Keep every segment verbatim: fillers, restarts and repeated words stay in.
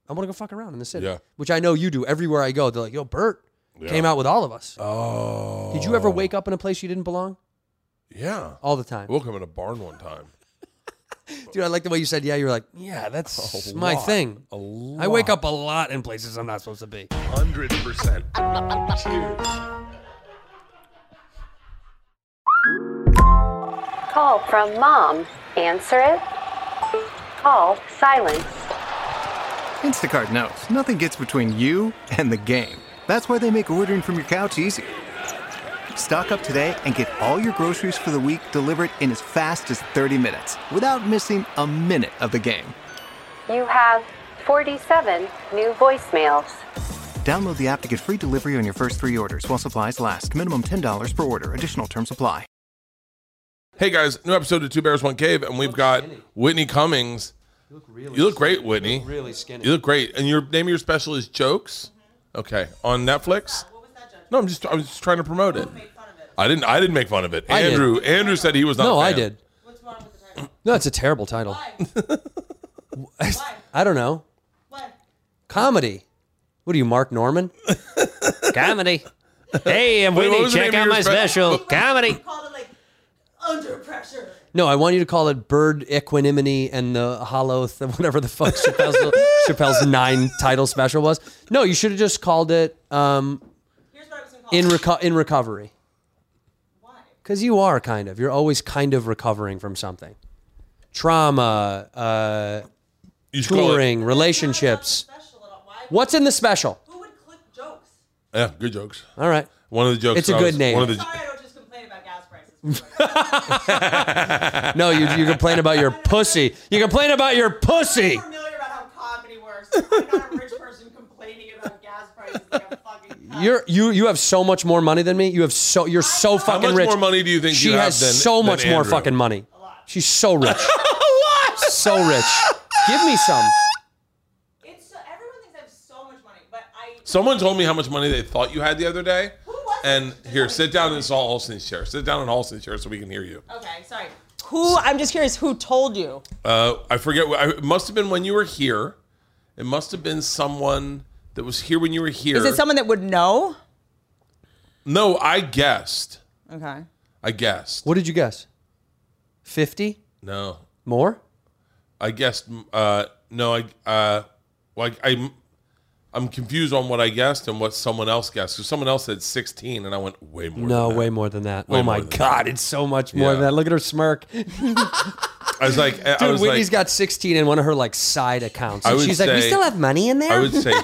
I want to go fuck around in the city. Yeah. Which I know you do. Everywhere I go, they're like, yo, Bert yeah. came out with all of us. Oh. Did you ever wake up in a place you didn't belong? Yeah. All the time. I woke up in a barn one time. Dude, I like the way you said, yeah, you were like, yeah, that's a my lot. thing. A lot. I wake up a lot in places I'm not supposed to be. one hundred percent. Cheers. Call from mom. Answer it. Call silence. Instacart knows nothing gets between you and the game. That's why they make ordering from your couch easy. Stock up today and get all your groceries for the week delivered in as fast as thirty minutes without missing a minute of the game. You have forty-seven new voicemails. Download the app to get free delivery on your first three orders while supplies last. Minimum ten dollars per order. Additional terms apply. Hey guys, new episode of Two Bears, One Cave, and we've got skinny. Whitney Cummings. You look really You look skinny. great, Whitney. You look really skinny. You look great. And your name of your special is Jokes? Okay. On Netflix? What was that judgment? No, I'm just I was just trying to promote it. Who made fun of it? I didn't I didn't make fun of it. I did. Andrew Andrew said he was not No, a fan. I did. What's wrong with the title? No, it's a terrible title. Why? Why? I don't know. What? Comedy. What are you, Mark Norman? Comedy. Hey, I'm Wait, what Whitney. was the Check name of out your my spe- special. what- Comedy. You called it like under pressure. No, I want you to call it Bird Equanimity and the Hollow, th- whatever the fuck Chappelle's, Chappelle's nine title special was. No, you should have just called it um, Here's what I was going to call in it. reco- in recovery. Why? Because you are kind of. You're always kind of recovering from something. Trauma, uh, You should call it- touring, relationships. Special at all. Why? What's in the special? Who would click jokes? Yeah, good jokes. All right. One of the jokes. It's a I good was- name. One of the, Sorry, I don't just complain about gas prices. No, you, you complain about your pussy. You complain about your pussy. I'm familiar about how comedy works. I'm not a rich person complaining about gas prices like a fucking cunt. You're you you have so much more money than me. You have so you're so How fucking much rich. more money do you think she you have has than- so than much more Andrew? fucking money. A lot. She's so rich. So rich. Give me some. It's so, everyone thinks I have so much money, but I. Someone told me how much money they thought you had the other day. Who was it? And Just here, tell me. sit down in Saul Olsen's chair. Sit down in Olsen's chair so we can hear you. Okay, sorry. Who? I'm just curious. Who told you? Uh, I forget. I- It must have been when you were here. It must have been someone that was here when you were here. Is it someone that would know? No, I guessed. Okay. I guessed. What did you guess? Fifty No, more? I guessed. Uh, no, I. Uh, well, I, I'm. I'm confused on what I guessed and what someone else guessed. Because someone else said sixteen, and I went way more. No, than that. way more than that. Way oh my more than god, that. it's so much more than Yeah. that. Look at her smirk. Dude, I was like, I was Whitney's like, got sixteen in one of her like side accounts. I And would she's like, we say- still have money in there? I would say,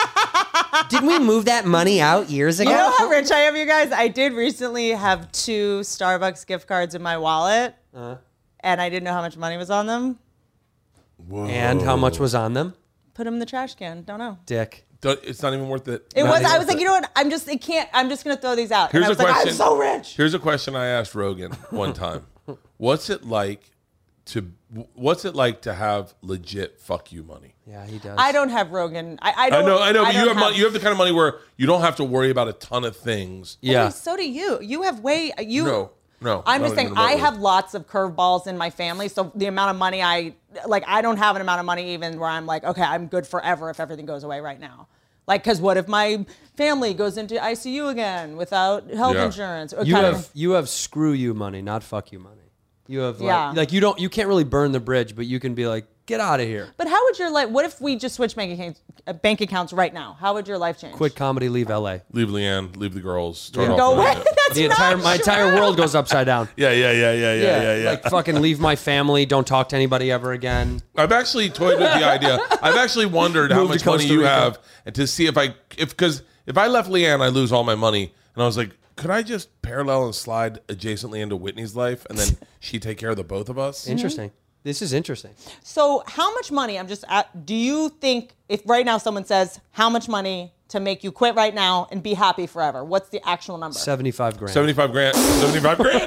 Didn't we move that money out years ago? You know how rich I am, you guys? I did recently have two Starbucks gift cards in my wallet, Uh-huh. and I didn't know how much money was on them. whoa. And how much was on them? Put them in the trash can. Don't know. Dick. Don't- It's not even worth it. It Not was. even I was worth like, it. you know what? I'm just. It can't. I'm just gonna throw these out. Here's and I a was like, question. I'm so rich. Here's a question I asked Rogan one time. What's it like to What's it like to have legit fuck you money? Yeah, he does. I don't have Rogan. I, I I don't. know, I know, but you don't have, money, you have the kind of money where you don't have to worry about a ton of things. Yeah. Hey, so do you. You have way. You. No, no. I'm not just saying. even I remotely. have lots of curveballs in my family, so the amount of money I like, I don't have an amount of money even where I'm like, okay, I'm good forever if everything goes away right now. Like, because what if my family goes into I C U again without health Yeah. insurance? Or You kind have of- you have screw you money, not fuck you money. You have like, Yeah. like you don't you can't really burn the bridge, but you can be like, get out of here. But how would your life? What if we just switch bank accounts, uh, bank accounts right now? How would your life change? Quit comedy, leave L A. Leave Leanne, leave the girls. Start Yeah. off Go with away. it. That's The not entire my true. entire world goes upside down. Yeah, yeah, yeah, yeah, yeah, yeah, yeah. Like fucking leave my family, don't talk to anybody ever again. I've actually toyed with the idea. I've actually wondered how Move to much money Costa you Rica. have, and to see if I, if because if I left Leanne, I lose all my money, and I was like, could I just parallel and slide adjacently into Whitney's life, and then she take care of the both of us? Interesting. This is interesting. So, how much money? I'm just. At, do you think if right now someone says how much money to make you quit right now and be happy forever? What's the actual number? Seventy-five grand. Seventy-five grand. Seventy-five grand.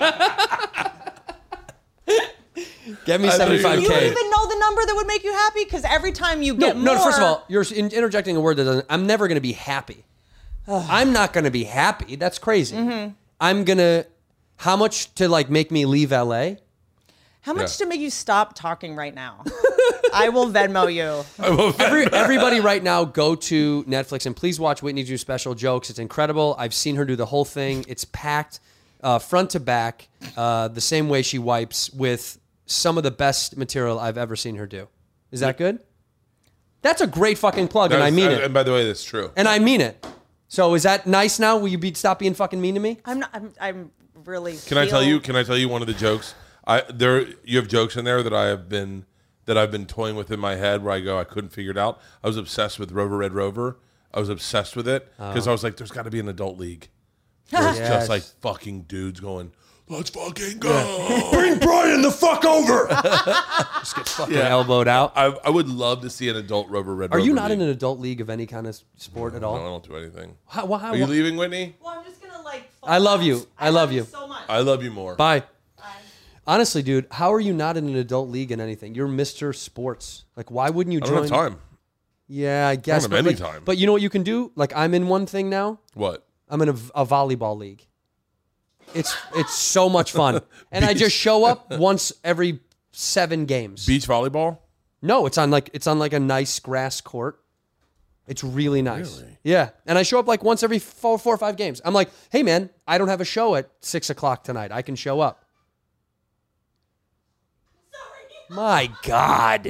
Get me I thought you- seventy-five Do you k. even know the number that would make you happy? Because every time you No, get no. more, First of all, you're in- interjecting a word that doesn't. I'm never going to be happy. I'm not going to be happy. That's crazy. Mm-hmm. I'm gonna. How much to like make me leave L A? How much Yeah. to make you stop talking right now? I will Venmo you. Every, everybody right now, go to Netflix and please watch Whitney do special jokes. It's incredible. I've seen her do the whole thing. It's packed uh, front to back, uh, the same way she wipes, with some of the best material I've ever seen her do. Is that good? That's a great fucking plug, and I mean it. And by the way, that's true. And I mean it. So is that nice now? Will you be stop being fucking mean to me? I'm not. I'm. I'm really. Can I tell feel- you? Can I tell you one of the jokes? I there you have jokes in there that I have been that I've been toying with in my head where I go I couldn't figure it out. I was obsessed with Rover Red Rover. I was obsessed with it because I was like, there's got to be an adult league. Where it's Yes. just like fucking dudes going, let's fucking go. Bring Brian the fuck over. Just get fucking elbowed out. I, I would love to see an adult Rover Red Are Rover. you not league. in an adult league of any kind of sport at No, I all? don't do anything. How, well, how, Are you leaving, Whitney? Well, I'm just gonna like. I love you. I love you. so much. I love you more. Bye. Honestly, dude, how are you not in an adult league in anything? You're Mister Sports. Like, why wouldn't you I join? don't have time. Yeah, I guess. have but, any like- time. But you know what you can do? Like, I'm in one thing now. What? I'm in a, a volleyball league. It's it's so much fun, and I just show up once every seven games. Beach volleyball? No, it's on like it's on like a nice grass court. It's really nice. Really? Yeah, and I show up like once every four, four or five games. I'm like, hey man, I don't have a show at six o'clock tonight. I can show up. My God,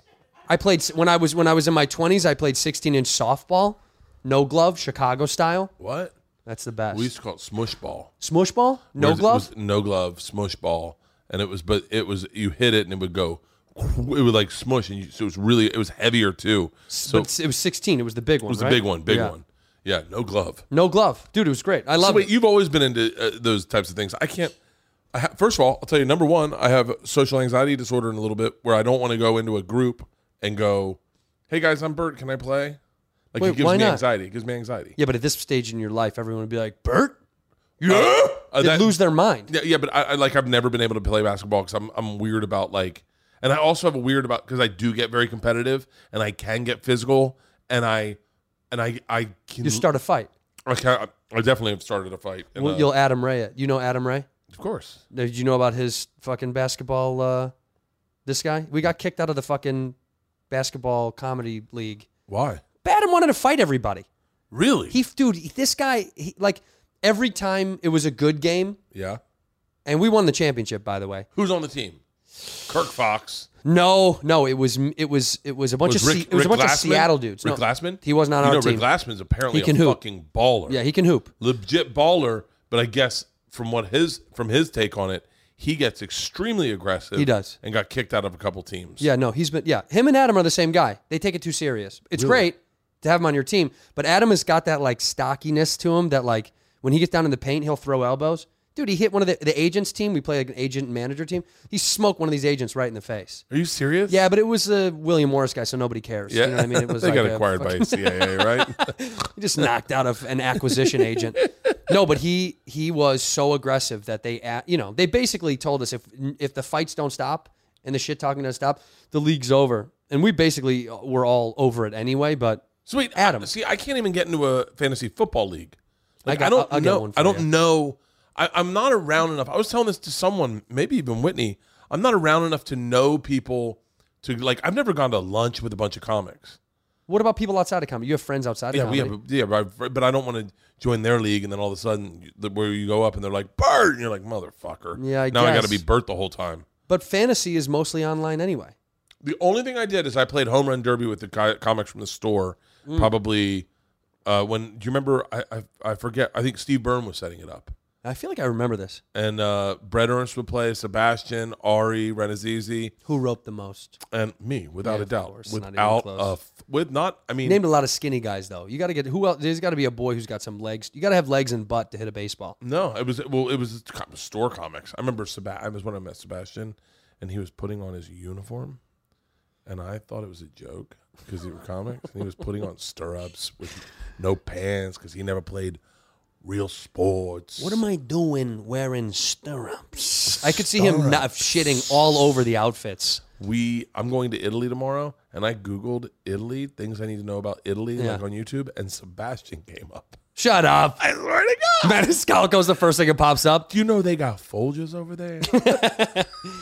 I played when I was when I was in my twenties. I played sixteen inch softball, no glove, Chicago style. What? That's the best. We used to call it smush ball. Smush ball, no Whereas it glove. was no glove, smush ball, and it was, but it was you hit it and it would go, it would like smush, and you, so it was really, it was heavier too. So But it was sixteen. It was the big one. it was right? the big one, big Yeah. one. Yeah, no glove. No glove, dude. It was great. I So love wait, it. you've always been into uh, those types of things. I can't. I ha- first of all, I'll tell you. Number one, I have social anxiety disorder in a little bit, where I don't want to go into a group and go, "Hey guys, I'm Bert. Can I play?" Like Wait, it gives why me not? anxiety. It gives me anxiety. Yeah, but at this stage in your life, everyone would be like, Bert? Yeah, uh, They'd that- lose their mind. Yeah, yeah, but I, I like I've never been able to play basketball because I'm I'm weird about like, and I also have a weird about because I do get very competitive and I can get physical and I and I I can You start a fight. I can I definitely have started a fight. And, Well, uh, you'll Adam Ray it. You know Adam Ray? of course. Did you know about his fucking basketball? Uh, this guy? We got kicked out of the fucking basketball comedy league. Why? Adam wanted to fight everybody. Really? He, dude, this guy, he, like every time it was a good game, yeah. and we won the championship, by the way. Who's on the team? Kirk Fox. No, no, it was it was it was a bunch Was of Rick, Se- it was a Rick bunch of Glassman? Seattle dudes. Rick No, Glassman? he was not you on know, our team. Rick Glassman's apparently He can a hoop. fucking baller. Yeah, he can hoop. Legit baller, but I guess from what his from his take on it, he gets extremely aggressive. He does. And got kicked out of a couple teams. Yeah, no, he's been yeah. Him and Adam are the same guy. They take it too serious. It's great to have him on your team, but Adam has got that like stockiness to him that like when he gets down in the paint, he'll throw elbows. Dude, he hit one of the, the agents team. We play like an agent and manager team. He smoked one of these agents right in the face. Are you serious? Yeah, but it was a William Morris guy, so nobody cares. Yeah. You know what I mean? It was they like got a acquired by fucking- C I A, right? He just knocked out of an acquisition agent. No, but he he was so aggressive that they, a- you know, they basically told us if if the fights don't stop and the shit talking doesn't stop, the league's over. And we basically were all over it anyway. But So wait, Adam. I, see, I can't even get into a fantasy football league. Like I I, got- don't I'll- I'll get know. one for I don't you. know. I, I'm not around enough. I was telling this to someone, maybe even Whitney. I'm not around enough to know people. To like, I've never gone to lunch with a bunch of comics. what about people outside of comedy? You have friends outside of Yeah, comedy. we have. Yeah, but, I've, but I don't want to join their league, and then all of a sudden, the- where you go up and they're like Bert, and you're like motherfucker. Yeah, I now I got to guess. be Bert the whole time. But fantasy is mostly online anyway. The only thing I did is I played home run derby with the co- comics from the store. Mm. Probably uh, when do you remember? I, I I forget. I think Steve Byrne was setting it up, I feel like I remember this. and uh, Brett Ernst would play Sebastian, Ari, Renazizi, Who roped the most? and me without Yeah, a of doubt. course, not even Without close. a f- with not. I mean, Named a lot of skinny guys though. You got to get who else? There's got to be a boy who's got some legs. You got to have legs and butt to hit a baseball. no. It was well. It was co- store comics. I remember Seb- I was when I met Sebastian, and he was putting on his uniform. And I thought it was a joke because he were comics. And he was putting on stirrups with no pants because he never played real sports. What am I doing wearing stirrups? I could see him not shitting all over the outfits. We, I'm going to Italy tomorrow, and I Googled Italy, things I need to know about Italy, Yeah. like on YouTube, and Sebastian came up. Shut up. I swear to God. Maniscalco's the first thing that pops up. Do you know they got Folgers over there?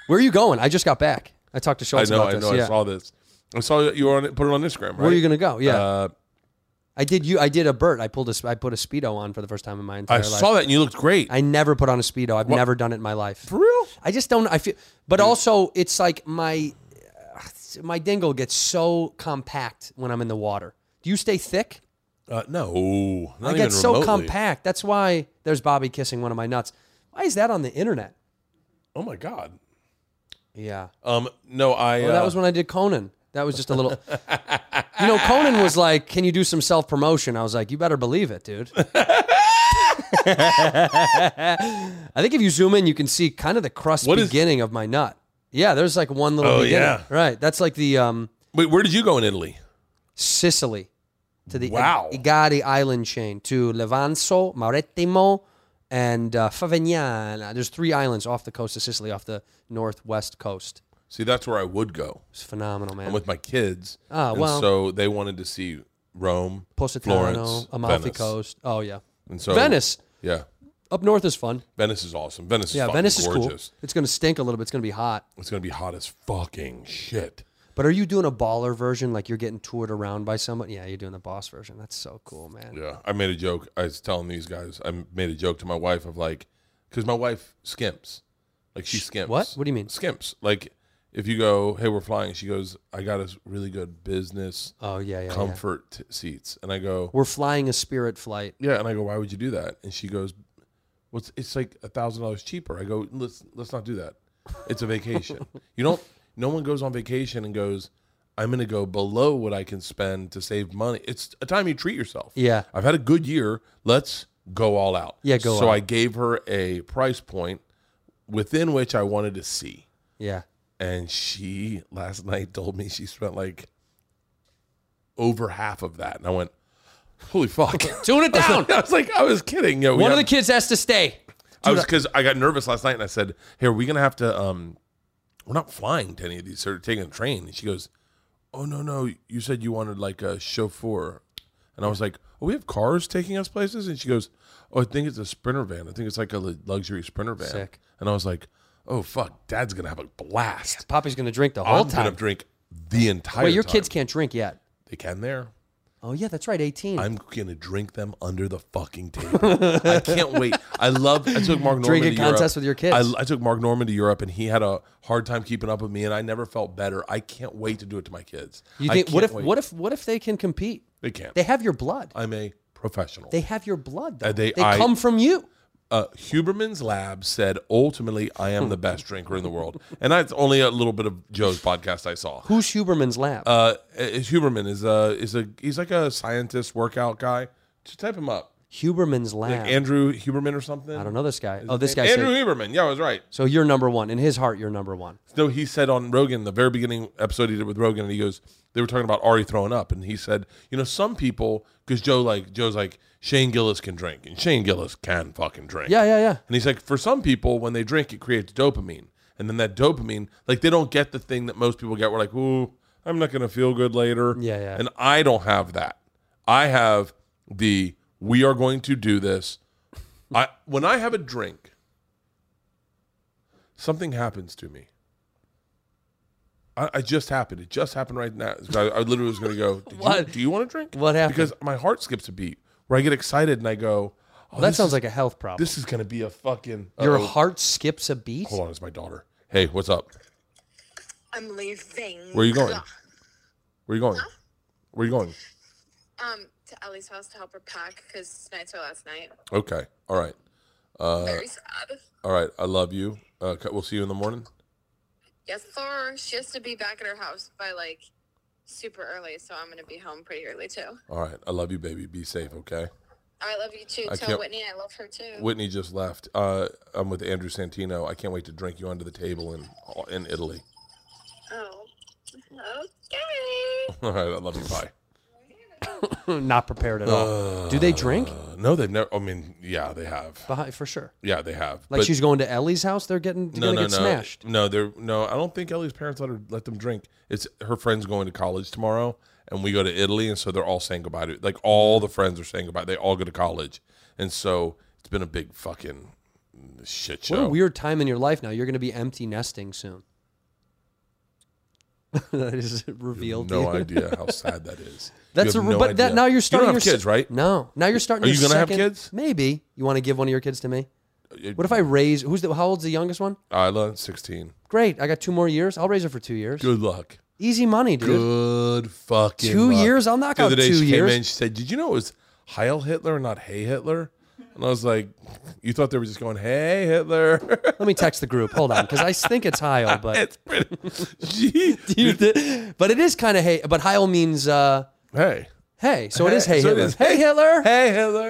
Where are you going? I just got back. I talked to I Schultz know, about I this. know, yeah. I saw this. I saw you were on it, put it on Instagram, right? Where are you gonna go? Yeah, Uh, I did. You, I did a Burt. I pulled a, I put a Speedo on for the first time in my entire I life. saw that and you looked great. I never put on a Speedo. I've never done it in my life. For real? I just don't. I feel, but also it's like my my dingle gets so compact when I'm in the water. Do you stay thick? Uh, no, not I even get so remotely. compact. That's why there's Bobby kissing one of my nuts. Why is that on the internet? Oh my god. Yeah. Um, no, I. Well, uh, that was when I did Conan. That was just a little. You know, Conan was like, "Can you do some self promotion?" I was like, "You better believe it, dude." I think if you zoom in, you can see kind of the crust What is- beginning of my nut. Yeah, there's like one little Oh, beginning. yeah. Right. That's like the um, Wait, where did you go in Italy? Sicily to the Wow. Igari island chain to Levanzo, Marittimo, and uh, Favignana. There's three islands off the coast of Sicily, off the northwest coast. See, that's where I would go. It's phenomenal, man. I'm with my kids. Ah, and well. so they wanted to see Rome, Positano, Florence, Amalfi Venice. Coast. Oh yeah, And so Venice Yeah, up north is fun. Venice is awesome. Venice is Yeah, fucking Venice is gorgeous. cool. It's gonna stink a little bit. It's gonna be hot. It's gonna be hot as fucking shit. But are you doing a baller version, like you're getting toured around by someone? Yeah, you're doing the boss version. That's so cool, man. Yeah, I made a joke. I was telling these guys. I made a joke to my wife of like, because my wife skimps, like she skimps. What? What do you mean? Skimps. Like if you go, hey, we're flying. She goes, I got us really good business Oh yeah, yeah. yeah. comfort t- seats, and I go, We're flying a Spirit flight. yeah, and I go, why would you do that? And she goes, well, it's, it's like a thousand dollars cheaper. I go, let's let's not do that. It's a vacation. You don't. No one goes on vacation and goes, I'm going to go below what I can spend to save money. It's a time you treat yourself. Yeah. I've had a good year. Let's go all out. Yeah, go So all I out. gave her a price point within which I wanted to see. Yeah. And she last night told me she spent like over half of that. And I went, holy fuck. Tune it down. I was like, I was kidding. You know, we One of have- the kids has to stay. I was because I got nervous last night and I said, hey, are we going to have to, um, we're not flying to any of these. So we're taking a train. And she goes, oh, no, no. You said you wanted like a chauffeur. And I was like, oh, we have cars taking us places? And she goes, oh, I think it's a Sprinter van. I think it's like a lu- luxury Sprinter van. Sick. And I was like, oh, fuck. Dad's going to have a blast. Poppy's gonna drink the whole I'm time. going to drink the entire Wait, your time. kids can't drink yet. They can there. Oh yeah, that's right. eighteen. I'm going to drink them under the fucking table. I can't wait. I love, I took Mark Norman Drinking to Europe. contest with your kids. I, I took Mark Norman to Europe and he had a hard time keeping up with me and I never felt better. I can't wait to do it to my kids. You I think? What can't if? wait. What if? What if they can compete? They can't. They have your blood. I'm a professional. They have your blood. Though. Uh, they- they I- come from you. uh, Huberman's Lab said, ultimately, I am the best drinker in the world. And that's only a little bit of Joe's podcast I saw. Who's Huberman's lab? Uh, is Huberman is a, is a, he's like a scientist workout guy. Just type him up. Huberman's lab. Like Andrew Huberman or something. I don't know this guy. Is Oh, his this name- guy. Andrew Said, Huberman. Yeah, I was right. so you're number one in his heart. You're number one. No, he said on Rogan, the very beginning episode he did with Rogan, and he goes, they were talking about Ari throwing up, and he said, you know, some people, because Joe like Joe's like Shane Gillis can drink, and Shane Gillis can fucking drink. Yeah, yeah, yeah. And he's like, for some people, when they drink, it creates dopamine, and then that dopamine, like they don't get the thing that most people get. We're like, ooh, I'm not gonna feel good later. Yeah, yeah. And I don't have that. I have the we are going to do this. I when I have a drink, something happens to me. I, I just happened. It just happened right now. I, I literally was going to go, Did you, What? do you want to drink? What happened? Because my heart skips a beat where I get excited and I go, oh, That this sounds is- like a health problem. this is going to be a fucking. Your uh-oh. heart skips a beat. Hold on, it's my daughter. Hey, what's up? I'm leaving. Where are you going? Where are you going? Where are you going? Um, to Ellie's house to help her pack because tonight's her last night. Okay. All right. Very sad. All right. I love you. Uh, we'll see you in the morning. Yes, sir. She has to be back at her house by like super early, so I'm gonna be home pretty early too. All right. I love you, baby. Be safe, okay? I love you too. I Tell can't- Whitney I love her too. Whitney just left. Uh, I'm with Andrew Santino. I can't wait to drink you under the table in in Italy. Oh, okay. All right. I love you. Bye. Not prepared at all. Do they drink? Uh, no, they've never. I mean, yeah, they have. Behind, for sure. Yeah, they have. Like But- she's going to Ellie's house. They're getting. They're no, gonna no, get no, smashed. no. They're no. I don't think Ellie's parents let her let them drink. It's her friends going to college tomorrow, and we go to Italy, and so they're all saying goodbye to. Like all the friends are saying goodbye. They all go to college, and so it's been a big fucking Shit show. What a weird time in your life now. You're going to be empty nesting soon. That is revealed. You have no to you. idea how sad that is. That's you a have no but idea. that now you're starting You don't have your kids, se- right? No. Now you're starting Are your you gonna have second- kids? Maybe. You want to give one of your kids to me? It- What if I raise who's the how old's the youngest one? Isla, sixteen. Great. I got two more years. I'll raise her for two years. Good luck. Easy money, dude. Good fucking Two luck. years? I'll knock the out other day two she years. Came in, she said, "Did you know it was Heil Hitler, not Hey Hitler?" And I was like, "You thought they were just going Hey Hitler?" Let me text the group. Hold on, because I think it's Heil, but It's pretty. Gee. Dude, but it is kind of hey. But Heil means uh, Hey. hey, so it is hey So it Hitler. is. Hey Hitler. Hey Hitler.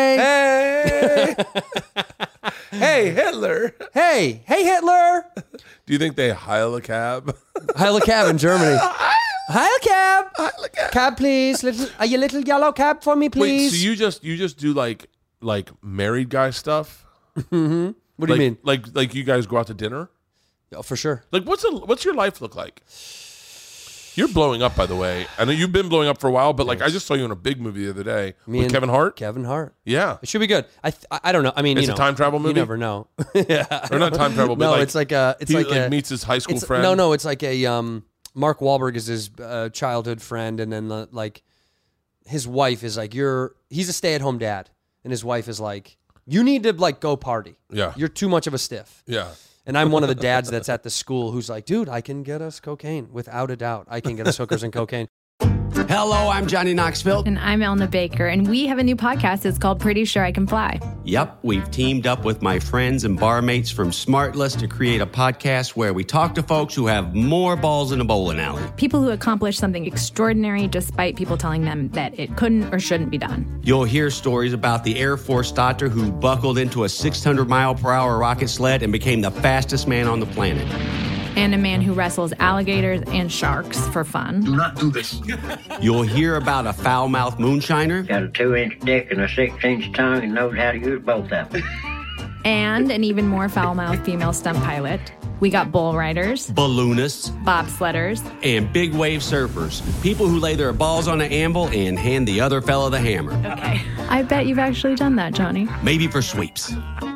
Hey. Hey. Hey Hitler. Hey, hey Hitler. Do you think they Heil a cab? Heil a cab in Germany. Heil cab. Cab, please. Little, are you little yellow cab for me, Wait, please? so you just you just do like like married guy stuff? What do like, you mean? Like like you guys go out to dinner? Oh, for sure. Like what's a, what's your life look like? You're blowing up, by the way. I know you've been blowing up for a while, but like I just saw you in a big movie the other day Me with and Kevin Hart. Kevin Hart. Yeah, It should be good. I th- I I don't know. I mean, It's you a know, time travel movie? You never know. yeah. or not time travel, but No, like, it's like a. It's he like, like a, meets his high school it's- friend. No, no, it's like a. Um, Mark Wahlberg is his uh, childhood friend, and then uh, like his wife is like, "You're." He's a stay-at-home dad, and his wife is like, "You need to like go party. Yeah. You're too much of a stiff." Yeah. And I'm one of the dads that's at the school who's like, "Dude, I can get us cocaine without a doubt. I can get us hookers and cocaine." Hello, I'm Johnny Knoxville. And I'm Elna Baker, and we have a new podcast. It's called Pretty Sure I Can Fly. Yep, we've teamed up with my friends and barmates from Smartless to create a podcast where we talk to folks who have more balls in a bowling alley. People who accomplish something extraordinary despite people telling them that it couldn't or shouldn't be done. You'll hear stories about the Air Force doctor who buckled into a six hundred mile per hour rocket sled and became the fastest man on the planet. And a man who wrestles alligators and sharks for fun. Do not do this. You'll hear about a foul-mouthed moonshiner. Got a two-inch dick and a six-inch tongue and knows how to use both of them. And an even more foul-mouthed female stunt pilot. We got bull riders, Balloonists, bobsledders, and big wave surfers. People who lay their balls on an anvil and hand the other fella the hammer. Okay. I bet you've actually done that, Johnny. Maybe for sweeps.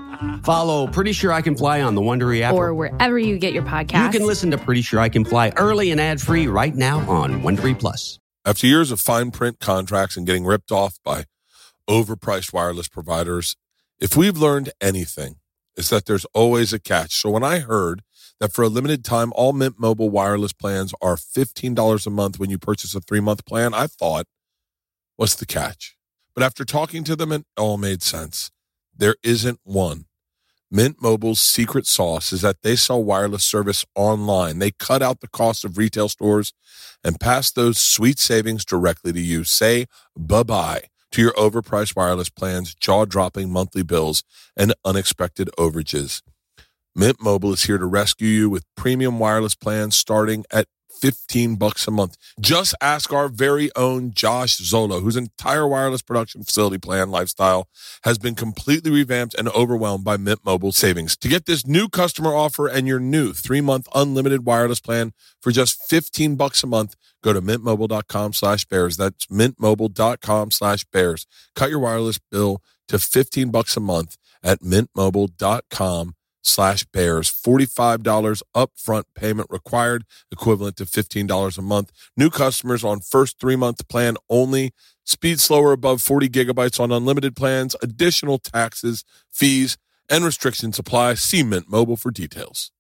Follow Pretty Sure I Can Fly on the Wondery app. Or wherever you get your podcasts. You can listen to Pretty Sure I Can Fly early and ad-free right now on Wondery Plus. After years of fine print contracts and getting ripped off by overpriced wireless providers, if we've learned anything, it's that there's always a catch. So when I heard that for a limited time, all Mint Mobile wireless plans are fifteen dollars a month when you purchase a three-month plan, I thought, what's the catch? But after talking to them, it all made sense. There isn't one. Mint Mobile's secret sauce is that they sell wireless service online. They cut out the cost of retail stores and pass those sweet savings directly to you. Say bye-bye to your overpriced wireless plans, jaw-dropping monthly bills, and unexpected overages. Mint Mobile is here to rescue you with premium wireless plans starting at fifteen bucks a month. Just ask our very own Josh Zola, whose entire wireless production facility plan lifestyle has been completely revamped and overwhelmed by Mint Mobile savings. To get this new customer offer and your new three-month unlimited wireless plan for just fifteen bucks a month, go to mintmobile.com slash bears. That's mintmobile.com slash bears. Cut your wireless bill to fifteen bucks a month at mintmobile.com slash bears. forty-five dollars upfront payment required, equivalent to fifteen dollars a month. New customers on first three-month plan only. Speed slower above forty gigabytes on unlimited plans. Additional taxes, fees, and restrictions apply. See Mint Mobile for details.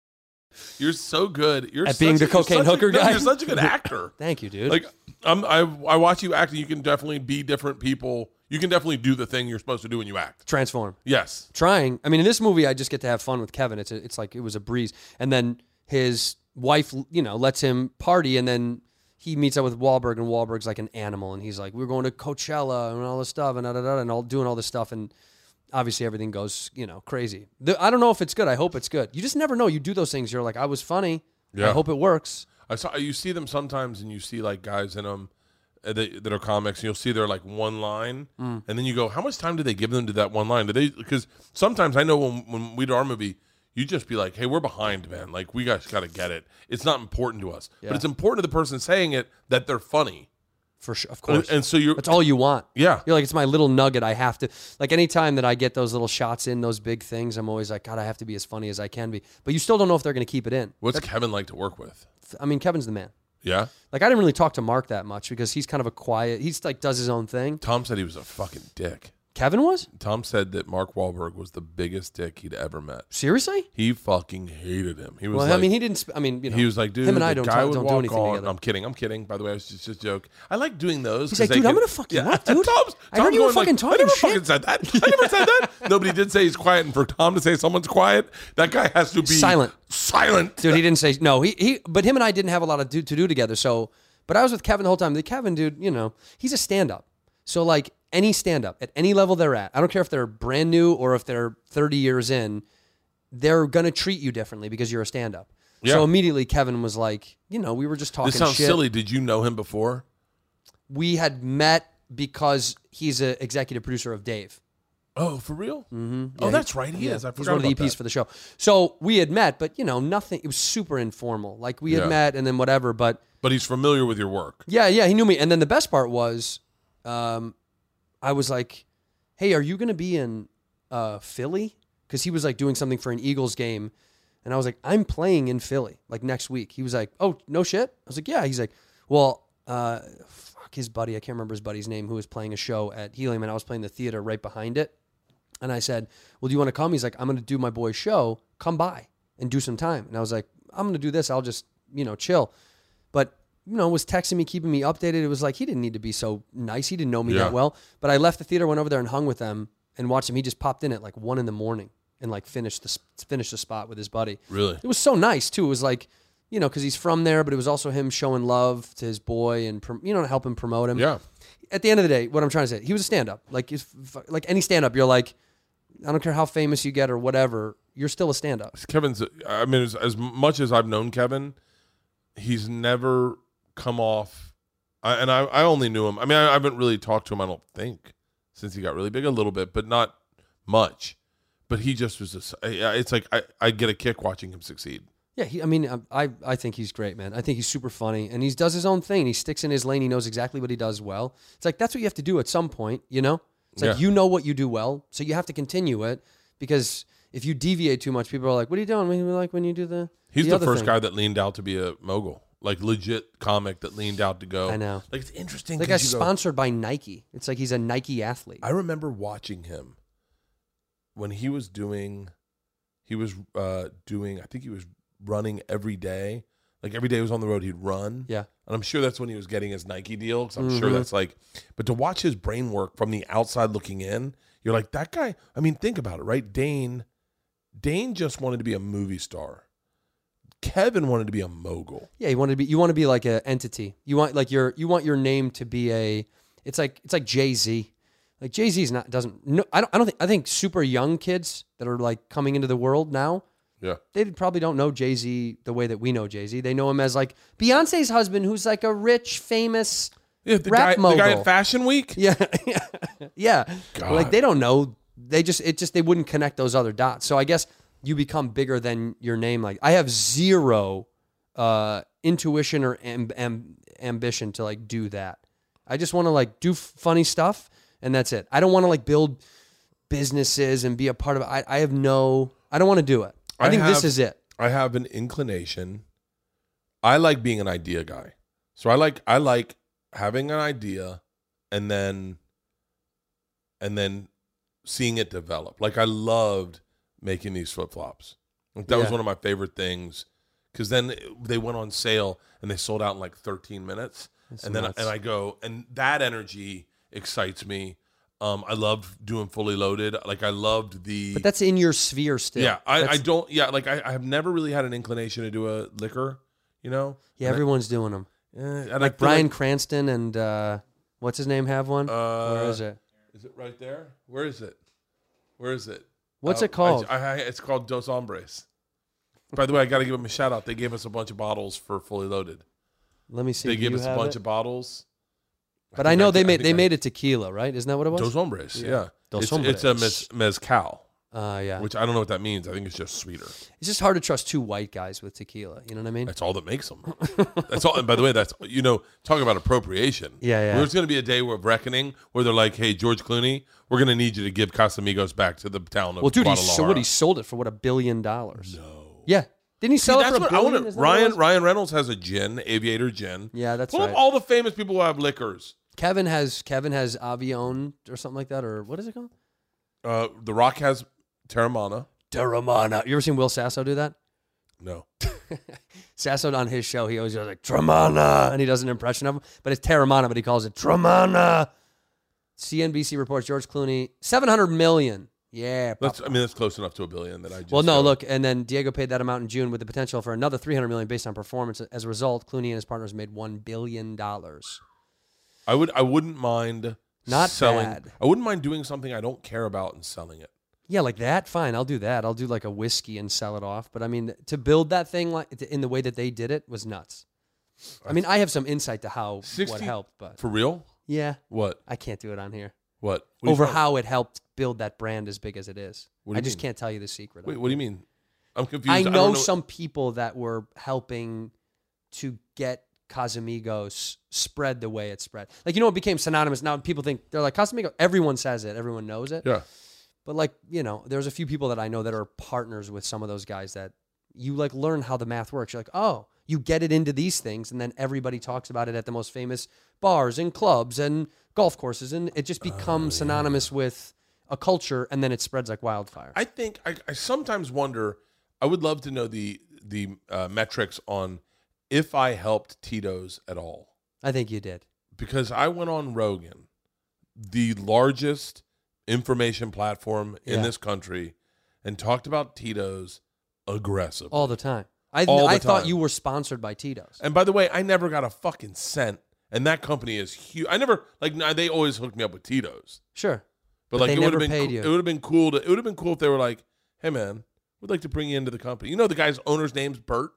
You're so good. You're At being such the a- you're cocaine such a- hooker no, guy? You're such a good actor. Thank you, dude. Like I'm, I, I watch you act, and you can definitely be different people. You can definitely do the thing you're supposed to do when you act. Transform. Yes. Trying. I mean, in this movie, I just get to have fun with Kevin. It's a, it's like it was a breeze. And then his wife, you know, lets him party, and then he meets up with Wahlberg, and Wahlberg's like an animal, and he's like, "We're going to Coachella and all this stuff, and da, da, da, and all doing all this stuff, and obviously everything goes, you know, crazy. The, I don't know if it's good. I hope it's good. You just never know. You do those things. You're like, I was funny. Yeah. I hope it works. I saw you see them sometimes, and you see like guys in them uh, that, that are comics, and you'll see their like one line, Mm. and then you go, how much time do they give them to that one line? Do they? Because sometimes I know when when we do our movie, you just be like, hey, we're behind, man. Like we guys got to get it. It's not important to us, Yeah. but it's important to the person saying it that they're funny. For sure, of course. And, and so you're that's all you want. Yeah. You're like, it's my little nugget. I have to, like, anytime that I get those little shots in, those big things, I'm always like, God, I have to be as funny as I can be. But you still don't know if they're going to keep it in. What's That's, Kevin like to work with? I mean, Kevin's the man. Yeah. Like, I didn't really talk to Mark that much because he's kind of a quiet, he's like, does his own thing. Tom said he was a fucking dick. Kevin was? Tom said that Mark Wahlberg was the biggest dick he'd ever met. Seriously? He fucking hated him. He was well, like, I mean, he didn't, sp- I mean, you know. he was like, dude, him and I the don't, guy talk, would don't walk do anything on. together. I'm kidding. I'm kidding. By the way, it was just, just a joke. I like doing those. He's 'cause like, they dude, can, I'm going to fucking yeah. what, dude? Tom's, I heard you were fucking like, talking I never shit. fucking said that. I never said that. Nobody did say he's quiet. And for Tom to say someone's quiet, that guy has to be silent. Silent. Dude, he didn't say, no, he, he, but him and I didn't have a lot of do, to do together. So, but I was with Kevin the whole time. The Kevin dude, you know, he's a stand-up. So like any stand-up at any level they're at, I don't care if they're brand new or if they're thirty years in, they're going to treat you differently because you're a stand-up. Yeah. So immediately Kevin was like, you know, we were just talking This sounds shit. silly. Did you know him before? We had met because he's an executive producer of Dave. Oh, for real? Mm-hmm. Oh, that's right. He yeah. is. I forgot He's one of the E about Ps that. for the show. So we had met, but you know, nothing. It was super informal. Like we had Yeah. met and then whatever, but But he's familiar with your work. yeah, yeah, he knew me. And then the best part was, um, I was like, hey, are you going to be in uh, Philly? Because he was like doing something for an Eagles game. And I was like, I'm playing in Philly like next week. He was like, oh, no shit? I was like, yeah. He's like, well, uh, fuck his buddy. I can't remember his buddy's name who was playing a show at Helium and I was playing the theater right behind it. And I said, well, do you want to come? He's like, I'm going to do my boy's show. Come by and do some time. And I was like, I'm going to do this. I'll just, you know, chill. But, you know, was texting me, keeping me updated. It was like, he didn't need to be so nice. He didn't know me Yeah. that well. But I left the theater, went over there and hung with them and watched him. He just popped in at like one in the morning and like finished the, finished the spot with his buddy. Really? It was so nice too. It was like, you know, because he's from there, but it was also him showing love to his boy and, you know, help him promote him. Yeah. At the end of the day, what I'm trying to say, he was a stand-up. Like, if, like any stand-up, you're like, I don't care how famous you get or whatever, you're still a stand-up. Kevin's, I mean, as, as much as I've known Kevin, he's never come off, I, and I, I only knew him. I mean, I, I haven't really talked to him, I don't think, since he got really big, a little bit, but not much. But he just was, just, it's like, I, I get a kick watching him succeed. Yeah, he, I mean, I I think he's great, man. I think he's super funny, and he does his own thing. He sticks in his lane. He knows exactly what he does well. It's like, that's what you have to do at some point, you know? It's like, Yeah. you know what you do well, so you have to continue it, because if you deviate too much, people are like, what are you doing? When you like when you do the He's the, the other first thing. guy that leaned out to be a mogul, like legit comic that leaned out to go. I know. Like, it's interesting. That 'cause guy's you go- sponsored by Nike. It's like he's a Nike athlete. I remember watching him when he was doing, he was uh, doing, I think he was running every day. Like every day he was on the road, he'd run. Yeah. And I'm sure that's when he was getting his Nike deal. Because I'm Mhm. sure that's like, but to watch his brain work from the outside looking in, you're like, that guy, I mean, think about it, right? Dane, Dane just wanted to be a movie star. Kevin wanted to be a mogul. Yeah, you want to be you want to be like an entity. You want like your you want your name to be a it's like it's like Jay-Z. Like Jay-Z's not doesn't no I don't I don't think I think super young kids that are like coming into the world now, Yeah. they probably don't know Jay-Z the way that we know Jay-Z. They know him as like Beyonce's husband who's like a rich, famous Yeah, the rap guy, mogul. the guy at Fashion Week. Yeah. yeah. God. Like they don't know. They just it just they wouldn't connect those other dots. So I guess you become bigger than your name. Like I have zero uh, intuition or amb- amb- ambition to like do that. I just want to like do f- funny stuff and that's it. I don't want to like build businesses and be a part of it. I, I have no, I don't want to do it. I, I think this have- is it. I have an inclination. I like being an idea guy. So I like I like having an idea and then and then seeing it develop. Like I loved making these flip-flops. Like that was Yeah. one of my favorite things cuz then they went on sale and they sold out in like thirteen minutes. That's and then nuts. and I go and that energy excites me. Um I loved doing Fully Loaded. Like I loved the But that's in your sphere still. Yeah, I, I That's- don't. Yeah, like I, I have never really had an inclination to do a liquor. You know. Yeah, And I- everyone's doing them. eh, and I Like feel Bryan like- Cranston and uh, what's his name have one? Uh, Where is it? Is it right there? Where is it? Where is it? What's Uh, it called? I, I, it's called Dos Hombres. By the way, I got to give them a shout out. They gave us a bunch of bottles for Fully Loaded. Let me see. They Do gave you us a have bunch it? of bottles. But I, think know they I made think they I- made it tequila, right? Isn't that what it was? Dos Hombres. Yeah, Dos it's, it's a Hombres. mez, mezcal. Uh, yeah. Which I don't know what that means. I think it's just sweeter. It's just hard to trust two white guys with tequila. You know what I mean? That's all that makes them. That's all. And by the way, that's, you know, talk about appropriation. Yeah, yeah. There's going to be a day of reckoning where they're like, hey, George Clooney, we're going to need you to give Casamigos back to the town of Well, dude, he, Guadalajara. so what, he sold it for, what, a billion dollars? No. Yeah. Didn't he sell See, it for a what billion? I wanna, Is that what it Ryan was? Ryan Reynolds has a gin, Aviator gin. Yeah, that's Pull right. up all the famous people who have liquors. Kevin has Kevin has Avion or something like that, or what is it called? Uh, the Rock has Terramana. Terramana. You ever seen Will Sasso do that? No. Sasso on his show, he always goes like Terramana, and he does an impression of him, but it's Terramana, but he calls it Terramana. C N B C reports George Clooney, seven hundred million. Yeah. That's, I mean, that's close enough to a billion that I just. Well, no, uh, look, and then Diego paid that amount in June with the potential for another three hundred million based on performance. As a result, Clooney and his partners made one billion dollars. I would. I wouldn't mind Not selling. bad. I wouldn't mind doing something I don't care about and selling it. Yeah, like that. Fine, I'll do that. I'll do like a whiskey and sell it off. But I mean, to build that thing like in the way that they did it was nuts. I mean, I have some insight to how sixty what helped, but for real. yeah, What? I can't do it on here. What? What are you Over talking- how it helped build that brand as big as it is. What do I you just mean? can't tell you the secret. of Wait, it. what do you mean? I'm confused. I don't know some people that were helping to get Casamigos spread the way it spread. Like, you know, it became synonymous. Now people think, they're like, Casamigos, everyone says it. Everyone knows it. Yeah. But like, you know, there's a few people that I know that are partners with some of those guys that you like learn how the math works. You're like, oh, you get it into these things, and then everybody talks about it at the most famous bars and clubs and golf courses, and it just becomes Oh, synonymous with a culture, and then it spreads like wildfire. I think I, I sometimes wonder. I would love to know the the uh, metrics on if I helped Tito's at all, I think you did. because I went on Rogan, the largest information platform in Yeah. this country, and talked about Tito's aggressively. All the time. I, All the I thought time. you were sponsored by Tito's. And by the way, I never got a fucking cent, and that company is huge. I never like nah, they always hooked me up with Tito's, Sure. but, But like they it would never have been paid coo- you. it would have been cool to it would have been cool if they were like, hey man, we'd like to bring you into the company. You know the guy's owner's name's Bert.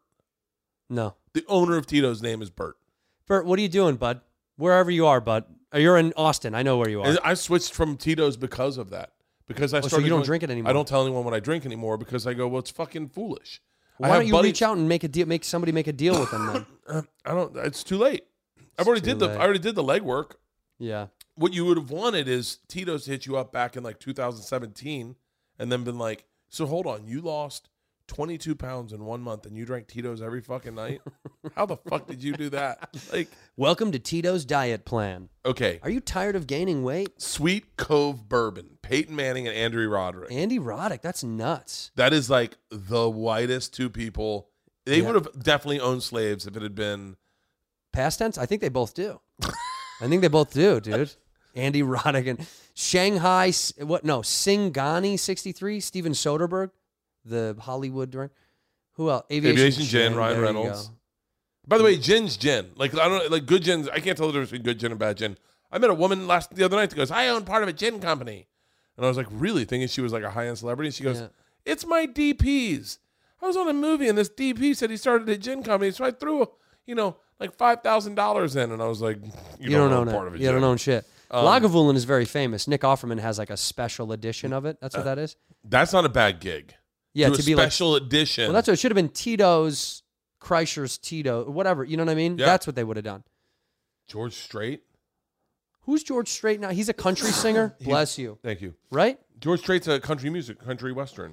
No. The owner of Tito's name is Bert. Bert, what are you doing, bud? Wherever you are, bud. Or you're in Austin. I know where you are. And I switched from Tito's because of that. Because I Oh, so started you don't going- drink it anymore? I don't tell anyone what I drink anymore because I go, well, it's fucking foolish. I Why have don't you buddies- reach out and make a deal? Make somebody make a deal with them then. Uh, I don't. It's too late. I've already too did the. late. I already did the legwork. Yeah. What you would have wanted is Tito's to hit you up back in like two thousand seventeen, and then been like, so hold on, you lost twenty-two pounds in one month, and you drank Tito's every fucking night. How the fuck did you do that? Like, Welcome to Tito's diet plan. okay, Are you tired of gaining weight? Sweet Cove Bourbon, Peyton Manning and Andrew Roderick. Andy Roddick, that's nuts. That is like the whitest two people. They Yeah. would have definitely owned slaves if it had been. Past tense? I think they both do. I think they both do, dude. Andy Roddick and Shanghai, what? No, Singani sixty-three, Steven Soderbergh, the Hollywood director. Who else? Aviation, Aviation Gin, Ryan there you Reynolds. go. By the way, gin's gin. Like I don't like good gins. I can't tell the difference between good gin and bad gin. I met a woman last the other night that goes, "I own part of a gin company," and I was like, "Really?" Thinking she was like a high end celebrity. And she goes, Yeah. "It's my D Ps. I was on a movie and this D P said he started a gin company, so I threw, you know, like five thousand dollars in." And I was like, "You, You don't, own know part of a You gin." don't own shit. Um, Lagavulin is very famous. Nick Offerman has like a special edition of it. That's what that is. That's not a bad gig. Yeah, to, to a be like- special edition. Well, that's what it should have been. Tito's, Kreischer's Tito, whatever. You know what I mean? Yeah. That's what they would have done. George Strait. Who's George Strait now? He's a country singer. Bless you. Thank you. Right? George Strait's a country music, country western.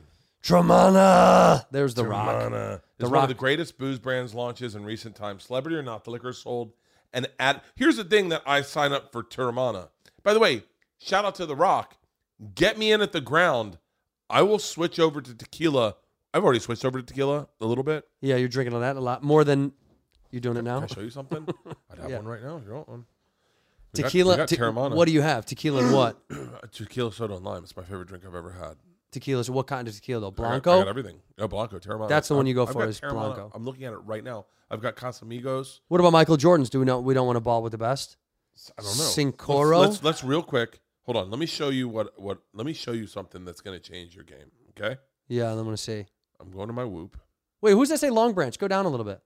Tremana. There's the Rock. Terramana. It's The one Rock. of the greatest booze brands launches in recent times. Celebrity or not, the liquor is sold. And at here's the thing that I sign up for Terramana. By the way, shout out to The Rock. Get me in at the ground. I will switch over to tequila. I've already switched over to tequila a little bit. Yeah, you're drinking on that a lot more than you're doing it now. Can I show you something? I'd have Yeah. one right now if you want one. We got- Tequila. we got te- Terramana. what do you have? Tequila and what? Tequila soda and lime. It's my favorite drink I've ever had. Tequila. So what kind of tequila though? I got- Blanco. I got, everything. No, Blanco, Terramana. That's the one you go I've for got is Terramana. Blanco. I'm looking at it right now. I've got Casamigos. What about Michael Jordan's? Do we know we don't want to ball with the best? I don't know. Cincoro? Let's, let's let's real quick. Hold on. Let me show you what what. Let me show you something that's going to change your game. Okay. Yeah, I'm gonna see. I'm going to my Whoop. Wait, who's that say Long Branch? Go down a little bit.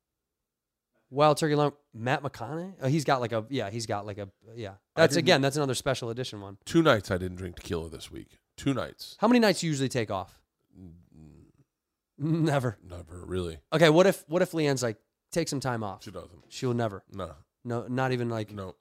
Wild Turkey Long. Matt McConaughey? Oh, he's got like a yeah. He's got like a yeah. That's didn't- again. That's another special edition one. Two nights I didn't drink tequila this week. Two nights. How many nights do you usually take off? Never. Never, really. Okay, what if what if Leanne's like, take some time off? She doesn't. She will never. No. No, not even like. No.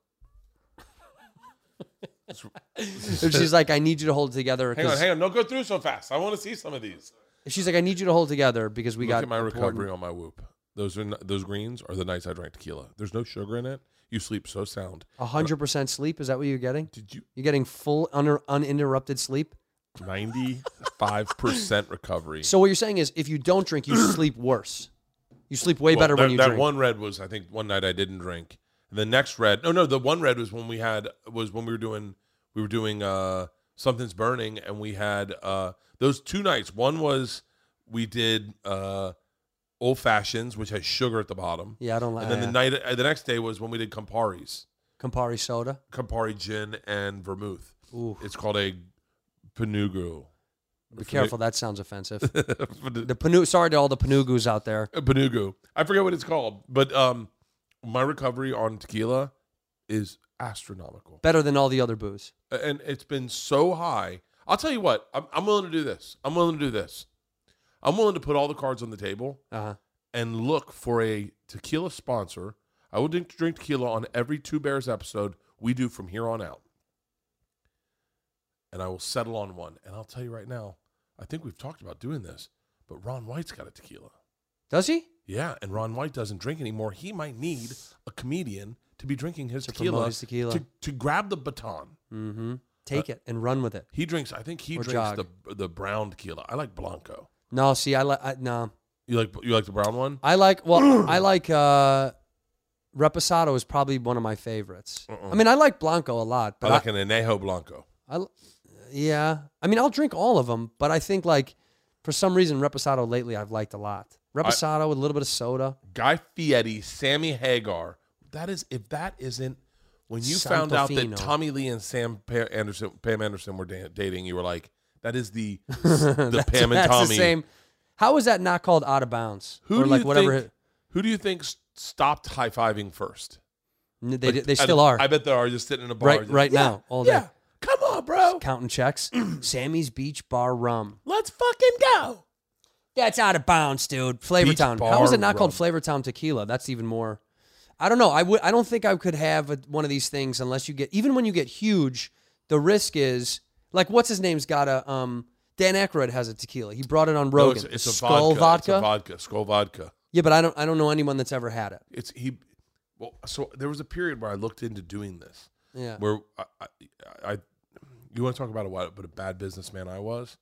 If she's like, I need you to hold it together. Hang on, hang on. Don't go through so fast. I want to see some of these. If she's like, I need you to hold together because we Look got at my important- recovery on my Whoop. Those are n- those greens are the nights I drank tequila. There's no sugar in it. You sleep so sound. A hundred percent sleep. Is that what you're getting? Did you? You're getting full un- uninterrupted sleep. ninety-five percent recovery. So what you're saying is, if you don't drink, you sleep worse. You sleep way Well, better that, when you that drink. one red was, I think, one night I didn't drink. And the next red, no, no, the one red was when we had was when we were doing we were doing uh, Something's Burning, and we had uh, those two nights. One was we did uh, Old Fashions, which has sugar at the bottom. Yeah, I don't like. And then yeah. the night, uh, the next day was when we did Campari's, Campari soda. Campari gin and vermouth. Ooh. It's called a Panugu. Be careful, that sounds offensive. The Panu- sorry to all the Panugus out there. A Panugu. I forget what it's called, but um, my recovery on tequila is astronomical. Better than all the other booze. And it's been so high. I'll tell you what, I'm, I'm willing to do this. I'm willing to do this. I'm willing to put all the cards on the table uh-huh. and look for a tequila sponsor. I will drink, drink tequila on every Two Bears episode we do from here on out. And I will settle on one. And I'll tell you right now, I think we've talked about doing this, but Ron White's got a tequila. Does he? Yeah, and Ron White doesn't drink anymore. He might need a comedian to be drinking his To tequila, promote his tequila. To, to grab the baton. Mm-hmm. Take Uh, it and run with it. He drinks, I think he Or drinks jog. the the brown tequila. I like Blanco. No, see, I like no. You like you like the brown one? I like well, I like uh, Reposado is probably one of my favorites. Uh-uh. I mean, I like Blanco a lot, but I like an Anejo Blanco. I, I yeah. I mean, I'll drink all of them, but I think like for some reason Reposado lately I've liked a lot. Reposado with a little bit of soda. Guy Fieri, Sammy Hagar. That is if that isn't when you found out that Santofino. Tommy Lee and Sam Pa- Anderson, Pam Anderson were da- dating, you were like, that is the the That's- Pam and that's Tommy. the same. How is that not called Out of Bounds? Who or do like you whatever? think? Who do you think s- stopped high fiving first? N- They Like, they I- still are I bet they are just sitting in a bar right just, right yeah, now all day. Yeah, come on, bro. Counting checks. Sammy's Beach Bar Rum. Let's fucking go. That's out of bounds, dude. Flavortown. Beach How is Bar it not called Rum. Flavortown Tequila? That's even more. I don't know. I would. I don't think I could have a, one of these things unless you get. Even when you get huge, the risk is like what's his name's got a. Um, Dan Aykroyd has a tequila. He brought it on No, Rogan. it's, it's a Skull vodka. vodka. It's a vodka. Skull vodka. Yeah, but I don't. I don't know anyone that's ever had it. It's he. Well, so there was a period where I looked into doing this. Yeah. Where I, I, I you want to talk about a what? But a bad businessman I was.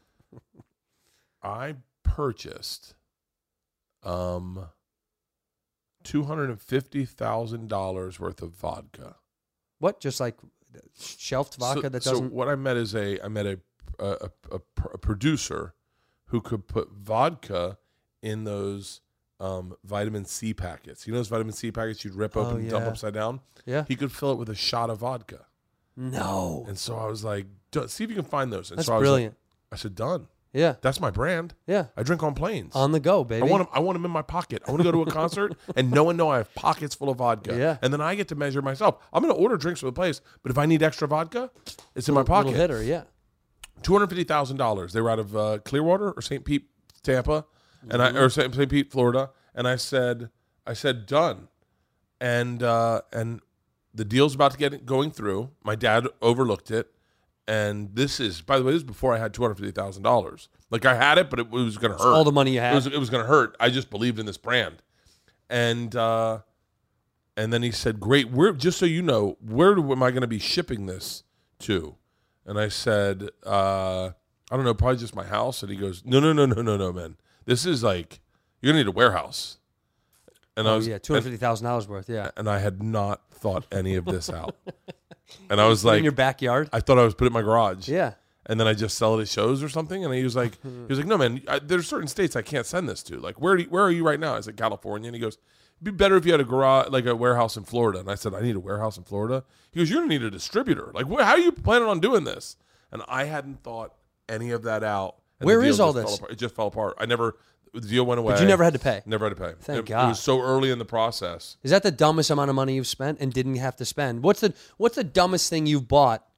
I purchased, um, two hundred and fifty thousand dollars worth of vodka. What? Just like shelved vodka so, that so doesn't. what I met is a I met a a, a a a producer who could put vodka in those um, vitamin C packets. You know those vitamin C packets you'd rip open Oh, and dump yeah. upside down? Yeah. He could fill it with a shot of vodka. No. And so I was like, "D- see if you can find those. And That's so I was brilliant. Like, I said, done. Yeah. That's my brand. Yeah. I drink on planes. On the go, baby. I want them, I want them in my pocket. I want to go to a concert and no one know I have pockets full of vodka. Yeah. And then I get to measure myself. I'm going to order drinks from the place, but if I need extra vodka, it's in my Little- little pocket. hitter, yeah. two hundred fifty thousand dollars. They were out of uh, Clearwater or Saint Pete, Tampa, and I or Saint Saint Pete, Florida. And I said, I said, done. And uh, and the deal's about to get going through. My dad overlooked it. And this is, by the way, this is before I had two hundred fifty thousand dollars. Like I had it, but it was going to hurt. all the money you had. It was, it was going to hurt. I just believed in this brand. And uh, and then he said, great. Where, just so you know, where do, am I going to be shipping this to? And I said, uh, I don't know, probably just my house. And he goes, no, no, no, no, no, no, man. This is like, you're going to need a warehouse. And I Oh was, yeah, two hundred fifty thousand dollars worth. Yeah. and I had not thought any of this out. And I was Put it like, in your backyard. I thought I was putting it in my garage. Yeah. And then I just sell it at shows or something. And he was like, he was like, no, man, I, there's certain states I can't send this to. Like, where do you, where are you right now? I said, California. And he goes, it'd be better if you had a garage, like a warehouse in Florida. And I said, I need a warehouse in Florida. He goes, you're going to need a distributor. Like, wh- how are you planning on doing this? And I hadn't thought any of that out. And Where the deal is all just fell this? apart. It just fell apart. I never, the deal went away. But you never had to pay. Never had to pay. Thank it, God. It was so early in the process. Is that the dumbest amount of money you've spent and didn't have to spend? What's the What's the dumbest thing you've bought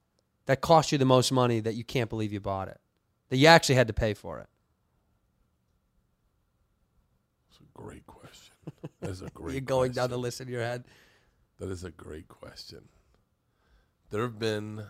that cost you the most money that you can't believe you bought it, that you actually had to pay for it? That's a great question. That is a great You're going question. down the list in your head. That is a great question. There have been...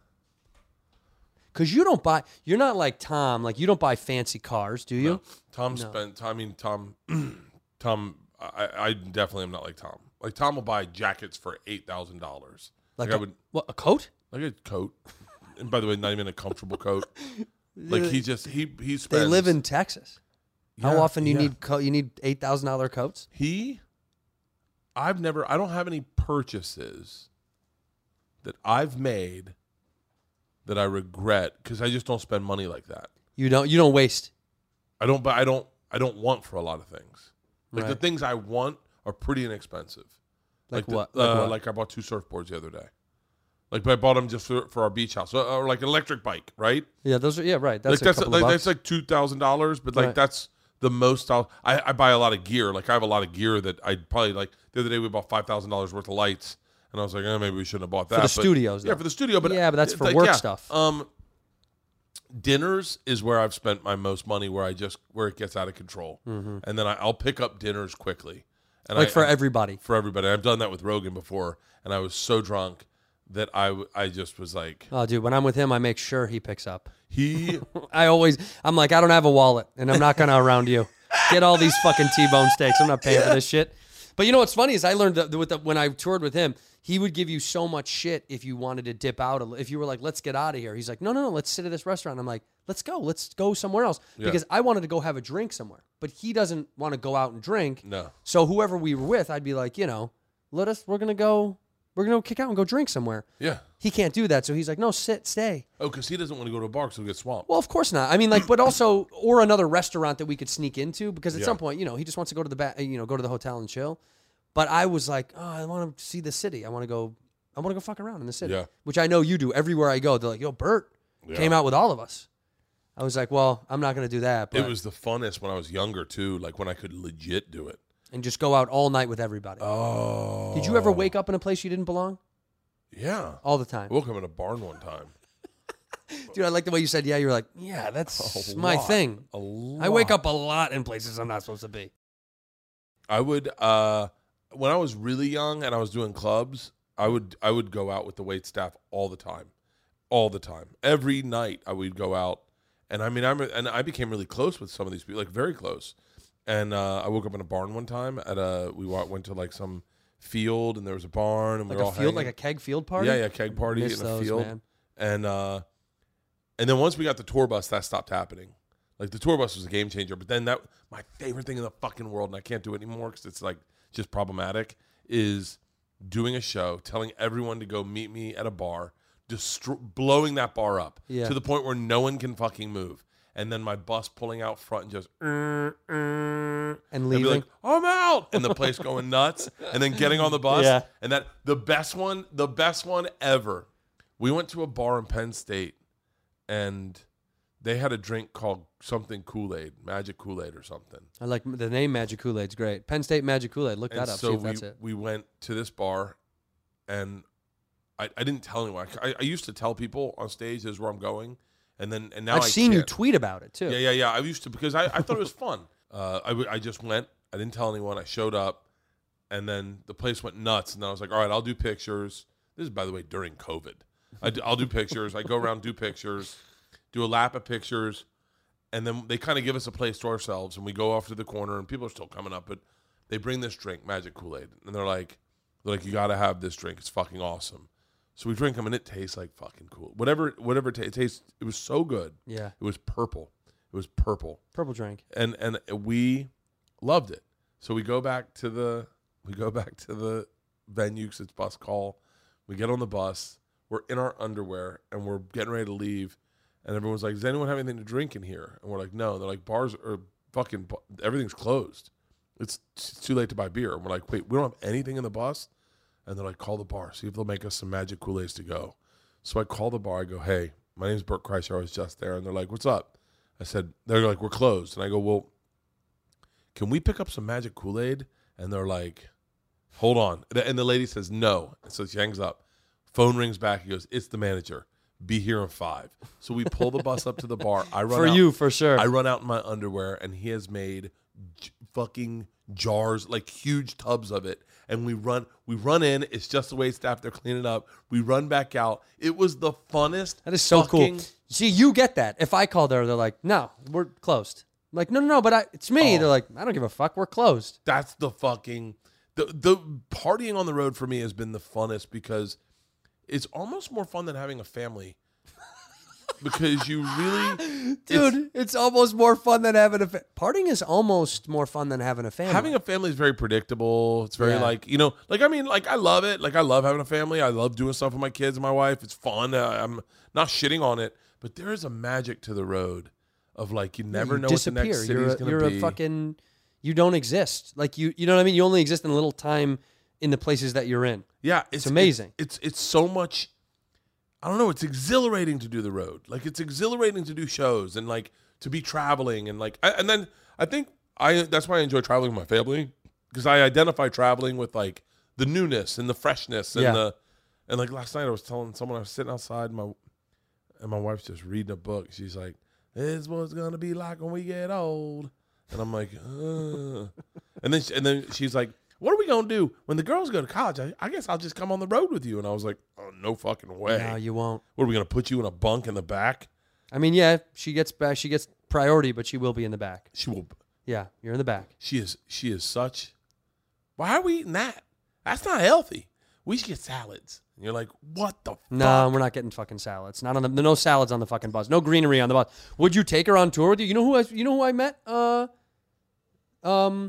Because you don't buy, you're not like Tom, like you don't buy fancy cars, do you? No. Tom No. spent, I mean, Tom, Tom, I, I definitely am not like Tom. Like Tom will buy jackets for eight thousand dollars. Like, Like, a, I would, what, a coat? like a coat. And by the way, not even a comfortable coat. Like he just, he, he spends. They live in Texas. How Yeah, often do you yeah. need co- you need eight thousand dollars coats? He, I've never, I don't have any purchases that I've made that I regret because I just don't spend money like that. You don't you don't waste. I don't, but I don't, I don't want for a lot of things. Like the Right. things I want are pretty inexpensive. Like the- what? Like uh, what? Like I bought two surfboards the other day. Like, but I bought them just for, for our beach house, or, or like an electric bike, right? Yeah, those are yeah, right. That's like a that's couple like of that's bucks. like two thousand dollars, but like Right. that's the most I'll. I, I buy a lot of gear. Like I have a lot of gear that I probably like. The other day we bought five thousand dollars worth of lights, and I was like, eh, maybe we shouldn't have bought that the but- studios, Yeah, though. for the studio, but Yeah, but that's for like, work yeah. stuff. Um, dinners is where I've spent my most money, where I just where it gets out of control, Mhm. and then I, I'll pick up dinners quickly, and Like I, for I- everybody. For everybody, I've done that with Rogan before, and I was so drunk that I w- I just was like, Oh, dude, when I'm with him, I make sure he picks up. he. I always, I'm like, I don't have a wallet, and I'm not gonna around you. Get all these fucking T-bone steaks. I'm not paying for this shit. But you know what's funny is I learned that with the, when I toured with him, he would give you so much shit if you wanted to dip out. A, li- if you were like, let's get out of here. He's like, no, no, no, let's sit at this restaurant. I'm like, let's go. Let's go somewhere else. Yeah. Because I wanted to go have a drink somewhere. But he doesn't want to go out and drink. No. So whoever we were with, I'd be like, you know, let us, we're going to go, we're going to kick out and go drink somewhere. Yeah. He can't do that. So he's like, no, sit, stay. Oh, because he doesn't want to go to a bar because he'll get swamped. Well, of course not. I mean, like, but also, or another restaurant that we could sneak into because at Yeah. some point, you know, he just wants to go to the ba- you know, go to the hotel and chill. But I was like, oh, I want to see the city. I want to go. I want to go fuck around in the city. Yeah. Which I know you do everywhere I go. They're like, yo, Bert Yeah. came out with all of us. I was like, well, I'm not going to do that. But, It was the funnest when I was younger too, like when I could legit do it. and just go out all night with everybody. Oh. Did you ever wake up in a place you didn't belong? Yeah. All the time. I woke up in a barn one time. Dude, I like the way you said, yeah. You were like, yeah, that's A my lot. thing. A I wake lot. up a lot in places I'm not supposed to be. I would uh when I was really young and I was doing clubs, I would I would go out with the wait staff all the time. All the time. Every night I would go out, and I mean I'm and I became really close with some of these people, like very close. And uh, I woke up in a barn one time at a we wa- went to like some field and there was a barn and Like we were a all field, like hanging. a keg field party? Yeah, yeah, keg party Miss in a those, field. man. And uh and then once we got the tour bus, that stopped happening. Like the tour bus was a game changer, but then that my favorite thing in the fucking world, and I can't do it anymore because it's like just problematic, is doing a show, telling everyone to go meet me at a bar, destro- blowing that bar up Yeah. to the point where no one can fucking move, and then my bus pulling out front and just "Er, er," And be leaving. like, I'm out, and the place going nuts, and then getting on the bus, Yeah. and that the best one, the best one ever. We went to a bar in Penn State, and they had a drink called something Kool-Aid, Magic Kool-Aid or something. I like the name Magic Kool-Aid's great. Penn State Magic Kool-Aid. Look And that up. so See if we, that's it. we went to this bar, and I, I didn't tell anyone. I, I used to tell people on stage this is where I'm going, and then and now I've I seen you can't. tweet about it too. Yeah, yeah, yeah. I used to because I, I thought it was fun. Uh, I, w- I just went. I didn't tell anyone. I showed up, and then the place went nuts. And then I was like, all right, I'll do pictures. This is, by the way, during COVID. I d- I'll do pictures. I go around, do pictures, do a lap of pictures, and then they kind of give us a place to ourselves, and we go off to the corner, and people are still coming up, but they bring this drink, Magic Kool-Aid, and they're like, they're like, you got to have this drink. It's fucking awesome. So we drink them, and it tastes like fucking cool. Whatever, whatever it, ta- it tastes, it was so good. Yeah. It was purple. It was purple. Purple drink. And and we loved it. So we go back to the we go back to the venue because it's bus call. We get on the bus. We're in our underwear and we're getting ready to leave. And everyone's like, "Does anyone have anything to drink in here?" And we're like, "No." They're like, "Bars are fucking everything's closed. It's, it's too late to buy beer." And we're like, "Wait, we don't have anything in the bus?" And they're like, "Call the bar. See if they'll make us some Magic Kool-Aids to go." So I call the bar. I go, "Hey, my name's Bert Kreischer. I was just there." And they're like, "What's up?" I said, they're like, "We're closed." And I go, "Well, can we pick up some Magic Kool-Aid?" And they're like, "Hold on." And the lady says, "No." And so she hangs up. Phone rings back. He goes, "It's the manager. be here in five. So we pull the bus up to the bar. I run For out, you, for sure. I run out in my underwear, and he has made j- fucking jars, like huge tubs of it. And we run, we run in. It's just the wait staff. They're cleaning up. We run back out. It was the funnest. That is so fucking, cool. See, you get that. If I call there, they're like, no, we're closed. I'm like, no, no, no, but I, it's me. Oh. They're like, I don't give a fuck. We're closed. That's the fucking, the, the partying on the road for me has been the funnest because it's almost more fun than having a family. Because you really, Dude, it's, it's almost more fun than having a fa- partying is almost more fun than having a family. having a family is very predictable. It's very Yeah. like, you know, like, I mean, like, I love it. Like, I love having a family. I love doing stuff with my kids and my wife. It's fun. Uh, I'm not shitting on it. But there is a magic to the road of, like, you never you know disappear. what the next city you're is a, going you're to be. a fucking, you don't exist. Like, you, you know what I mean? You only exist in a little time in the places that you're in. Yeah. It's amazing. It's, it's, it's so much, I don't know. It's exhilarating to do the road. Like, it's exhilarating to do shows and, like, to be traveling. And, like, I, and then I think I, that's why I enjoy traveling with my family. Because I identify traveling with, like, the newness and the freshness. And Yeah. the, and, like, last night I was telling someone I was sitting outside and my, and my wife's just reading a book. She's like, this is what it's going to be like when we get old. And I'm like, uh. and then she, and then she's like, what are we going to do when the girls go to college? I, I guess I'll just come on the road with you. And I was like, oh, no fucking way. No, you won't. What, are we going to put you in a bunk in the back? I mean, yeah, she gets back. She gets priority, but she will be in the back. She will. Yeah, you're in the back. She is, she is such, why are we eating that? That's not healthy. We should get salads. And you're like, what the fuck? No, we're not getting fucking salads. Not on the no salads on the fucking bus. No greenery on the bus. Would you take her on tour with you? You know who I you know who I met? Uh um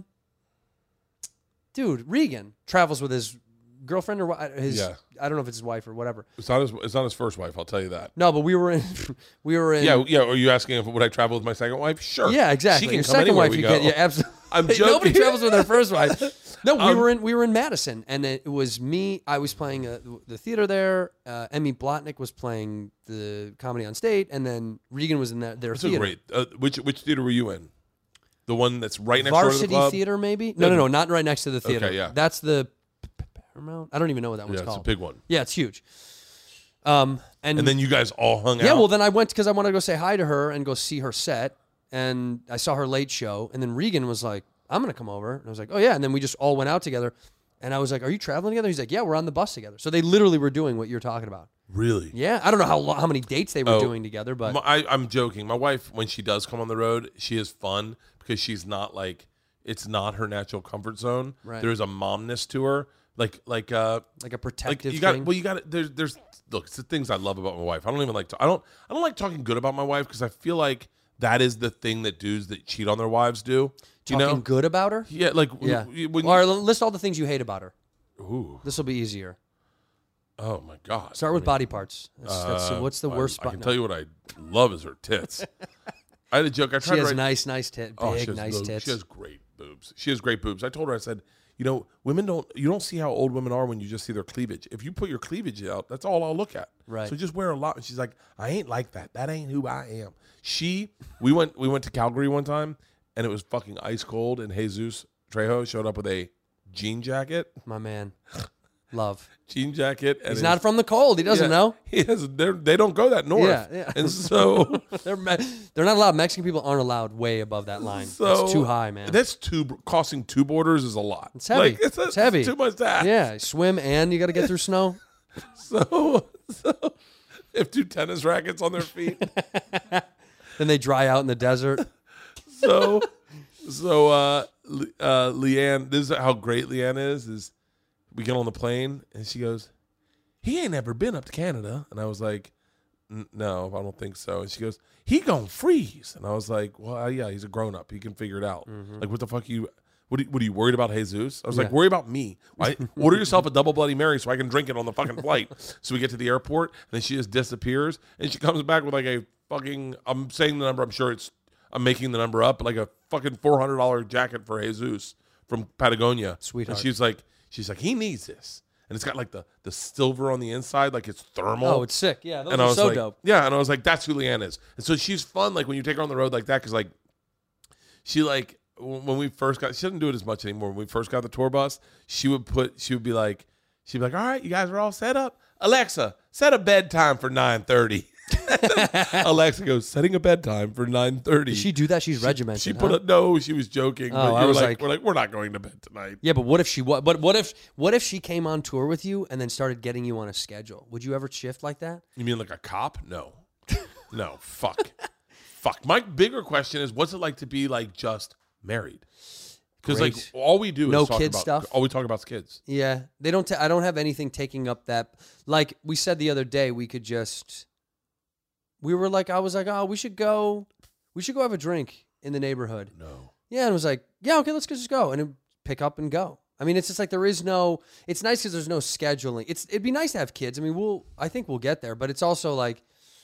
Dude, Regan travels with his girlfriend or what his Yeah. I don't know if it's his wife or whatever. It's not his, it's not his first wife, I'll tell you that. No, but we were in we were in Yeah, yeah. Are you asking if would I travel with my second wife? Sure. Yeah, exactly. She can Your come second anywhere wife we you go. can yeah, absolutely. I'm Nobody joking. travels with their first wife. No, we Um, were in we were in Madison, and it was me. I was playing uh, the theater there. Uh, Emmy Blotnick was playing the Comedy on State, and then Regan was in their, their That's a theater. great. Uh, which which theater were you in? The one that's right next door to the Varsity club? Theater, maybe? No, no, no, not right next to the theater. Okay, yeah. That's the Paramount. I don't even know what that one's Yeah, it's a called. big one. Yeah, it's huge. Um, and, And then you guys all hung yeah, out. well, then I went because I wanted to go say hi to her and go see her set, and I saw her late show, and then Regan was like, "I'm gonna come over," and I was like, "Oh yeah," and then we just all went out together, and I was like, "Are you traveling together?" He's like, "Yeah, we're on the bus together." So they literally were doing what you're talking about. Really? Yeah, I don't know how lo- how many dates they were Oh, doing together, but My- I, I'm joking. My wife, when she does come on the road, she is fun because she's not like it's not her natural comfort zone. Right. There's a momness to her, like like uh like a like protective you got. thing. Well, you got there's there's look. It's the things I love about my wife. I don't even like to. I don't I don't like talking good about my wife because I feel like that is the thing that dudes that cheat on their wives do. You Talking know? good about her. Yeah, like Yeah. w- when Or list all the things you hate about her. Ooh. This will be easier. Oh my god. Start with body parts. That's, that's, Uh, what's the I- worst I, spot? can No. tell you what I love is her tits. I had a joke. I tried She to has write, nice, nice tits. Big, Oh, she has nice those- tits. She has great boobs. She has great boobs. I told her, I said, you know, women don't, you don't see how old women are when you just see their cleavage. If you put your cleavage out, that's all I'll look at. Right. So just wear a lot. And she's like, I ain't like that. That ain't who I am. She, we went, we went to Calgary one time and it was fucking ice cold and Jesus Trejo showed up with a jean jacket, My man. Love. jean jacket. And He's his- not from the cold. He doesn't Yeah, know. He has, they're, they don't go that north. Yeah, yeah. And so, They're me- they're not allowed. Mexican people aren't allowed way above that line. so It's too high, man. That's two, costing two borders is a lot. It's heavy. Like, it's, It's heavy. Too much that. Yeah, swim and you got to get through snow. So, so they have two tennis rackets on their feet. Then they dry out in the desert. So, so uh, Le- uh, Leanne, this is how great Leanne is. Is we get on the plane and she goes, "He ain't ever been up to Canada," and I was like, "N- "No, I don't think so." And she goes, "He gonna freeze," and I was like, "Well, uh, yeah, he's a grown up. He can figure it out. Like, what the fuck you?" What are, you, what are you worried about, Jesus? I was like, Yeah. worry about me. Right? Order yourself a double Bloody Mary so I can drink it on the fucking flight. So we get to the airport, and then she just disappears, and she comes back with like a fucking, I'm saying the number, I'm sure it's, I'm making the number up, like a fucking four hundred dollars jacket for Jesus from Patagonia. Sweetheart. And she's like, she's like, he needs this. And it's got like the, the silver on the inside, like it's thermal. Oh, it's sick. Yeah, those and are I was so like, dope. yeah, and I was like, that's who Leanne is. And so she's fun, like when you take her on the road like that, because like she like when we first got, she doesn't do it as much anymore. When we first got the tour bus, she would put, she would be like, she'd be like, all right, you guys are all set up. Alexa, set a bedtime for nine thirty. Alexa goes, setting a bedtime for nine thirty. Did she do that? She's she, regimented. She huh? put a no. She was joking. Oh, but I you were was like, like- we're like, we're not going to bed tonight. Yeah, but what if she wa- But what if what if she came on tour with you and then started getting you on a schedule? Would you ever shift like that? You mean like a cop? No, no. Fuck, fuck. My bigger question is, what's it like to be like just married? Because like Great. all we do No is talk kid about stuff? all we talk about is kids. Yeah, they don't. Ta- I don't have anything taking up that. Like we said the other day, we could just. We were like, I was like, oh, we should go. We should go have a drink in the neighborhood. No. Yeah, and it was like, yeah, okay, let's just go and it, pick up and go. I mean, it's just like there is no. It's nice because there's no scheduling. It's it'd be nice to have kids. I mean, we'll. I think we'll get there, but it's also like.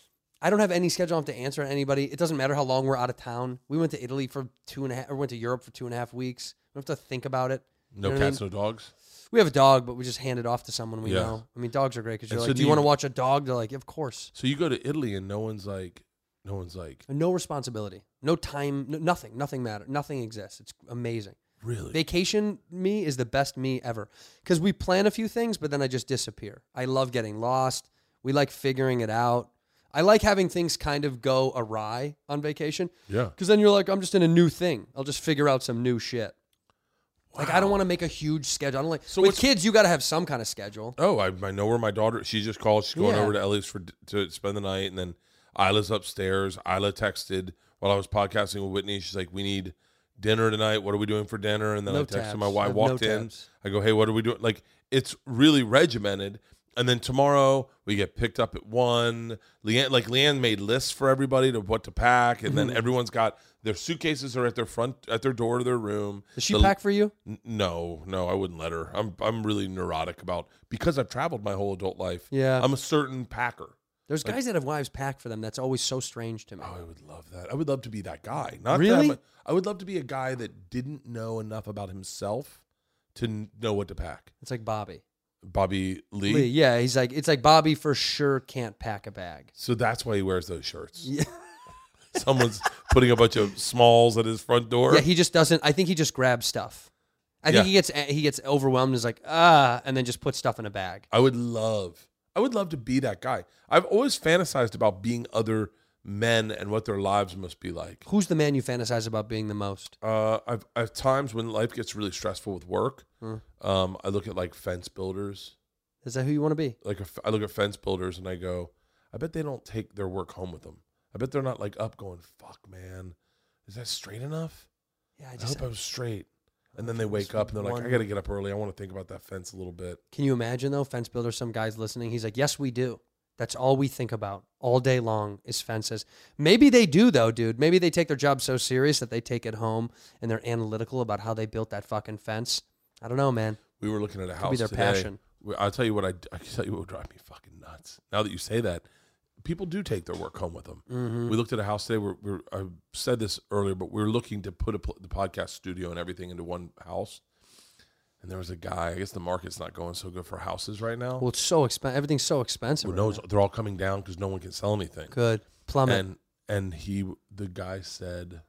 I don't have any schedule. I don't have to answer to anybody. It doesn't matter how long we're out of town. We went to Italy for two and a half, or went to Europe for two and a half weeks. We don't have to think about it. No You know what I cats, mean? no dogs. We have a dog, but we just hand it off to someone we Yeah. know. I mean, dogs are great because you're And like, so do do you you- want to watch a dog? They're like, of course. So you go to Italy and no one's like, no one's like, No responsibility, no time, no, nothing, nothing matter, nothing exists. It's amazing. really? Vacation me is the best me ever because we plan a few things, but then I just disappear. I love getting lost. We like figuring it out. I like having things kind of go awry on vacation. Yeah. Because then you're like, I'm just in a new thing. I'll just figure out some new shit. Like, I don't want to make a huge schedule. I don't like, So with what's- kids, you got to have some kind of schedule. Oh, I, I know where my daughter. She just called. She's going Yeah. over to Ellie's for to spend the night, and then Isla's upstairs. Isla texted while I was podcasting with Whitney. She's like, "We need dinner tonight. What are we doing for dinner?" And then No I texted tabs. my I wife. have Walked no in. tabs. I go, "Hey, what are we doing?" Like, it's really regimented. And then tomorrow we get picked up at one. Leanne, like Leanne made lists for everybody to what to pack, and then Mm-hmm. everyone's got their suitcases are at their front at their door to their room. Does she The- pack for you? N- No, no, I wouldn't let her. I'm I'm really neurotic about because I've traveled my whole adult life. Yeah. I'm a certain packer. There's guys that have wives pack for them. That's always so strange to me. Oh, I would love that. I would love to be that guy. Not Really? That, I would love to be a guy that didn't know enough about himself to n- know what to pack. It's like Bobby. Bobby Lee. Lee, yeah, he's like, it's like Bobby for sure can't pack a bag. So that's why he wears those shirts. Yeah. Someone's putting a bunch of smalls at his front door. Yeah, he just doesn't. I think he just grabs stuff. I think Yeah. he gets he gets overwhelmed. And is like ah, and then just puts stuff in a bag. I would love, I would love to be that guy. I've always fantasized about being other men and what their lives must be like. Who's the man you fantasize about being the most? Uh, I've I've times when life gets really stressful with work. Hmm. Um, I look at like fence builders. Is that who you want to be? Like a, I look at fence builders and I go, I bet they don't take their work home with them. I bet they're not like up going, fuck man, is that straight enough? Yeah, I I just. hope I was straight. And then if they it was wake up and they're like, one- I got to get up early. I want to think about that fence a little bit. Can you imagine though, fence builder? Some guys listening. He's like, yes, we do. That's all we think about all day long is fences. Maybe they do though, dude. Maybe they take their job so serious that they take it home and they're analytical about how they built that fucking fence. I don't know, man. We were looking at a Could house be their today. passion. We- I'll tell you what I, I can tell you what would drive me fucking nuts. Now that you say that, people do take their work home with them. Mm-hmm. We looked at a house today. We're, we're, I said this earlier, but we were looking to put a, pl- the podcast studio and everything into one house. And there was a guy. I guess the market's not going so good for houses right now. Well, it's so expensive. Everything's so expensive. Well, right no, now. it's- they're all coming down because no one can sell anything. Good plummet. And and he, the guy said,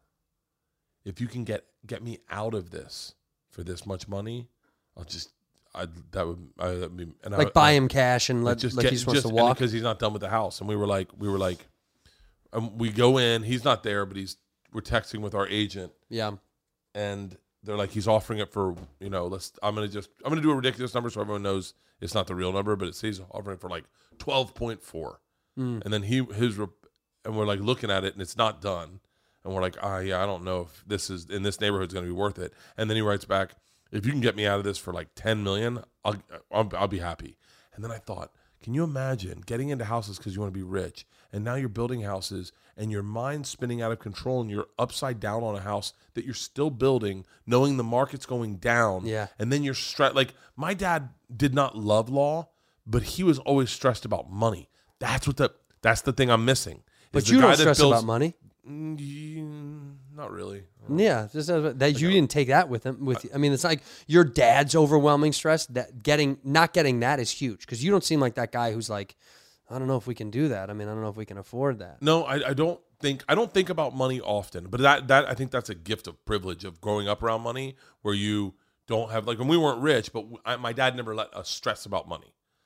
if you can get get me out of this for this much money, I'll just, I that would, I, that'd be, and like I, buy I, him cash and let just like get, he's supposed just, to walk. because he's not done with the house. And we were like, we were like, um, we go in. He's not there, but he's we're texting with our agent, Yeah. and they're like, he's offering it for, you know, let's. I'm gonna just, I'm gonna do a ridiculous number so everyone knows it's not the real number, but it says offering it for like twelve point four, Mm. and then he his, rep- and we're like looking at it, and it's not done, and we're like, ah, yeah, I don't know if this is in this neighborhood is gonna be worth it. And then he writes back, if you can get me out of this for like ten million, I'll I'll, I'll be happy. And then I thought, can you imagine getting into houses because you want to be rich, and now you're building houses, and your mind's spinning out of control, and you're upside down on a house that you're still building, knowing the market's going down. Yeah. And then you're stressed. Like, my dad did not love law, but he was always stressed about money. That's what the that's the thing I'm missing. is But the you guy don't that stress builds- about money. Mm, yeah, not really. Yeah, just, uh, that you didn't take that with him. With I mean, it's like your dad's overwhelming stress. That getting not getting that is huge because you don't seem like that guy who's like, I don't know if we can do that. I mean, I don't know if we can afford that. No, I, I don't think I don't think about money often, but that that I think that's a gift of privilege of growing up around money, where you don't have like when we weren't rich, but I, my dad never let us stress about money.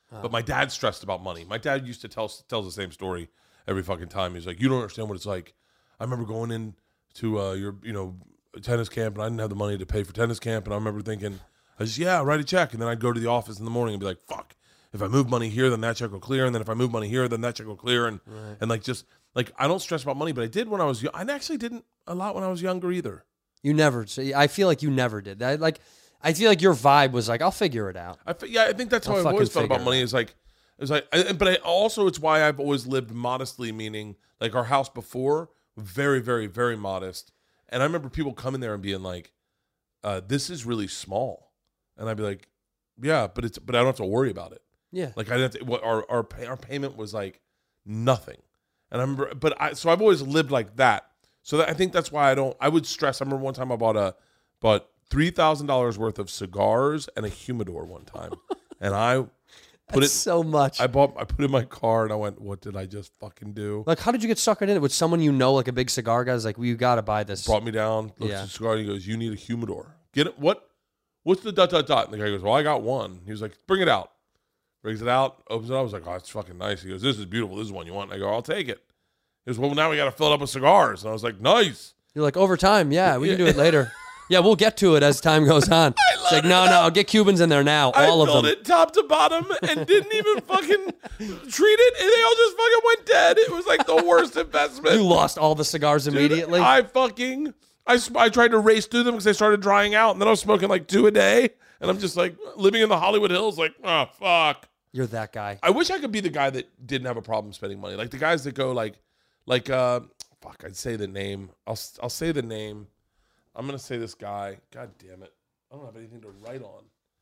But my dad stressed about money. My dad used to tell tells the same story every fucking time. He's like, you don't understand what it's like. I remember going in to uh, your, you know, tennis camp, and I didn't have the money to pay for tennis camp, and I remember thinking, I just, yeah, write a check, and then I'd go to the office in the morning and be like, fuck, if I move money here, then that check will clear, and then if I move money here, then that check will clear, and Right. and like just like I don't stress about money, but I did when I was young. I actually didn't a lot when I was younger either. You never. So I feel like you never did. I, like, I feel like your vibe was like, I'll figure it out. I fe- yeah, I think that's how I'll I've fucking always felt figure about it money. out. Is like, it's like, I- but I also it's why I've always lived modestly. Meaning, like our house before, very, very, very modest. And I remember people coming there and being like, uh, "This is really small," and I'd be like, "Yeah, but it's but I don't have to worry about it." Yeah. Like I didn't. Have to, what, our our pay, our payment was like nothing, and I remember. But I so I've always lived like that. So that, I think that's why I don't. I would stress. I remember one time I bought a bought three thousand dollars worth of cigars and a humidor one time, and I put That's it so much. I bought. I put it in my car, and I went, "What did I just fucking do?" Like, how did you get suckered in it? With someone you know, like a big cigar guy's like, well, you got to buy this. Brought me down. Looked Yeah. at the cigar. And he goes, "You need a humidor. Get it? What? What's the dot dot dot?" And the guy goes, "Well, I got one." He was like, "Bring it out." Brings it out. Opens it up. I was like, "Oh, it's fucking nice." He goes, "This is beautiful. This is one you want." And I go, "I'll take it." He goes, "Well, now we got to fill it up with cigars." And I was like, "Nice." You're like, over time, yeah, we can do it later. Yeah, we'll get to it as time goes on. It's like, no, no, I'll get Cubans in there now, all I of filled them. it top to bottom and didn't even fucking treat it, and they all just fucking went dead. It was like the worst investment. You lost all the cigars Dude, immediately. I fucking I, sm- I tried to race through them because they started drying out, and then I was smoking like two a day, and I'm just like living in the Hollywood Hills, like, oh fuck. You're that guy. I wish I could be the guy that didn't have a problem spending money, like the guys that go like, like uh, fuck, I'd say the name. I'll I'll say the name. I'm gonna say this guy. God damn it, I don't have anything to write on.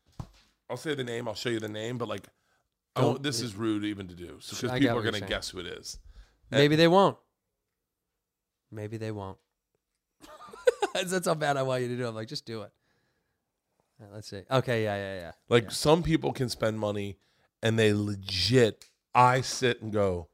I'll say the name. I'll show you the name, but like, I Don't- won't, this is rude even to do, because I get people what are you're gonna saying. guess who it is. Maybe they won't. Maybe they won't. that's, that's how bad I want you to do. I'm like, just do it. All right, let's see. Okay, yeah, yeah, yeah. Like Yeah. some people can spend money and they legit, I sit and go,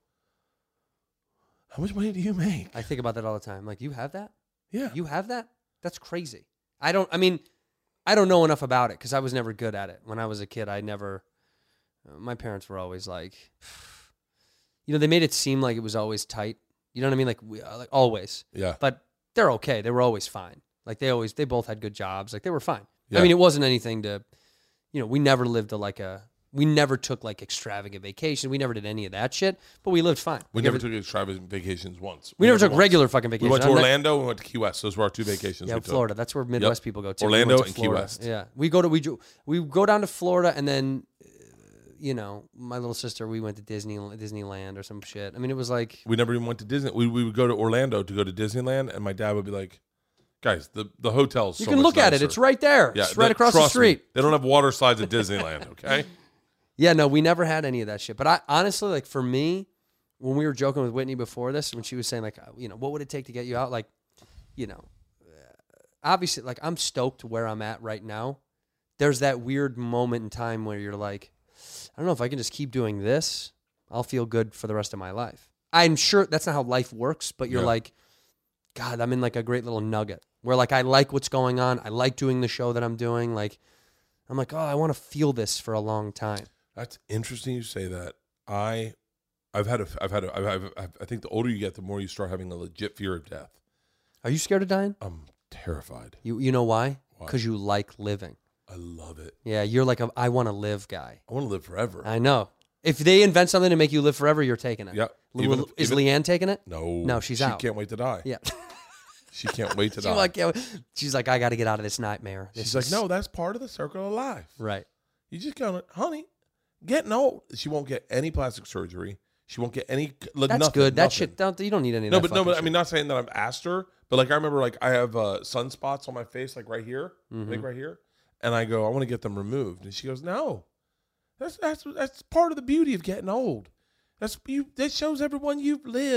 how much money do you make? I think about that all the time. Like, you have that? Yeah. You have that? That's crazy. I don't, I mean, I don't know enough about it because I was never good at it. When I was a kid, I never, uh, my parents were always like, you know, they made it seem like it was always tight. You know what I mean? Like, we, uh, like always. Yeah. But they're okay. They were always fine. Like, they always, they both had good jobs. Like, they were fine. Yeah. I mean, it wasn't anything to, you know, we never lived a, like a, we never took like extravagant vacation. We never did any of that shit, but we lived fine. We never took extravagant vacations once. We never took once. regular fucking We vacations. went to I'm not- Orlando. We went to Key West. Those were our two vacations. Yeah, we took. Florida. That's where Midwest Yep. people go to. We Orlando went to and Key Florida. West. Yeah, we go to we do- we go down to Florida, and then, uh, you know, my little sister, we went to Disney Disneyland or some shit. I mean, it was like, We never even went to Disney. We, we would go to Orlando to go to Disneyland, and my dad would be like, guys, the, the hotel's you so can much look at it. nicer." It's right there. Yeah, it's right the- across the trust me, street. they don't have water slides at Disneyland, okay? Yeah, no, we never had any of that shit. But I honestly, like, for me, when we were joking with Whitney before this, when she was saying, like, uh, you know, what would it take to get you out? Like, you know, uh, obviously, like, I'm stoked where I'm at right now. There's that weird moment in time where you're like, I don't know if I can just keep doing this, I'll feel good for the rest of my life. I'm sure that's not how life works, but you're Yeah. like, God, I'm in like a great little nugget where like I like what's going on. I like doing the show that I'm doing. Like, I'm like, oh, I want to feel this for a long time. That's interesting you say that. I, I've had a, I've had a, I've, I've, I think the older you get, the more you start having a legit fear of death. Are you scared of dying? I'm terrified. You you know why? Why? Because you like living. I love it. Yeah, you're like a I want to live guy. I want to live forever. I know. If they invent something to make you live forever, you're taking it. Yeah. L- Even L- if- is even- Leanne taking it? No. No, she's she out. can't wait to die. Yeah. She can't wait to She die. like, yeah, she's like, I got to get out of this nightmare. This She's like, is- no, that's part of the circle of life. Right. You just gotta, honey, getting old. She won't get any plastic surgery. She won't get any. Like, That's nothing, good. That nothing. shit. Don't you don't need any. Of No, that but no, but fucking I mean, not saying that I've asked her, but like I remember, like I have uh, sunspots on my face, like right here, Mm-hmm. like right here, and I go, I want to get them removed, and she goes, no, that's that's that's part of the beauty of getting old. That's you. That shows everyone you've lived.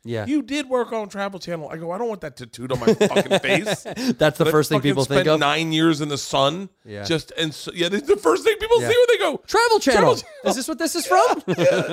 Yeah. You did work on Travel Channel. I go, I don't want that tattooed on my fucking face. That's the But I first thing fucking people think spent of. Nine years in the sun. Yeah. Just and so, yeah, this is the first thing people Yeah. see when they go Travel Channel. Channel. Is this what this is from?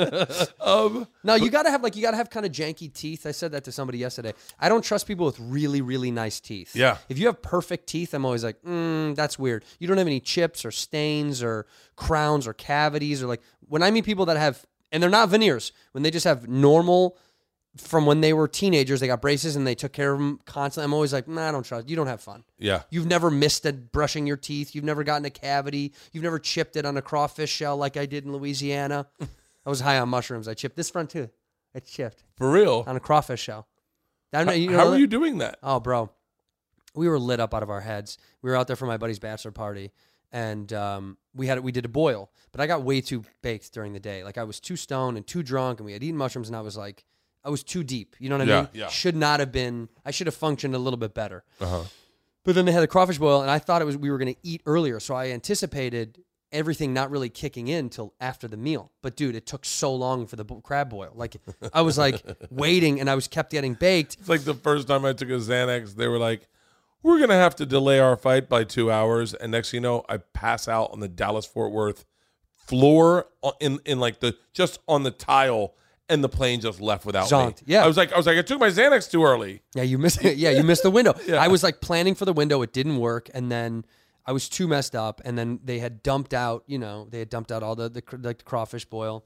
Um, No, you gotta have like you gotta have kind of janky teeth. I said that to somebody yesterday. I don't trust people with really, really nice teeth. Yeah. If you have perfect teeth, I'm always like, mm, that's weird. You don't have any chips or stains or crowns or cavities or like when I meet people that have, and they're not veneers, when they just have normal. From when they were teenagers, they got braces and they took care of them constantly. I'm always like, nah, I don't trust. You don't have fun. Yeah. You've never missed a brushing your teeth. You've never gotten a cavity. You've never chipped it on a crawfish shell like I did in Louisiana. I was high on mushrooms. I chipped this front tooth. I chipped For real. on a crawfish shell. I How, know- you know how are that? you doing that? Oh, bro. We were lit up out of our heads. We were out there for my buddy's bachelor party, and um, we had we did a boil, but I got way too baked during the day. Like I was too stoned and too drunk, and we had eaten mushrooms, and I was like, I was too deep. You know what I Yeah, mean? yeah. Should not have been. I should have functioned a little bit better. Uh-huh. But then they had a crawfish boil, and I thought it was we were going to eat earlier, so I anticipated everything not really kicking in till after the meal. But dude, it took so long for the bo- crab boil. Like I was like waiting, and I was kept getting baked. It's like the first time I took a Xanax, they were like, we're going to have to delay our fight by two hours. And next thing you know, I pass out on the Dallas-Fort Worth floor in, in like the, just on the tile, and the plane just left without Zonked. me. Yeah. I was like, I was like, I took my Xanax too early. Yeah, you missed. Yeah, you missed the window. Yeah. I was like planning for the window. It didn't work, and then I was too messed up. And then they had dumped out. You know, they had dumped out all the the, cr- the crawfish boil,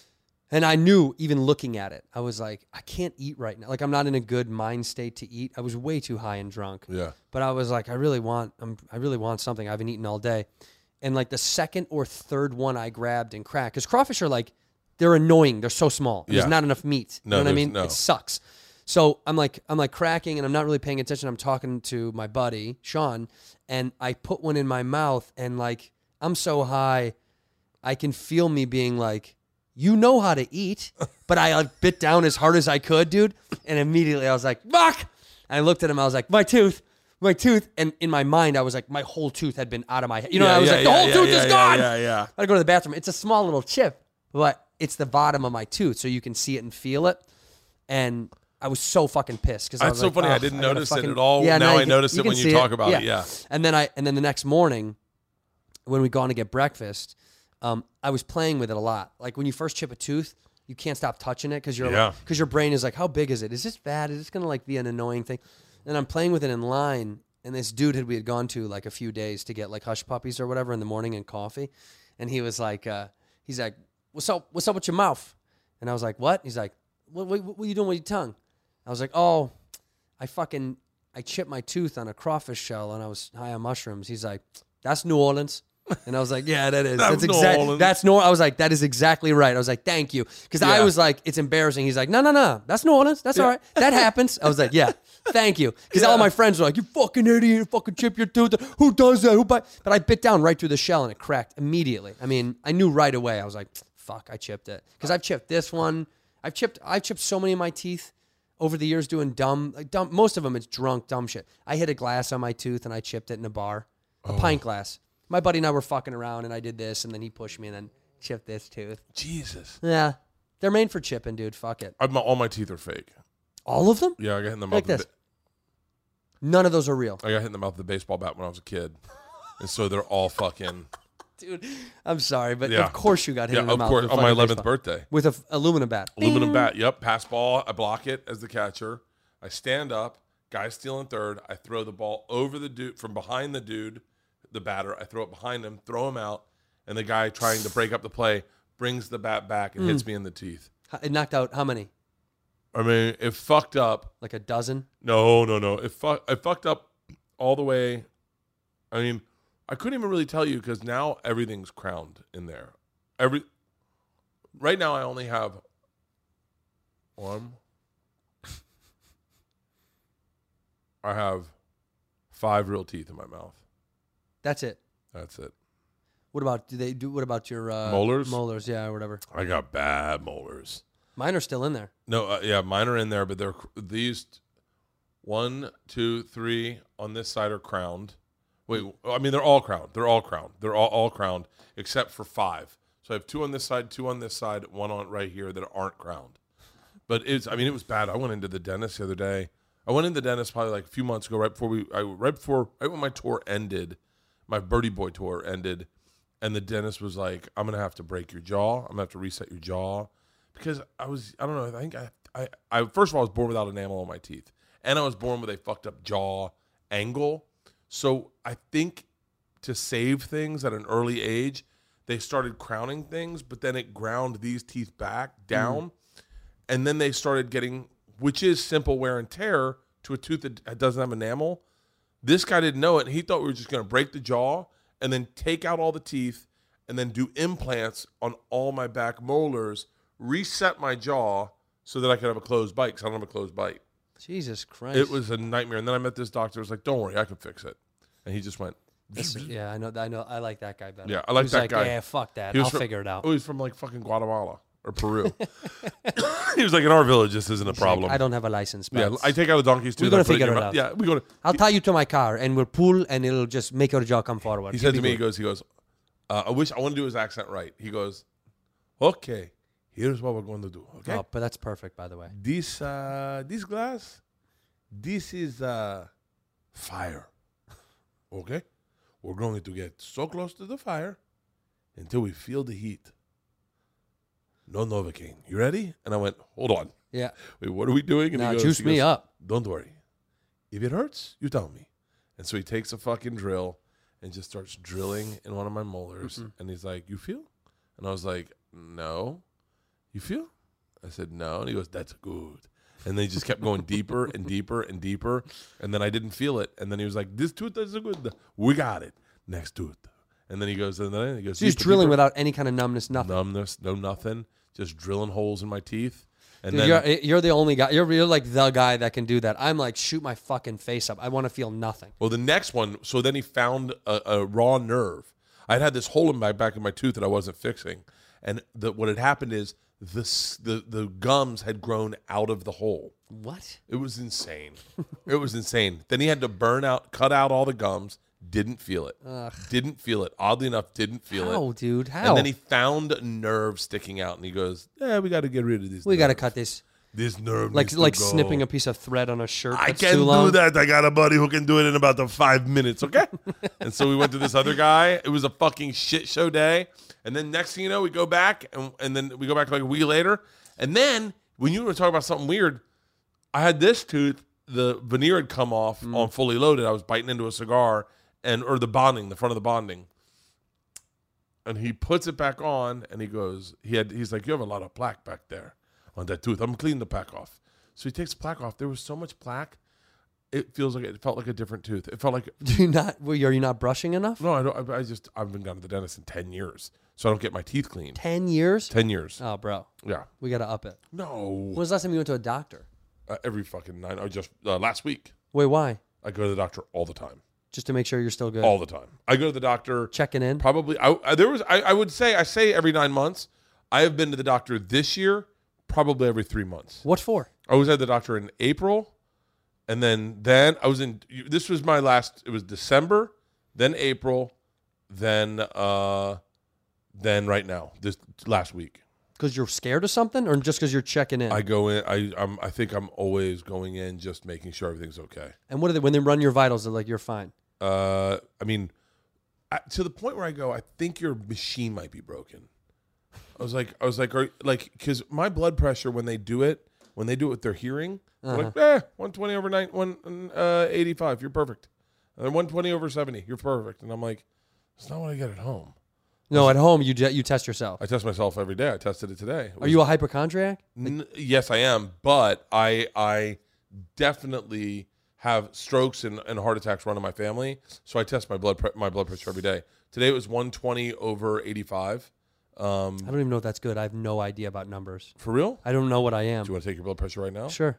and I knew even looking at it, I was like, I can't eat right now. Like I'm not in a good mind state to eat. I was way too high and drunk. Yeah. But I was like, I really want. I'm, I really want something. I haven't eaten all day, and like the second or third one I grabbed and cracked, because crawfish are like. They're annoying. They're so small. There's Yeah. not enough meat. You No, know what I there's- mean? no. It sucks. So I'm like, I'm like cracking, and I'm not really paying attention. I'm talking to my buddy Sean, and I put one in my mouth, and like I'm so high, I can feel me being like, you know how to eat, but I like bit down as hard as I could, dude, and immediately I was like, fuck. And I looked at him. I was like, my tooth, my tooth, and in my mind I was like, my whole tooth had been out of my head. You know, Yeah, I was yeah, like, the yeah, whole yeah, tooth yeah, is yeah, gone. yeah, yeah. I go to the bathroom. It's a small little chip, but it's the bottom of my tooth, so you can see it and feel it. And I was so fucking pissed because I That's was so like, funny. I "Ugh, didn't gotta notice it fucking-" at all. Now you I can- notice it can when you see talk about it, yeah. And then I and then the next morning, when we gone to get breakfast, um, I was playing with it a lot. Like when you first chip a tooth, you can't stop touching it because you're Yeah. because your brain is like, how big is it? Is this bad? Is this gonna like be an annoying thing? And I'm playing with it in line, and this dude had we had gone to like a few days to get like hush puppies or whatever in the morning and coffee, and he was like, uh, he's like, what's up? What's up with your mouth? And I was like, what? He's like, what, what, what are you doing with your tongue? I was like, oh, I fucking, I chipped my tooth on a crawfish shell and I was high on mushrooms. He's like, that's New Orleans. And I was like, yeah, that is. That's That's New exactly, Orleans. that's New I was like, that is exactly right. I was like, thank you. Because I Yeah. was like, it's embarrassing. He's like, no, no, no, that's New Orleans. That's all right. That happens. I was like, yeah, thank you. Because all my friends were like, you fucking idiot, you fucking chip your tooth. Who does that? Who bite? But I bit down right through the shell and it cracked immediately. I mean, I knew right away. I was like, fuck, I chipped it. Because I've chipped this one. I've chipped I've chipped so many of my teeth over the years doing dumb, like dumb. Most of them it's drunk, dumb shit. I hit a glass on my tooth and I chipped it in a bar, a Oh. pint glass. My buddy and I were fucking around and I did this and then he pushed me and then chipped this tooth. Jesus. Yeah, they're made for chipping, dude. Fuck it. I'm, all my teeth are fake. All of them? Yeah, I got hit in the mouth. Like with this. a None of those are real. ba- I got hit in the mouth with a baseball bat when I was a kid, and so they're all fucking. Dude, I'm sorry, but Yeah. of course you got hit Yeah, in the of mouth. course. with On my fucking eleventh baseball. birthday, With an aluminum bat. aluminum Bing. bat. Yep, pass ball. I block it as the catcher. I stand up. Guy stealing third. I throw the ball over the dude from behind the dude, the batter. I throw it behind him, throw him out, and the guy trying to break up the play brings the bat back and Mm. hits me in the teeth. It knocked out how many? I mean, it fucked up. Like a dozen? No, no, no. It, fu- it fucked up all the way. I mean, I couldn't even really tell you because now everything's crowned in there. Every right now, I only have one. I have five real teeth in my mouth. That's it. That's it. What about do they do? What about your uh, Molars? Molars, yeah, or whatever. I got bad molars. Mine are still in there. No, uh, yeah, mine are in there, but they're these one, two, three on this side are crowned. Wait, I mean they're all crowned. They're all crowned. They're all, all crowned except for five. So I have two on this side, two on this side, one on right here that aren't crowned. But it's, I mean, it was bad. I went into the dentist the other day. I went into the dentist probably like a few months ago, right before we, I, right before, right when my tour ended, my Birdie Boy tour ended, and the dentist was like, I'm going to have to break your jaw. I'm going to have to reset your jaw. Because I was, I don't know, I think I, I, I, first of all, I was born without enamel on my teeth. And I was born with a fucked up jaw angle. So I think to save things at an early age, they started crowning things, but then it ground these teeth back down. Mm. And then they started getting, which is simple wear and tear to a tooth that doesn't have enamel. This guy didn't know it. And he thought we were just going to break the jaw and then take out all the teeth and then do implants on all my back molars, reset my jaw so that I could have a closed bite because I don't have a closed bite. Jesus Christ. It was a nightmare. And then I met this doctor who was like, don't worry, I can fix it. And he just went. Yeah, I know. I know. I like that guy better. Yeah, I like that like, guy. Yeah, fuck that. I'll from, figure it out. Oh, he's from like fucking Guatemala or Peru. He was like, in our village, this isn't a he's problem. Like, I don't have a license. But yeah, I take out the donkeys too. We're gonna figure it, it out. Yeah, we go to. I'll tie you to my car and we'll pull and it'll just make your jaw come forward. He You'll said to me, good. he goes, he goes, uh, I wish I want to do his accent right. He goes, okay, here's what we're going to do. Okay, oh, but that's perfect, by the way. This uh, this glass, this is uh, fire. Okay. We're going to get so close to the fire until we feel the heat. No Novocaine. You ready? And I went, hold on. Yeah. Wait, what are we doing? And now he goes, juice he me goes, up. Don't worry. If it hurts, you tell me. And so he takes a fucking drill and just starts drilling in one of my molars. Mm-hmm. And he's like, you feel? And I was like, no. You feel? I said, no. And he goes, that's good. And then he just kept going deeper and deeper and deeper. And then I didn't feel it. And then he was like, this tooth is good. We got it. Next tooth. And then he goes, and then he goes, so he's deeper, drilling deeper. without any kind of numbness, nothing. Numbness, no nothing. Just drilling holes in my teeth. And Dude, then you're, you're the only guy. You're, you're like the guy that can do that. I'm like, shoot my fucking face up. I want to feel nothing. Well, the next one, so then he found a, a raw nerve. I'd had this hole in my back of my tooth that I wasn't fixing. And the, what had happened is this, the, the gums had grown out of the hole. What? It was insane. It was insane. Then he had to burn out, cut out all the gums. Didn't feel it. Ugh. Didn't feel it. Oddly enough, didn't feel How, it. How, dude? How? And then he found a nerve sticking out, and he goes, yeah, we got to get rid of this We got to cut this. This nerve Like needs like to go. snipping a piece of thread on a shirt I that's can too long. do that. I got a buddy who can do it in about the five minutes, okay? And so we went to this other guy. It was a fucking shit show day. And then next thing you know, we go back, and, and then we go back like a week later. And then when you were talking about something weird, I had this tooth, the veneer had come off mm. on Fully Loaded. I was biting into a cigar, and or the bonding, the front of the bonding. And he puts it back on, and he goes, he had, he's like, you have a lot of plaque back there on that tooth. I'm cleaning the plaque off. So he takes the plaque off. There was so much plaque, it feels like it felt like a different tooth. It felt like. Do you not? Well, are you not brushing enough? No, I don't. I, I just I've been gone to the dentist in ten years, so I don't get my teeth cleaned. Ten years. Ten years. Oh, bro. Yeah. We gotta up it. No. When was the last time you went to a doctor? Uh, every fucking nine. I just uh, last week. Wait, why? I go to the doctor all the time. Just to make sure you're still good. All the time. I go to the doctor. Checking in. Probably. I, I there was. I, I would say. I say every nine months. I have been to the doctor this year. Probably every three months. What for? I was at the doctor in April, and then then I was in. This was my last. It was December, then April, then uh, then right now. This last week. Because you're scared of something, or just because you're checking in? I go in. I I'm, I think I'm always going in, just making sure everything's okay. And what are they when they run your vitals? They're like, you're fine. Uh, I mean, I, to the point where I go, I think your machine might be broken. I was like, I was like, are, like, because my blood pressure when they do it, when they do it with their hearing, uh-huh. they're like, eh, one twenty over nine, one uh, eighty-five, you're perfect. And then one twenty over seventy, you're perfect. And I'm like, that's not what I get at home. No, at home you you test yourself. I test myself every day. I tested it today. It Are you a hypochondriac? N- yes, I am. But I I definitely have strokes and, and heart attacks run in my family. So I test my blood pre- my blood pressure every day. Today it was one twenty over eighty-five. Um, I don't even know if that's good. I have no idea about numbers. For real? I don't know what I am. Do you want to take your blood pressure right now? Sure.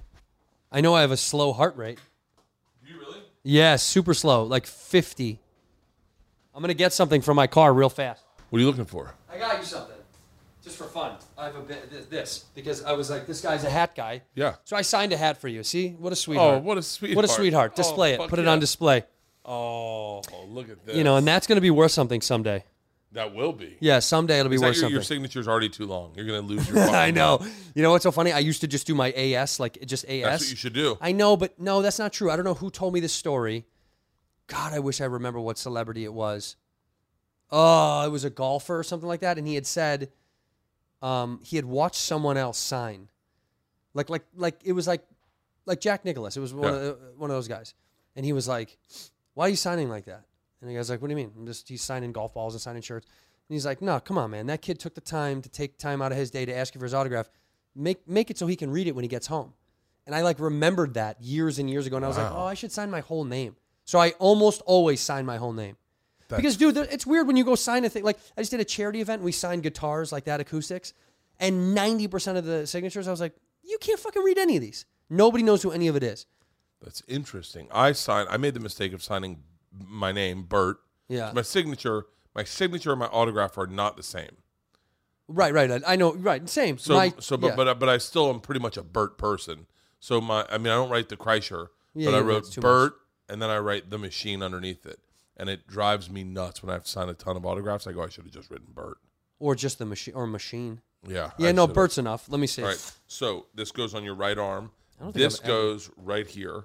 I know I have a slow heart rate. Do you really? Yeah, super slow, like fifty. I'm going to get something from my car real fast. What are you looking for? I got you something. Just for fun. I have a bit this because I was like, this guy's a hat guy. Yeah. So I signed a hat for you. See? What a sweetheart. Oh, what a sweetheart. What a sweetheart. Display oh, it. Put yeah. it on display. Oh, look at this. You know, and that's going to be worth something someday. That will be. Yeah, someday it'll be Is that worth your, something. your signature's already too long. You're gonna lose your. I know. You know what's so funny? I used to just do my A S, like just A S. That's what you should do. I know, but no, that's not true. I don't know who told me this story. God, I wish I remember what celebrity it was. Oh, it was a golfer or something like that, and he had said um, he had watched someone else sign, like like like it was like like Jack Nicklaus. It was one Yeah. of the, one of those guys, and he was like, "Why are you signing like that?" And the guy's like, "What do you mean? I'm just he's signing golf balls and signing shirts." And he's like, "No, come on, man. That kid took the time to take time out of his day to ask you for his autograph. Make make it so he can read it when he gets home." And I like remembered that years and years ago, and I was like, Wow. "Oh, I should sign my whole name." So I almost always sign my whole name. That's- Because, dude, there- it's weird when you go sign a thing. Like, I just did a charity event, and we signed guitars like that, acoustics, and ninety percent of the signatures, I was like, you can't fucking read any of these. Nobody knows who any of it is. That's interesting. I signed. I made the mistake of signing my name, Bert. Yeah. My signature, my signature and my autograph are not the same. Right, right. I, I know, right, same. So, My- so, but, yeah. but, but I still am pretty much a Bert person. So my, I mean, I don't write the Kreischer, Yeah, but I yeah, wrote that's too Bert, and then I write the machine underneath it, and it drives me nuts when I have to sign a ton of autographs. I go, I should have just written Bert. Or just the machine, or machine. Yeah. Yeah, I no, should've. Bert's enough. Let me see. All right. So this goes on your right arm. I don't think This I've ever- goes right here.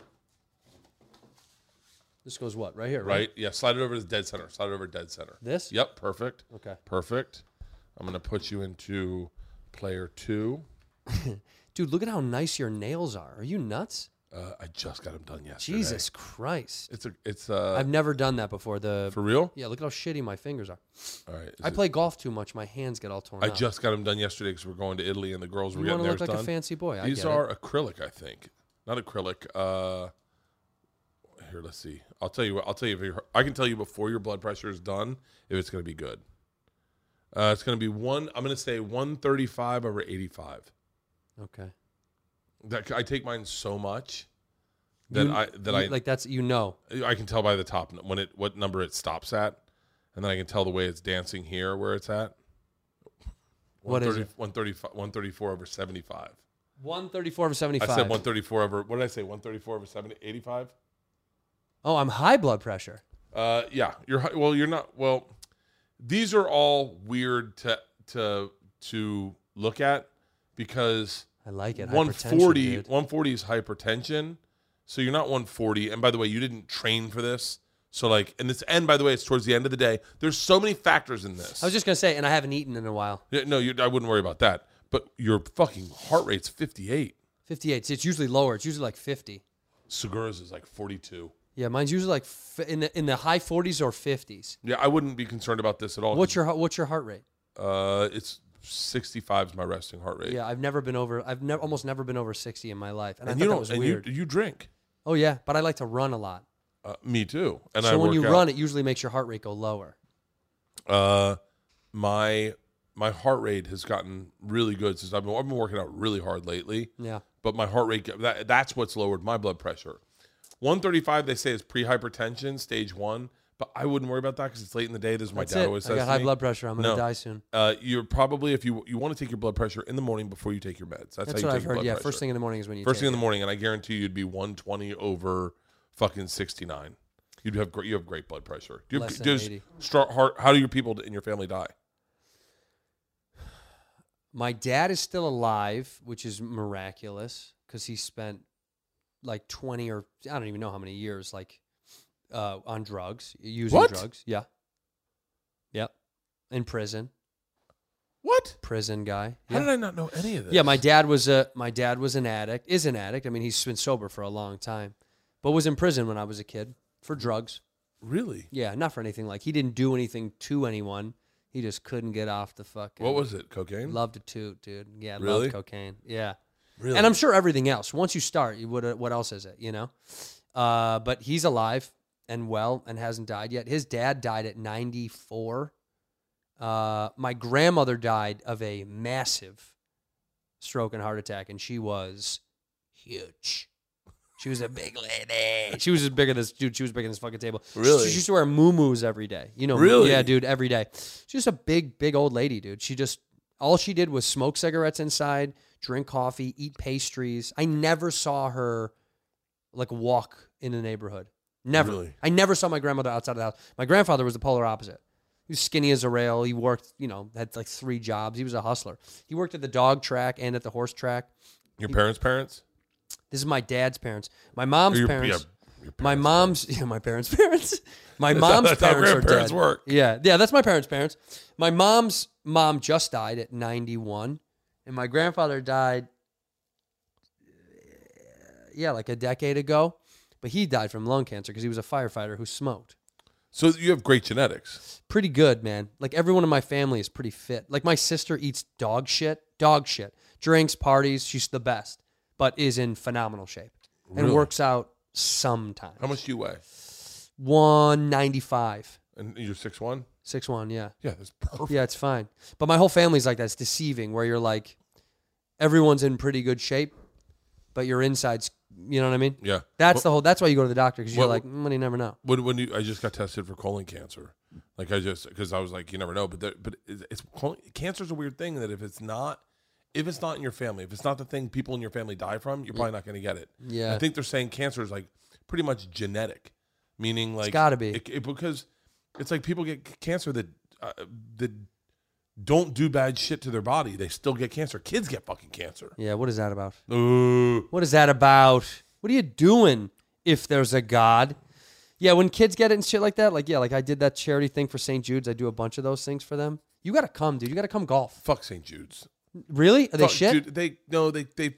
This goes what? Right here, Right? right? Yeah. Slide it over to dead center. Slide it over to dead center. This? Yep. Perfect. Okay. Perfect. I'm gonna put you into player two. Dude, look at how nice your nails are. Are you nuts? Uh, I just got them done yesterday. Jesus Christ. It's a. It's uh. I've never done that before. The For real? Yeah, look at how shitty my fingers are. All right. Is I it- play golf too much. My hands get all torn I up. just got them done yesterday because we're going to Italy and the girls were You getting wanna theirs look like a done. fancy boy, I These get it. are acrylic, I think. Not acrylic. Uh, here, let's see. I'll tell you what. I'll tell you if you're, I can tell you before your blood pressure is done if it's going to be good. Uh, it's going to be one. I'm going to say one thirty-five over eighty-five. Okay. That I take mine so much that You- I that you- I like that's you know. I can tell by the top when it what number it stops at, and then I can tell the way it's dancing here where it's at. What is it? one thirty-five, one thirty-four over seventy-five. one thirty-four over seventy-five. I said one thirty-four over. What did I say? one thirty-four over seventy, eighty-five. Oh, I'm high blood pressure. Uh, yeah, you're hi- well. You're not well. These are all weird to to to look at because I like it. one Hypertension, forty dude. one forty is hypertension. So you're not one forty. And by the way, you didn't train for this. So like, and this, and by the way, it's towards the end of the day. There's so many factors in this. I was just gonna say, and I haven't eaten in a while. Yeah, no, you, I wouldn't worry about that. But your fucking heart rate's fifty-eight. fifty-eight. See, it's usually lower. It's usually like fifty. Segura's is like forty-two. Yeah, mine's usually like f- in the in the high forties or fifties. Yeah, I wouldn't be concerned about this at all. What's your heart- what's your heart rate? Uh, it's sixty-five is my resting heart rate. Yeah, I've never been over. I've never almost never been over sixty in my life, and, and I you thought don't. that was and weird. you you drink. Oh yeah, but I like to run a lot. Uh, me too. And so I when work you out. run, it usually makes your heart rate go lower. Uh, my my heart rate has gotten really good since I've been I've been working out really hard lately. Yeah. But my heart rate that that's what's lowered my blood pressure. one thirty-five they say is pre-hypertension stage one, but I wouldn't worry about that because it's late in the day. This is what That's my dad it. always I says. got to high me. blood pressure. I'm gonna No. die soon. Uh, you're probably if you you want to take your blood pressure in the morning before you take your meds. That's, That's how you what take I've your heard. blood Yeah, pressure. first thing in the morning is when you First take thing in the it. morning, and I guarantee you'd be one twenty over fucking sixty-nine. You'd have great. You have great blood pressure. Do you have Less than does eighty. start heart? How do your people in your family die? My dad is still alive, which is miraculous because he spent like twenty or I don't even know how many years like uh, on drugs, using What? drugs. Yeah. Yep. In prison. What? Prison guy. How Yeah. did I not know any of this? Yeah, my dad was a my dad was an addict, is an addict. I mean, he's been sober for a long time, but was in prison when I was a kid for drugs. Really? Yeah, not for anything like he didn't do anything to anyone. He just couldn't get off the fucking. What was it? Cocaine? Loved to toot, dude. Yeah, Really? loved cocaine. Yeah. Really? And I'm sure everything else. Once you start, you what what else is it? You know. Uh, but he's alive and well and hasn't died yet. His dad died at ninety-four. Uh, my grandmother died of a massive stroke and heart attack, and she was huge. She was a big lady. She was as big as this dude. She was big as this fucking table. Really? She, she used to wear muumuus every day. You know, Really? Yeah, dude, every day. She's just a big, big old lady, dude. She just all she did was smoke cigarettes inside, drink coffee, eat pastries. I never saw her like walk in the neighborhood. Never. Really? I never saw my grandmother outside of the house. My grandfather was the polar opposite. He was skinny as a rail. He worked, you know, had like three jobs. He was a hustler. He worked at the dog track and at the horse track. Your parents' parents? This is my dad's parents. My mom's Your- parents. yeah, your my parents' mom's yeah, my parents' parents. My That's how- mom's that's how parents are grandparents dead. work. Yeah, yeah, that's my parents' parents. My mom's mom just died at ninety-one, and my grandfather died, yeah, like a decade ago. But he died from lung cancer because he was a firefighter who smoked. So you have great genetics. Pretty good, man. Like everyone in my family is pretty fit. Like my sister eats dog shit, dog shit, drinks, parties. She's the best, but is in phenomenal shape and Really? works out sometimes. How much do you weigh? one ninety-five. And you're six one? six one, yeah. Yeah, that's perfect. Yeah, it's fine. But my whole family's like that. It's deceiving where you're like, everyone's in pretty good shape, but your inside's, you know what I mean? Yeah. That's What- the whole, that's why you go to the doctor because you're what- like, mm, you never know. When when you, I just got tested for colon cancer, like I just because I was like, you never know, but there, but it's, it's colon, cancer's a weird thing that if it's not if it's not in your family, if it's not the thing people in your family die from, you're probably not going to get it. Yeah. I think they're saying cancer is like pretty much genetic, meaning like gotta be. it, it, because it's like people get cancer that uh, that don't do bad shit to their body, they still get cancer. Kids get fucking cancer. Yeah, what is that about? Ooh. What is that about? What are you doing if there's a God? Yeah, when kids get it and shit like that, like, yeah, like I did that charity thing for Saint Jude's. I do a bunch of those things for them. You got to come, dude. You got to come golf. Fuck Saint Jude's. Really? Are they Fuck, shit? Dude, they, no, they, they,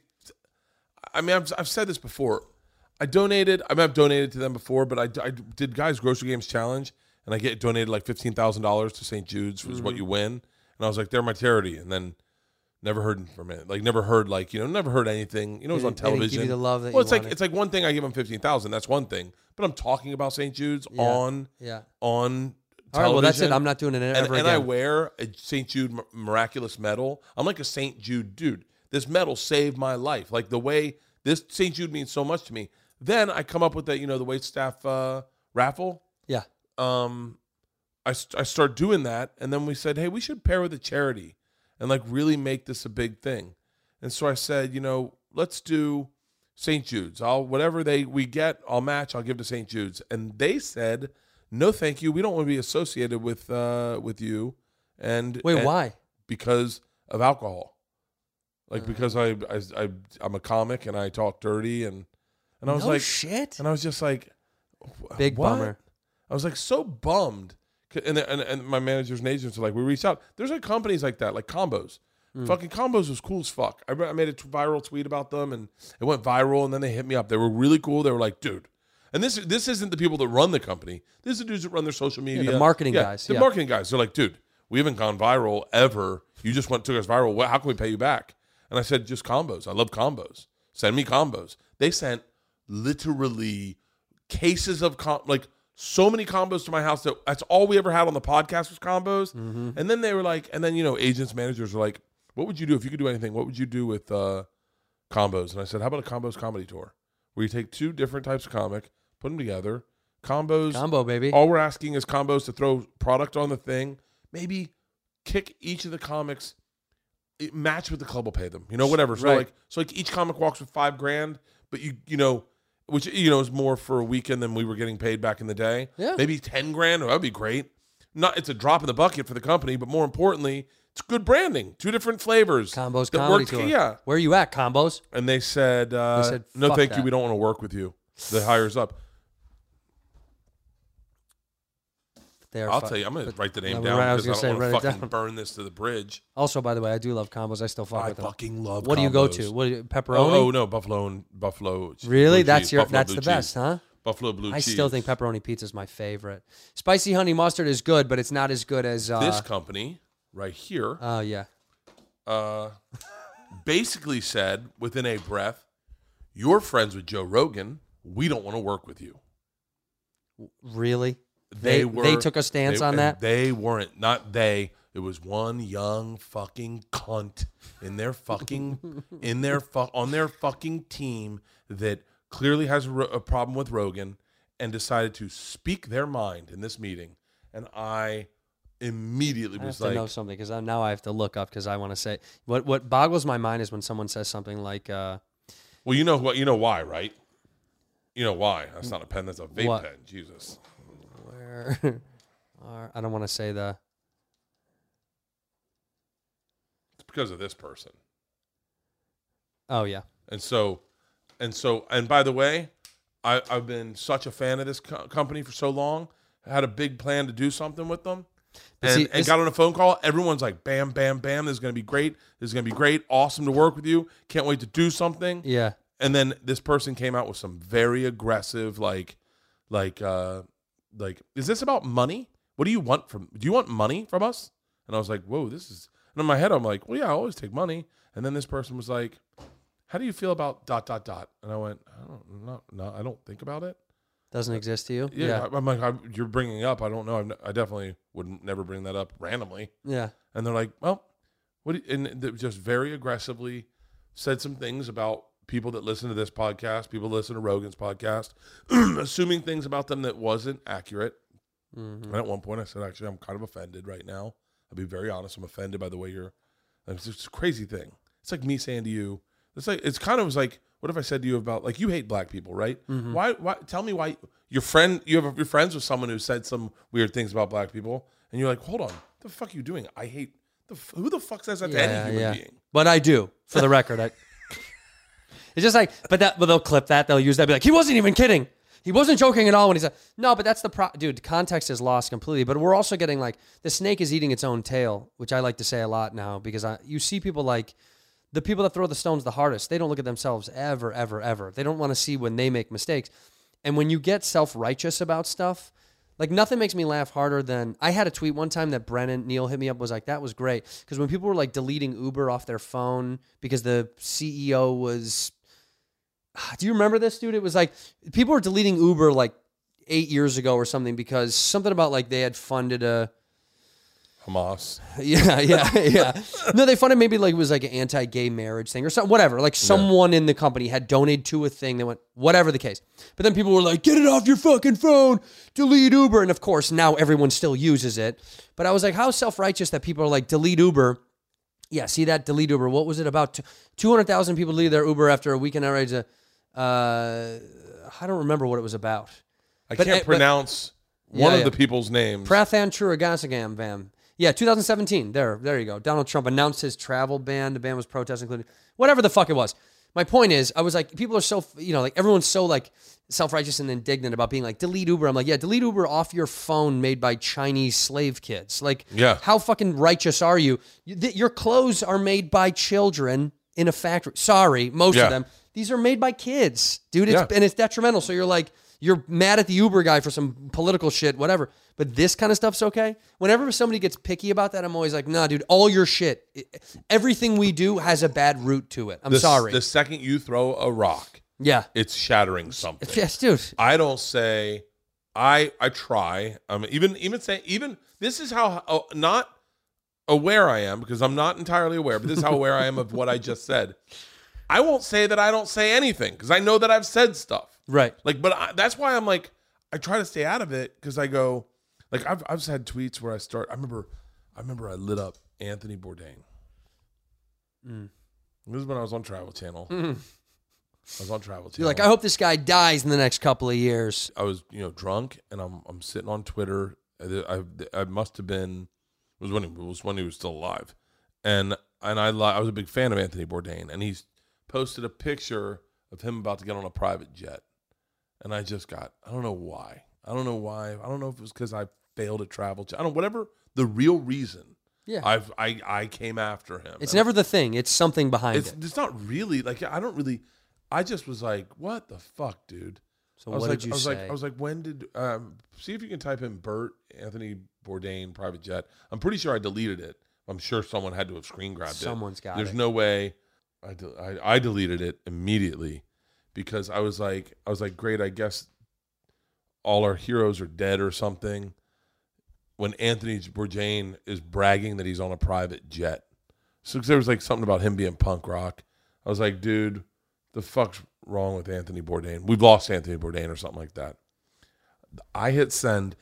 I mean, I've, I've said this before. I donated, I mean, I've donated to them before, but I, I did Guys Grocery Games Challenge, and I get donated like fifteen thousand dollars to Saint Jude's, which is what Mhm. you win. And I was like, they're my charity. And then never heard from it. Like, never heard, like, you know, never heard anything. You know, it was They on didn't- they didn't give television. you the love that well, you it's like, wanted. it's like one thing I give them fifteen thousand. That's one thing. But I'm talking about Saint Jude's Yeah. on, Yeah. on All right, well, that's it. television. I'm not doing it and, ever and I again. wear a Saint Jude mi- miraculous medal. I'm like a Saint Jude dude. This medal saved my life. Like the way this Saint Jude means so much to me. Then I come up with the, you know, the wait staff uh, raffle. Yeah. Um, I, st- I start doing that. And then we said, hey, we should pair with a charity and like really make this a big thing. And so I said, you know, let's do Saint Jude's. I'll, whatever they we get, I'll match, I'll give to Saint Jude's. And they said, no, thank you. We don't want to be associated with uh, with you. And Wait, and- why? Because of alcohol. Like Uh. because I, I I I'm a comic and I talk dirty and and I was No like shit. and I was just like wh- Big what? bummer. I was like so bummed. 'Cause- And, and and my managers and agents are like, we reached out. There's like companies like that, like Combos. Mm. Fucking Combos was cool as fuck. I, re- I made a t- viral tweet about them and it went viral. And then they hit me up. They were really cool. They were like, dude. And this this isn't the people that run the company. This is the dudes that run their social media. the marketing guys, The yeah. marketing guys. They're like, dude, we haven't gone viral ever. You just went took us viral. What, how can we pay you back? And I said, just Combos. I love Combos. Send me Combos. They sent literally cases of com- like so many combos to my house that that's all we ever had on the podcast was combos. Mm-hmm. And then they were like, and then you know, agents, managers were like, what would you do if you could do anything? What would you do with uh, combos? And I said, how about a combos comedy tour where you take two different types of comic, put them together, combos. Combo, baby. All we're asking is combos to throw product on the thing, maybe kick each of the comics. It match what the club will pay them, you know, whatever. So Right. like, so like each comic walks with five grand, but you, you know, which you know is more for a weekend than we were getting paid back in the day. Yeah. Maybe ten grand. That would be great. Not, it's a drop in the bucket for the company, but more importantly, it's good branding. Two different flavors. Combos that comedy work- tour. Yeah. Where are you at, Combos? And they said, uh, They said, no, "Fuck thank you. that." We don't want to work with you. The hires up. They are I'll fu- tell you, I'm going to but- write the name No, down right, I was because I gonna don't say, want write to it fucking down. burn this to the bridge. Also, by the way, I do love Combos. I still fuck I with them. fucking love What do you go Combos. to? What do you, Oh, pepperoni? oh, no, buffalo and buffalo. Really? blue That's cheese, your. buffalo That's blue the cheese. best, huh? Buffalo blue I cheese. still think pepperoni pizza is my favorite. Spicy honey mustard is good, but it's not as good as uh, This company right here Oh yeah. uh, basically said within a breath, you're friends with Joe Rogan. We don't want to work with you. Really? They they took a stance they- on and that? They weren't. Not they. It was one young fucking cunt in their fucking in their fu- on their fucking team that clearly has a, ro- a problem with Rogan and decided to speak their mind in this meeting. And I immediately I have was to like, know something because now I have to look up because I want to say what what boggles my mind is when someone says something like, uh, "Well, you know what? You know why, right? You know why? That's not a pen. That's a vape What? pen. Jesus." "Where are, I don't want to say the because of this person. Oh yeah. And so, and so, and by the way, I, I've been such a fan of this co- company for so long. I had a big plan to do something with them. And, see, and this- got on a phone call. Everyone's like, bam, bam, bam. This is going to be great. This is going to be great. Awesome to work with you. Can't wait to do something. Yeah. And then this person came out with some very aggressive, like, like, uh, like, is this about money? What do you want from, do you want money from us? And I was like, whoa, this is, and in my head, I'm like, well, yeah, I always take money. And then this person was like, how do you feel about dot, dot, dot? And I went, I don't know. No, I don't think about it. Doesn't exist to you? Yeah, Yeah. I'm like, I'm, you're bringing it up. I don't know. I'm, I definitely would never bring that up randomly. Yeah. And they're like, well, what? Do you, and they just very aggressively said some things about people that listen to this podcast, people that listen to Rogan's podcast, assuming things about them that wasn't accurate. Mm-hmm. And at one point, I said, actually, I'm kind of offended right now. I'll be very honest. I'm offended by the way you're. It's just a crazy thing. It's like me saying to you, it's like it's kind of like. What if I said to you about, like, you hate black people, right? Mm-hmm. Why? Why? Tell me why your friend, you have your friends with someone who said some weird things about black people, and you're like, hold on, what the fuck are you doing? I hate the who the fuck says that to any human yeah. being? But I do, for the record. I, it's just like, but that, but they'll clip that, they'll use that, be like, he wasn't even kidding. He wasn't joking at all when he said, no, but that's the pro, dude. Context is lost completely. But we're also getting like the snake is eating its own tail, which I like to say a lot now because I, you see people like. The people that throw the stones the hardest, they don't look at themselves ever, ever, ever. They don't want to see when they make mistakes. And when you get self-righteous about stuff, like nothing makes me laugh harder than, I had a tweet one time that Brennan Neal hit me up, was like, that was great. Because when people were like deleting Uber off their phone because the C E O was, do you remember this, dude? It was like, people were deleting Uber like eight years ago or something because something about like they had funded a, Hamas. Yeah, yeah, yeah. No, they funded maybe like it was like an anti-gay marriage thing or something, whatever. Like someone yeah. in the company had donated to a thing. They went, whatever the case. But then people were like, get it off your fucking phone, delete Uber. And of course, now everyone still uses it. But I was like, how self-righteous that people are like, delete Uber. Yeah, see that, delete Uber. What was it about? two hundred thousand people deleted their Uber after a weekend outrage. Uh, I don't remember what it was about. I but, can't uh, pronounce but, one yeah, of yeah. the people's names. Prathan Churagasagam, Vam. Yeah, two thousand seventeen. There, there you go. Donald Trump announced his travel ban. The ban was protested, including whatever the fuck it was. My point is, I was like, people are so, you know, like everyone's so like self-righteous and indignant about being like, delete Uber. I'm like, yeah, delete Uber off your phone made by Chinese slave kids. Like, yeah. how fucking righteous are you? you th- your clothes are made by children in a factory. Sorry, most yeah. of them. These are made by kids, dude. It's, yeah. And it's detrimental. So you're like, you're mad at the Uber guy for some political shit, whatever. But this kind of stuff's okay. Whenever somebody gets picky about that, I'm always like, nah, dude, all your shit, it, everything we do has a bad root to it. I'm the, sorry. The second you throw a rock, yeah, it's shattering something. Yes, dude. I don't say, I I try. Um, even even say even this is how uh, not aware I am because I'm not entirely aware, but this is how aware I am of what I just said. I won't say that I don't say anything because I know that I've said stuff. Right. Like, but I, that's why I'm like, I try to stay out of it because I go, like, I've I've had tweets where I start. I remember, I remember I lit up Anthony Bourdain. Mm. This is when I was on Travel Channel. Mm. I was on Travel Channel. You're like, I hope this guy dies in the next couple of years. I was, you know, drunk, and I'm I'm sitting on Twitter. I I, I must have been it was when he it was when he was still alive, and and I I was a big fan of Anthony Bourdain, and he's posted a picture of him about to get on a private jet, and I just got I don't know why I don't know why I don't know if it was because I failed at Travel Channel. I don't know, whatever the real reason. Yeah, I've I I came after him. It's never the thing. It's something behind it's, it. It's not really like I don't really. I just was like, what the fuck, dude. So I was what like, did you I was say? Like, I was like, when did um, see if you can type in Bert Anthony Bourdain private jet. I'm pretty sure I deleted it. I'm sure someone had to have screen grabbed Someone's it. got There's it. no way. I, de- I I deleted it immediately because I was like I was like great. I guess all our heroes are dead or something. When Anthony Bourdain is bragging that he's on a private jet, so there was like something about him being punk rock. I was like, dude, the fuck's wrong with Anthony Bourdain? We've lost Anthony Bourdain or something like that. I hit send.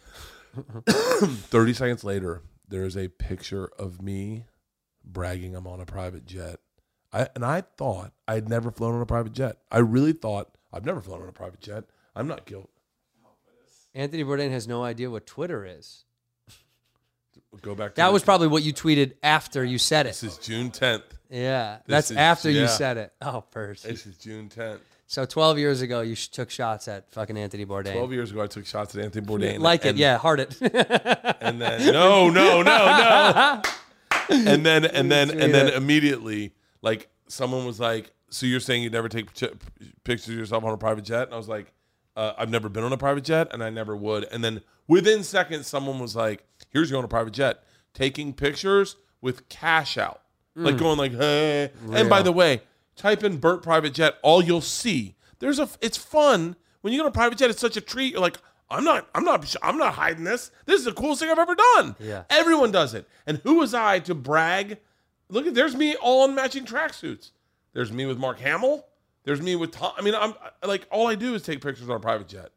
thirty seconds later, there is a picture of me bragging I'm on a private jet. I and I thought I had never flown on a private jet. I really thought I've never flown on a private jet. I'm not guilty. Anthony Bourdain has no idea what Twitter is. Go back. To That the, was probably what you tweeted after you said it. This is June tenth. Yeah, This that's is- after you yeah. said it. Oh, Percy. This is June tenth. So twelve years ago, you sh- took shots at fucking Anthony Bourdain. Twelve years ago, I took shots at Anthony Bourdain. Like and, it, yeah, heart it. And then no, no, no, no. And then and then and then Yeah. immediately, like someone was like, "So you're saying you'd never take ch- pictures of yourself on a private jet?" And I was like, uh, "I've never been on a private jet, and I never would." And then within seconds, someone was like, "Here's you on a private jet, taking pictures with cash out, like going like, hey." And by the way, type in Burt private jet, all you'll see. There's a. It's fun when you go on a private jet. It's such a treat. You're like, I'm not. I'm not. I'm not hiding this. This is the coolest thing I've ever done. Yeah. Everyone does it. And who was I to brag? Look at. There's me all in matching tracksuits. There's me with Mark Hamill. There's me with Tom. I mean, I'm like all I do is take pictures on a private jet.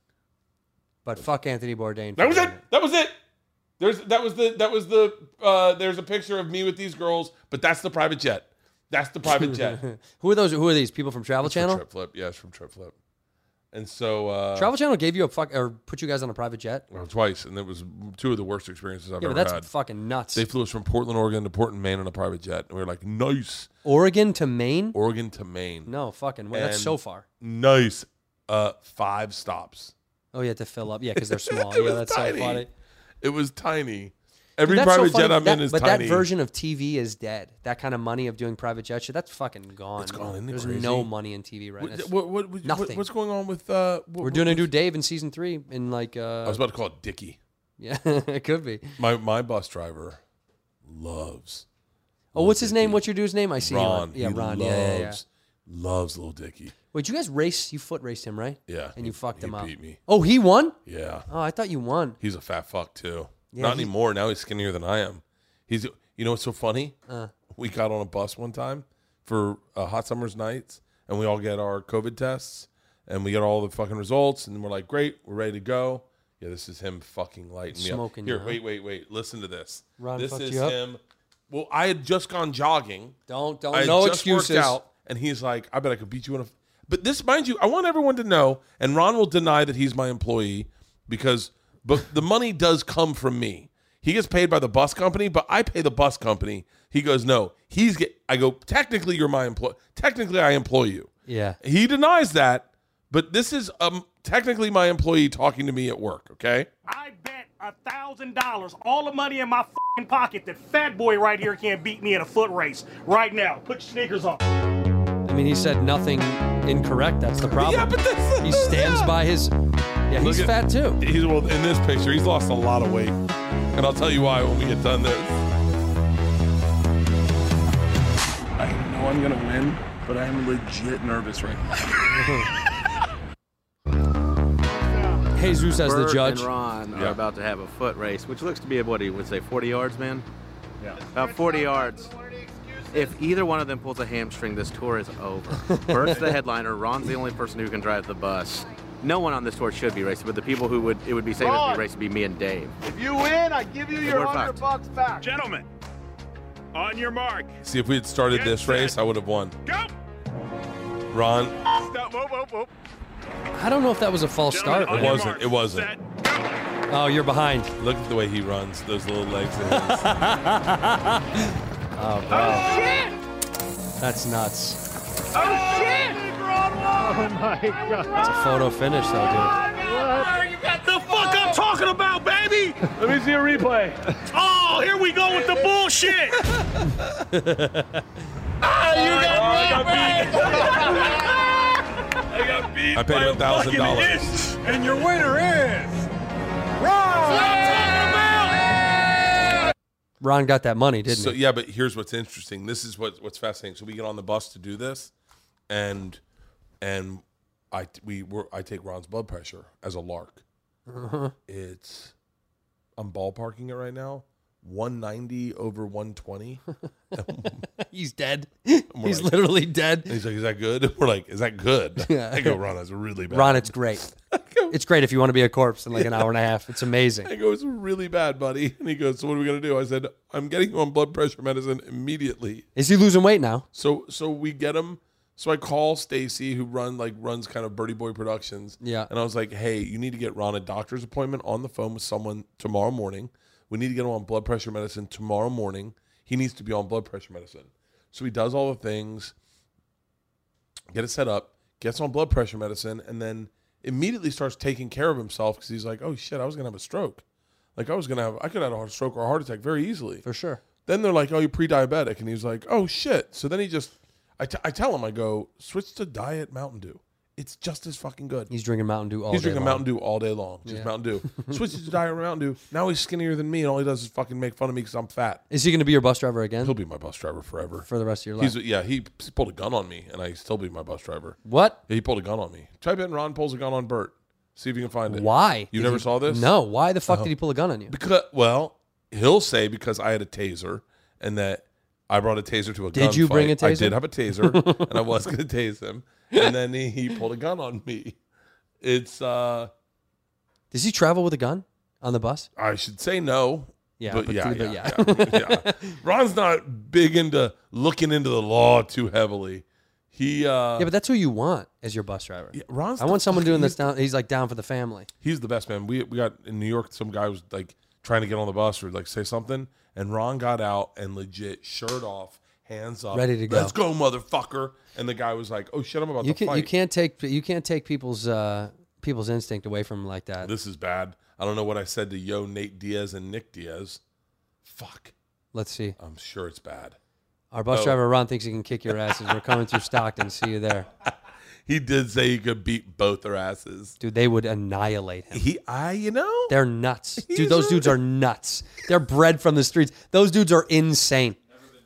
But fuck Anthony Bourdain. That was it. That was it. There's that was the that was the uh, there's a picture of me with these girls, but that's the private jet. That's the private jet. Who are those? Who are these people from Travel It's Channel? From Trip Flip. Yeah, it's from Trip Flip. And so uh, Travel Channel gave you a fuck or put you guys on a private jet. well, twice, and it was two of the worst experiences I've Yeah, ever but that's had. fucking nuts. They flew us from Portland, Oregon to Portland, Maine on a private jet, and we were like, nice. Oregon to Maine? Oregon to Maine. No, fucking way. That's And so far. Nice. Uh, five stops. Oh, you have to fill up. Yeah, because they're small. It yeah, was that's tiny. so funny. It was tiny. Every Dude, that's so private funny. jet I'm That- in is but tiny. that version of T V is dead. That kind of money of doing private jet shit, that's fucking gone. It's gone, isn't it There's crazy? no money in T V right now. What, what, what, what- Nothing. what's going on with? Uh, what, We're doing a what- new Dave in season three in like. Uh, I was about to call it Dickie. yeah, it could be. My my bus driver loves. Oh, what's his name? What's your dude's name? I see Ron. him. Yeah, He Ron. Loves, Yeah, yeah, yeah. Loves Little Dickie. Wait, you guys race? You foot raced him, right? Yeah. And you he- fucked he him up. beat me. Oh, he won? Yeah. Oh, I thought you won. He's a fat fuck too. Yeah, Not he- anymore. Now he's skinnier than I am. He's. You know what's so funny? Uh. We got on a bus one time for uh, hot summer's nights, and we all get our COVID tests, and we get all the fucking results, and we're like, great, we're ready to go. Yeah, this is him fucking lighting me Smoking up. Here, you, huh? wait, wait, wait. Listen to this. Ron this fucked is you up? him. Well, I had just gone jogging. Don't don't I had no just excuses. worked out, and he's like, I bet I could beat you in a. But this, mind you, I want everyone to know, and Ron will deny that he's my employee because, but the money does come from me. He gets paid by the bus company, but I pay the bus company. He goes, no, he's get. I go, technically you're my employee. Technically I employ you. Yeah. He denies that, but this is um technically my employee talking to me at work. Okay. I bet a thousand dollars, all the money in my f***ing pocket, that fat boy right here can't beat me in a foot race right now. Put your sneakers on. I mean, he said nothing incorrect. That's the problem. Yeah, but this, he stands yeah. by his. Yeah, he's Look at- fat too. He's well in this picture. He's lost a lot of weight, and I'll tell you why when we get done this. I know I'm gonna win, but I am legit nervous right now. Jesus as the Bert judge. and Ron Yeah. are about to have a foot race, which looks to be, what he would say, forty yards, man? Yeah. About forty yards. If either one of them pulls a hamstring, this tour is over. Bert's the headliner. Ron's the only person who can drive the bus. No one on this tour should be racing, but the people who would it would be safe to be racing would be me and Dave. If you win, I give you your We're hundred fucked. bucks back. Gentlemen, on your mark. See, if we had started Get this set. race, I would have won. Go! Ron, Stop, whoop, whoop, whoop. I don't know if that was a false start. Gentlemen, it on your wasn't. mark. It wasn't. Set, go. Oh, you're behind. Look at the way he runs. Those little legs of his. Oh, bro. That's nuts. Oh, shit! Oh, my God. It's a photo finish, though, dude. The fuck I'm talking about, baby! Let me see a replay. Oh, here we go with the bullshit! Ah, you got beat! I got beat I paid him a thousand dollars. inch, and your winner is Ron! Ron got that money, didn't So he? yeah, but here's what's interesting. This is what what's fascinating. So we get on the bus to do this, and and I we were I take Ron's blood pressure as a lark. Uh-huh. It's I'm ballparking it right now. one ninety over one twenty. He's dead. He's like- literally dead. And he's like, "Is that good?" We're like, "Is that good?" Yeah. I go, "Ron, that's really bad." Ron, it's great. It's great if you want to be a corpse in like an hour and a half. It's amazing. I go, "It's really bad, buddy." And he goes, "So what are we gonna do?" I said, "I'm getting you on blood pressure medicine immediately." Is he losing weight now? So so we get him. So I call Stacy, who run like runs kind of Birdie Boy Productions. Yeah. And I was like, "Hey, you need to get Ron a doctor's appointment on the phone with someone tomorrow morning. We need to get him on blood pressure medicine tomorrow morning. He needs to be on blood pressure medicine. So he does all the things, get it set up, gets on blood pressure medicine, and then immediately starts taking care of himself because he's like, oh, shit, I was going to have a stroke. Like, I was going to have, I could have had a stroke or a heart attack very easily. For sure. Then they're like, oh, you're pre-diabetic. And he's like, oh, shit. So then he just, I, t- I tell him, I go, switch to Diet Mountain Dew. It's just as fucking good. He's drinking Mountain Dew all He's day drinking long. Mountain Dew all day long. Just Yeah. Mountain Dew. Switches to Diet Mountain Dew. Now he's skinnier than me, and all he does is fucking make fun of me because I'm fat. Is he going to be your bus driver again? He'll be my bus driver forever. For the rest of your life? He's, yeah, he pulled a gun on me, and I still be my bus driver. What? Yeah, he pulled a gun on me. Try betting Ron pulls a gun on Bert. See if you can find it. Why? You Did never he- saw this? No. Why the fuck Oh. did he pull a gun on you? Because, well, he'll say because I had a taser, and that I brought a taser to a gunfight. Did you bring a I taser? did have a taser, and I was going to tase him. And then he, he pulled a gun on me. It's, uh... Does he travel with a gun on the bus? I should say no. Yeah, but, but yeah, but yeah, yeah. yeah, yeah. Ron's not big into looking into the law too heavily. He, uh... Yeah, but that's who you want as your bus driver. Yeah, Ron's I the want someone fucking- doing this down. He's like down for the family. He's the best, man. We we got in New York, some guy was like trying to get on the bus or like say something, and Ron got out and legit shirt off, hands up, Ready to go. Let's go, motherfucker! And the guy was like, "Oh shit, I'm about You to can fight." you can't take you can't take people's uh, people's instinct away from them like that. This is bad. I don't know what I said to Yo Nate Diaz and Nick Diaz. Fuck. Let's see. I'm sure it's bad. Our bus Oh. driver Ron thinks he can kick your asses. We're coming through Stockton. See you there, He did say he could beat both their asses. dude. They would annihilate him. He, I, you know, They're nuts, He's dude. Those a- dudes are nuts. They're bred from the streets. Those dudes are insane.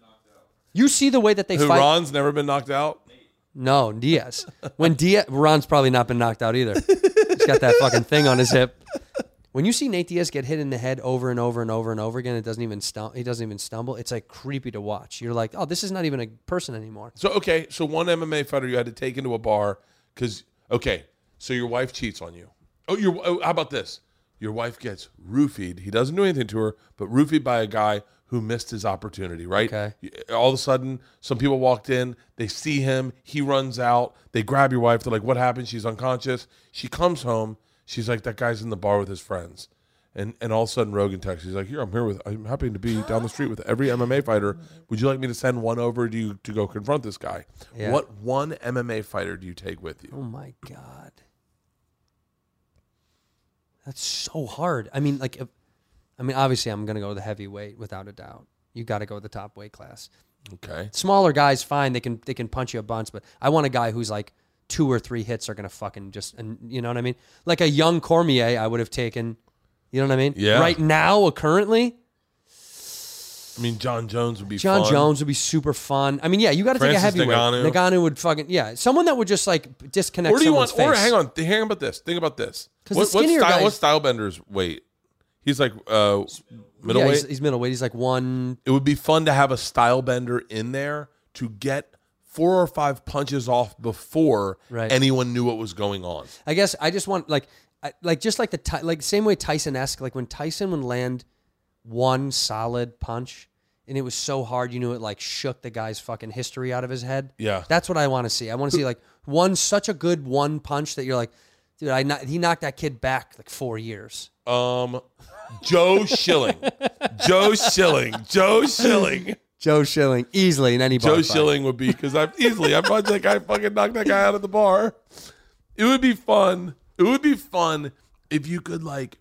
You see the way that they who fight. Ron's never been knocked out. No, Diaz. When Diaz, Ron's probably not been knocked out either. He's got that fucking thing on his hip. When you see Nate Diaz get hit in the head over and over and over and over again, it doesn't even stumble. He doesn't even stumble. It's like creepy to watch. You're like, oh, this is not even a person anymore. So okay, so one M M A fighter you had to take into a bar because okay, so your wife cheats on you. Oh, your oh, how about this? Your wife gets roofied. He doesn't do anything to her, but roofied by a guy who missed his opportunity. Right? Okay. All of a sudden, some people walked in. They see him. He runs out. They grab your wife. They're like, "What happened?" She's unconscious. She comes home. She's like, "That guy's in the bar with his friends." And and all of a sudden, Rogan texts. He's like, "Here, I'm here with. I'm happy to be down the street with every M M A fighter. Would you like me to send one over to you to go confront this guy?" Yeah. What one M M A fighter do you take with you? Oh my god, that's so hard. I mean, like, if, I mean, obviously, I'm gonna go the heavyweight without a doubt. You got to go with the top weight class. Okay. Smaller guys, fine. They can they can punch you a bunch, but I want a guy who's like two or three hits are gonna fucking just, and you know what I mean? Like a young Cormier, I would have taken. You know what I mean? Yeah. Right now, currently, I mean, John Jones would be John fun. Jones would be super fun. I mean, yeah, you got to take a Francis heavyweight. Ngannou. Ngannou would fucking yeah, someone that would just like disconnect Or do you someone's want? Or face. hang on, hang about this. Think about this. 'Cause What, the what skinnier style? guys- What Stylebender's weight? He's like uh, Yeah, middleweight. he's, he's middleweight. He's like one. It would be fun to have a Stylebender in there to get four or five punches off before Right. anyone knew what was going on. I guess I just want like, I, like just like the Ty- like same way Tyson-esque. Like when Tyson would land one solid punch, and it was so hard, you knew it like shook the guy's fucking history out of his head. Yeah. That's what I want to see. I want to see like one such a good one punch that you're like, dude, I kno- he knocked that kid back like four years. Um, Joe Schilling, Joe Schilling, Joe Schilling, Joe Schilling easily in any bar Joe fight. Schilling would be because I easily I punched that guy, fucking knocked that guy out of the bar. It would be fun. It would be fun if you could like.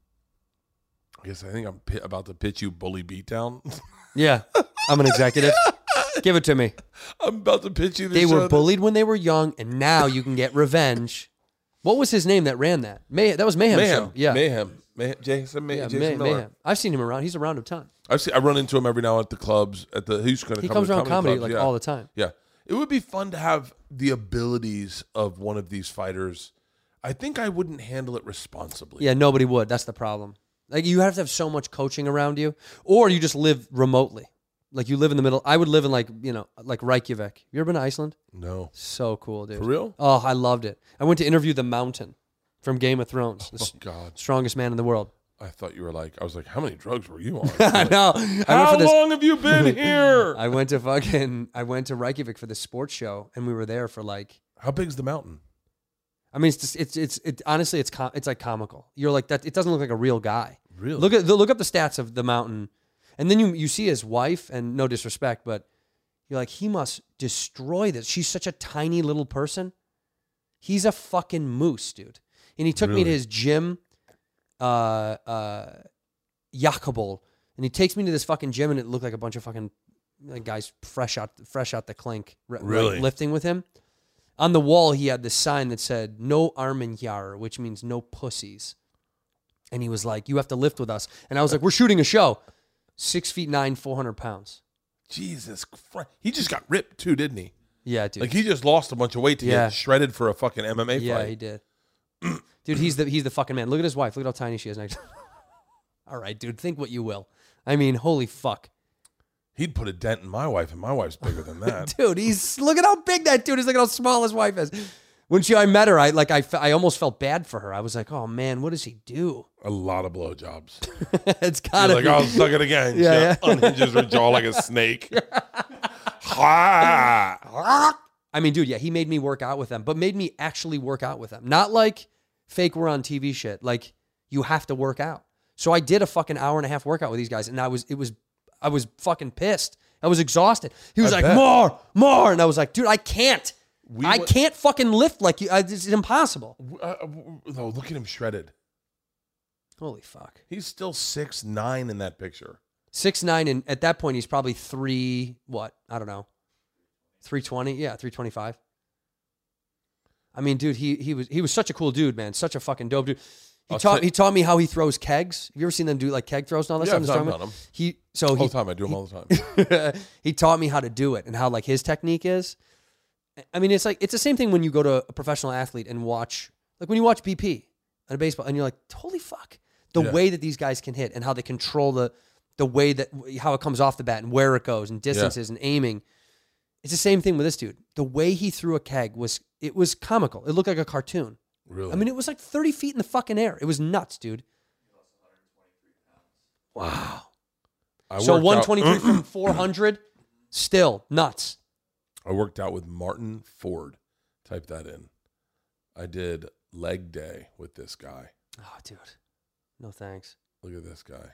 I guess I think I'm pi- about to pitch you Bully Beatdown. Yeah, I'm an executive. Give it to me. I'm about to pitch you. The They show were that- bullied when they were young, and now you can get revenge. What was his name that ran that? May that was Mayhem. Mayhem. Show. Yeah, Mayhem. Mayhem. Jason, May- yeah, Jason May- Miller. Mayhem. I've seen him around. He's around a ton. I've seen, I run into him every now at the clubs. At the he's going to He come comes to around comedy clubs, like yeah. all the time. Yeah, it would be fun to have the abilities of one of these fighters. I think I wouldn't handle it responsibly. Yeah, nobody would. That's the problem. Like you have to have so much coaching around you, or you just live remotely. Like you live in the middle. I would live in like you know like Reykjavik. You ever been to Iceland? No. So cool, dude. For real? Oh, I loved it. I went to interview the Mountain from Game of Thrones. The Oh God. strongest man in the world. I thought you were like, I was like, how many drugs were you on? I know. I went How for this- long have you been here? I went to fucking. I went to Reykjavik for the sports show, and we were there for like. How big's the mountain? I mean, it's just, it's it's it. Honestly, it's com- it's like comical. You're like that. It doesn't look like a real guy. Really? Look at the, look up the stats of the mountain, and then you you see his wife. And no disrespect, but you're like, he must destroy this. She's such a tiny little person. He's a fucking moose, dude. And he took Really? me to his gym, uh, uh, Jakobol, and he takes me to this fucking gym, and it looked like a bunch of fucking like, guys fresh out fresh out the clink, r- Really? like, lifting with him. On the wall, he had this sign that said "No Armenjahr," which means no pussies. And he was like, "You have to lift with us." And I was like, "We're shooting a show." Six feet nine, four hundred pounds. Jesus Christ. He just got ripped too, didn't he? Yeah, dude. Like he just lost a bunch of weight to Yeah. get shredded for a fucking M M A Yeah, fight. he did. Dude, he's the he's the fucking man. Look at his wife. Look at how tiny she is next. All right, dude. Think what you will. I mean, holy fuck. He'd put a dent in my wife, and my wife's bigger than that. Dude, he's look at how big that dude is. Look at how small his wife is. When she I met her, I like I, fe- I almost felt bad for her. I was like, oh man, what does he do? A lot of blowjobs. It's gotta You're like, be. I'll suck it again. Yeah, She yeah. unhinges her jaw like a snake. I mean, dude, yeah, he made me work out with them, but made me actually work out with them. Not like fake we're on T V shit. Like you have to work out. So I did a fucking hour and a half workout with these guys, and I was it was I was fucking pissed. I was exhausted. He was I like, bet. more, more, and I was like, dude, I can't. We I wa- can't fucking lift like you. I, it's impossible. Uh, uh, no, look at him shredded. Holy fuck. He's still six nine in that picture. Six nine, and at that point he's probably three. What I don't know. Three twenty, yeah, three twenty five. I mean, dude, he he was he was such a cool dude, man. Such a fucking dope dude. He I'll taught tell- he taught me how he throws kegs. Have you ever seen them do like keg throws and all that Yeah, stuff? I've in the done tournament? them. He so All he the time. I do them all the time. he taught me how to do it and how like his technique is. I mean, it's like it's the same thing when you go to a professional athlete and watch, like when you watch B P on a baseball, and you're like, holy fuck, the Yeah. way that these guys can hit and how they control the the way that how it comes off the bat and where it goes and distances and aiming. It's the same thing with this dude. The way he threw a keg was it was comical. It looked like a cartoon. Really? I mean, it was like thirty feet in the fucking air. It was nuts, dude. Wow. I So worked one out- twenty-three from four hundred, still nuts. I worked out with Martin Ford. Type that in. I did leg day with this guy. Oh, dude. No thanks. Look at this guy.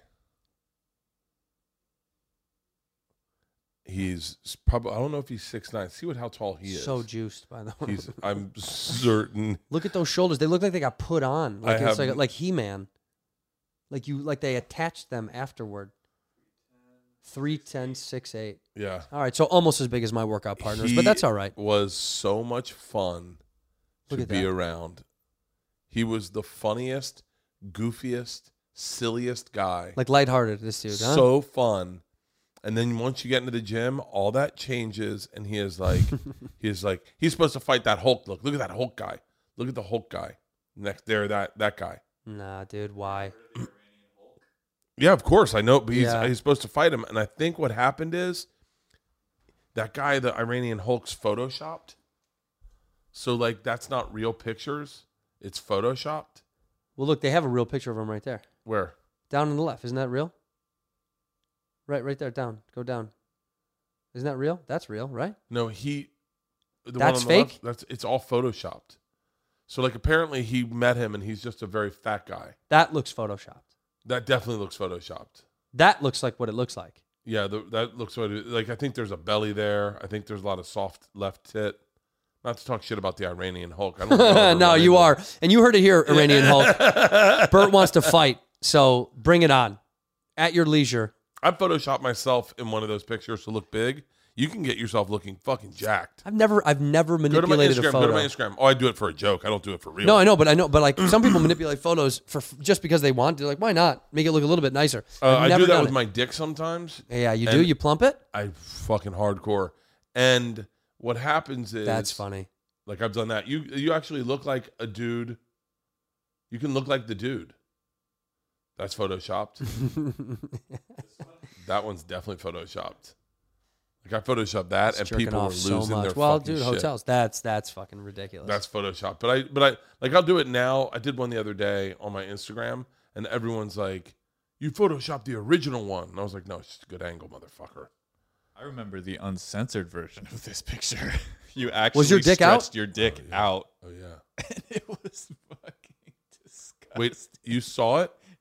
He's probably, I don't know if he's six nine. See what how tall he is. So juiced, by the way. He's, I'm certain. Look at those shoulders. They look like they got put on. Like I it's have- like like He-Man. Like you like they attached them afterward. three ten, six eight. Yeah. All right, so almost as big as my workout partners, but He that's all right. Was so much fun Look to at be that. around. He was the funniest, goofiest, silliest guy. Like lighthearted, this dude, huh? So fun. And then once you get into the gym, all that changes, and he is like, he is like, he's supposed to fight that Hulk. Look, look at that Hulk guy. Look at the Hulk guy next there. That that guy. Nah, dude, why? Yeah, of course I know, but he's Yeah. he's supposed to fight him. And I think what happened is that guy, the Iranian Hulk's photoshopped. So like that's not real pictures; it's photoshopped. Well, look, they have a real picture of him right there. Where? Down on the left. Isn't that real? Right, right there. Down. Go down. Isn't that real? That's real, right? No, he. The That's on the fake? left, that's it's all photoshopped. So like apparently he met him and he's just a very fat guy. That looks photoshopped. That definitely looks photoshopped. That looks like what it looks like. Yeah, the, that looks what it, like. I think there's a belly there. I think there's a lot of soft left tit. Not to talk shit about the Iranian Hulk. I don't know No, you are. And you heard it here, Iranian Hulk. Bert wants to fight, so bring it on. At your leisure. I photoshopped myself in one of those pictures to look big. You can get yourself looking fucking jacked. I've never I've never Go to my manipulated Instagram. a photo. Go to my Instagram. Oh, I do it for a joke. I don't do it for real. No, I know, but I know, but like some people manipulate photos for just because they want to. Like, why not make it look a little bit nicer? Uh, I've I never do that done with it. my dick sometimes. Yeah, you and do. You plump it. I fucking hardcore. And what happens is That's funny. Like I've done that. You you actually look like a dude. You can look like the dude. That's photoshopped. That one's definitely photoshopped. Like I photoshopped that, and Jerking people were off so losing much. their Well, fucking dude, shit. hotels. That's that's fucking ridiculous. That's photoshopped. But I but I like I'll do it now. I did one the other day on my Instagram, and everyone's like, "You photoshopped the original one," and I was like, "No, it's just a good angle, motherfucker." I remember the uncensored version of this picture. You actually Was your dick stretched out? your dick Oh, yeah. out. Oh yeah. And it was fucking disgusting. Wait, you saw it?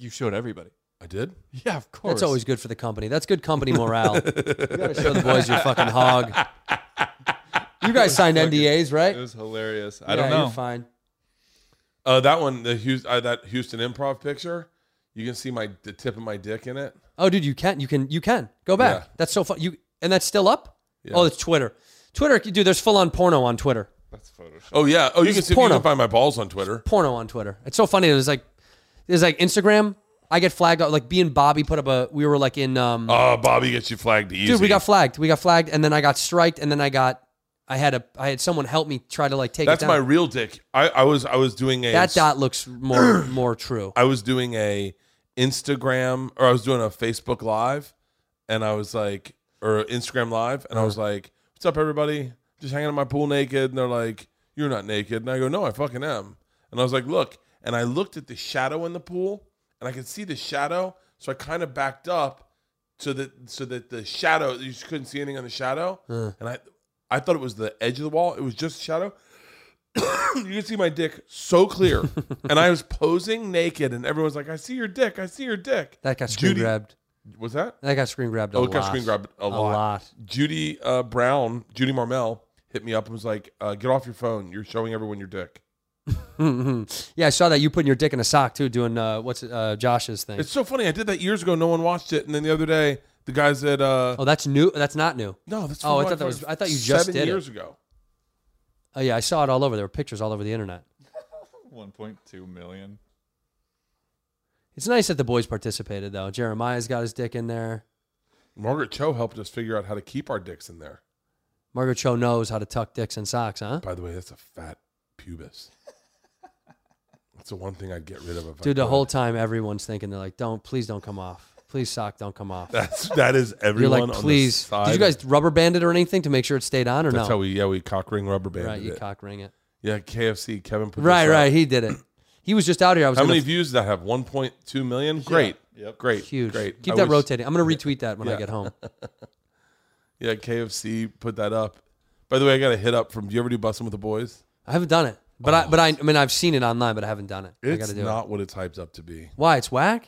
You showed everybody. I did? Yeah, of course. That's always good for the company. That's good company morale. You gotta show the boys your fucking hog. You guys signed N D As, right? It was hilarious. I yeah, don't know. You're fine. Uh, that one, the Houston, uh, that Houston Improv picture, you can see my the tip of my dick in it. Oh, dude, you can, you can, you can go back. Yeah. That's so fun. You and that's still up. Yeah. Oh, it's Twitter. Twitter, dude. There's full on porno on Twitter. That's Photoshop. Oh yeah. Oh, you This can is see. porno. You can find my balls on Twitter. Porno on Twitter. It's so funny. It was like, it was like Instagram. I get flagged out. Like, B and Bobby put up a. We were like in. Um, Oh, Bobby gets you flagged easy. dude, we got flagged. We got flagged, and then I got striked, and then I got. I had a. I had someone help me try to like take. That's it my down. real dick. I, I was I was doing a That dot looks more more true. I was doing a Instagram or I was doing a Facebook Live, and I was like, or Instagram Live, and I was like, "What's up, everybody? Just hanging in my pool naked." And they're like, "You're not naked." And I go, "No, I fucking am." And I was like, "Look," and I looked at the shadow in the pool, and I could see the shadow, so I kind of backed up so that so that the shadow you just couldn't see anything on the shadow, Uh. and I I thought it was the edge of the wall. It was just shadow. You could see my dick so clear, and I was posing naked, and everyone's like, "I see your dick, I see your dick." That got screen Judy- grabbed. Was that? That got screen grabbed a Oh, lot. it got screen grabbed a, A lot. lot. Judy uh, Brown, Judy Marmel, hit me up and was like, uh, "Get off your phone. You're showing everyone your dick." Yeah, I saw that you putting your dick in a sock too, doing uh, what's it, uh, Josh's thing. It's so funny. I did that years ago. No one watched it, and then the other day, the guys at uh, oh, that's new. That's not new. no, that's Oh, I from, thought that like, was. I thought you just seven did years it. ago. Oh yeah, I saw it all over. There were pictures all over the internet. one point two million. It's nice that the boys participated though. Jeremiah's got his dick in there. Margaret Cho helped us figure out how to keep our dicks in there. Margaret Cho knows how to tuck dicks in socks, huh? By the way, that's a fat pubis. That's the one thing I'd get rid of. If I Dude, the could. whole time everyone's thinking they're like, "Don't, please, don't come off. Please, sock, don't come off." That's that is everyone. You're like, on please. the side. Did you guys rubber band it or anything to make sure it stayed on or That's no? how we yeah we cock ring rubber banded right, you it. cock ring it. Yeah, K F C. Kevin put Right, this up. right. He did it. He was just out here. I was How gonna many f- views did that have? one point two million. Great. Yep. Great. Huge. Great. Keep I that wish- rotating. I'm gonna retweet that when I Yeah. get home. Yeah, K F C put that up. By the way, I got a hit up from. Do you ever do Bussin' with the Boys? I haven't done it, but I, but I, I mean, I've seen it online, but I haven't done it. I It's gotta do not it. what it's hyped up to be. Why? It's whack.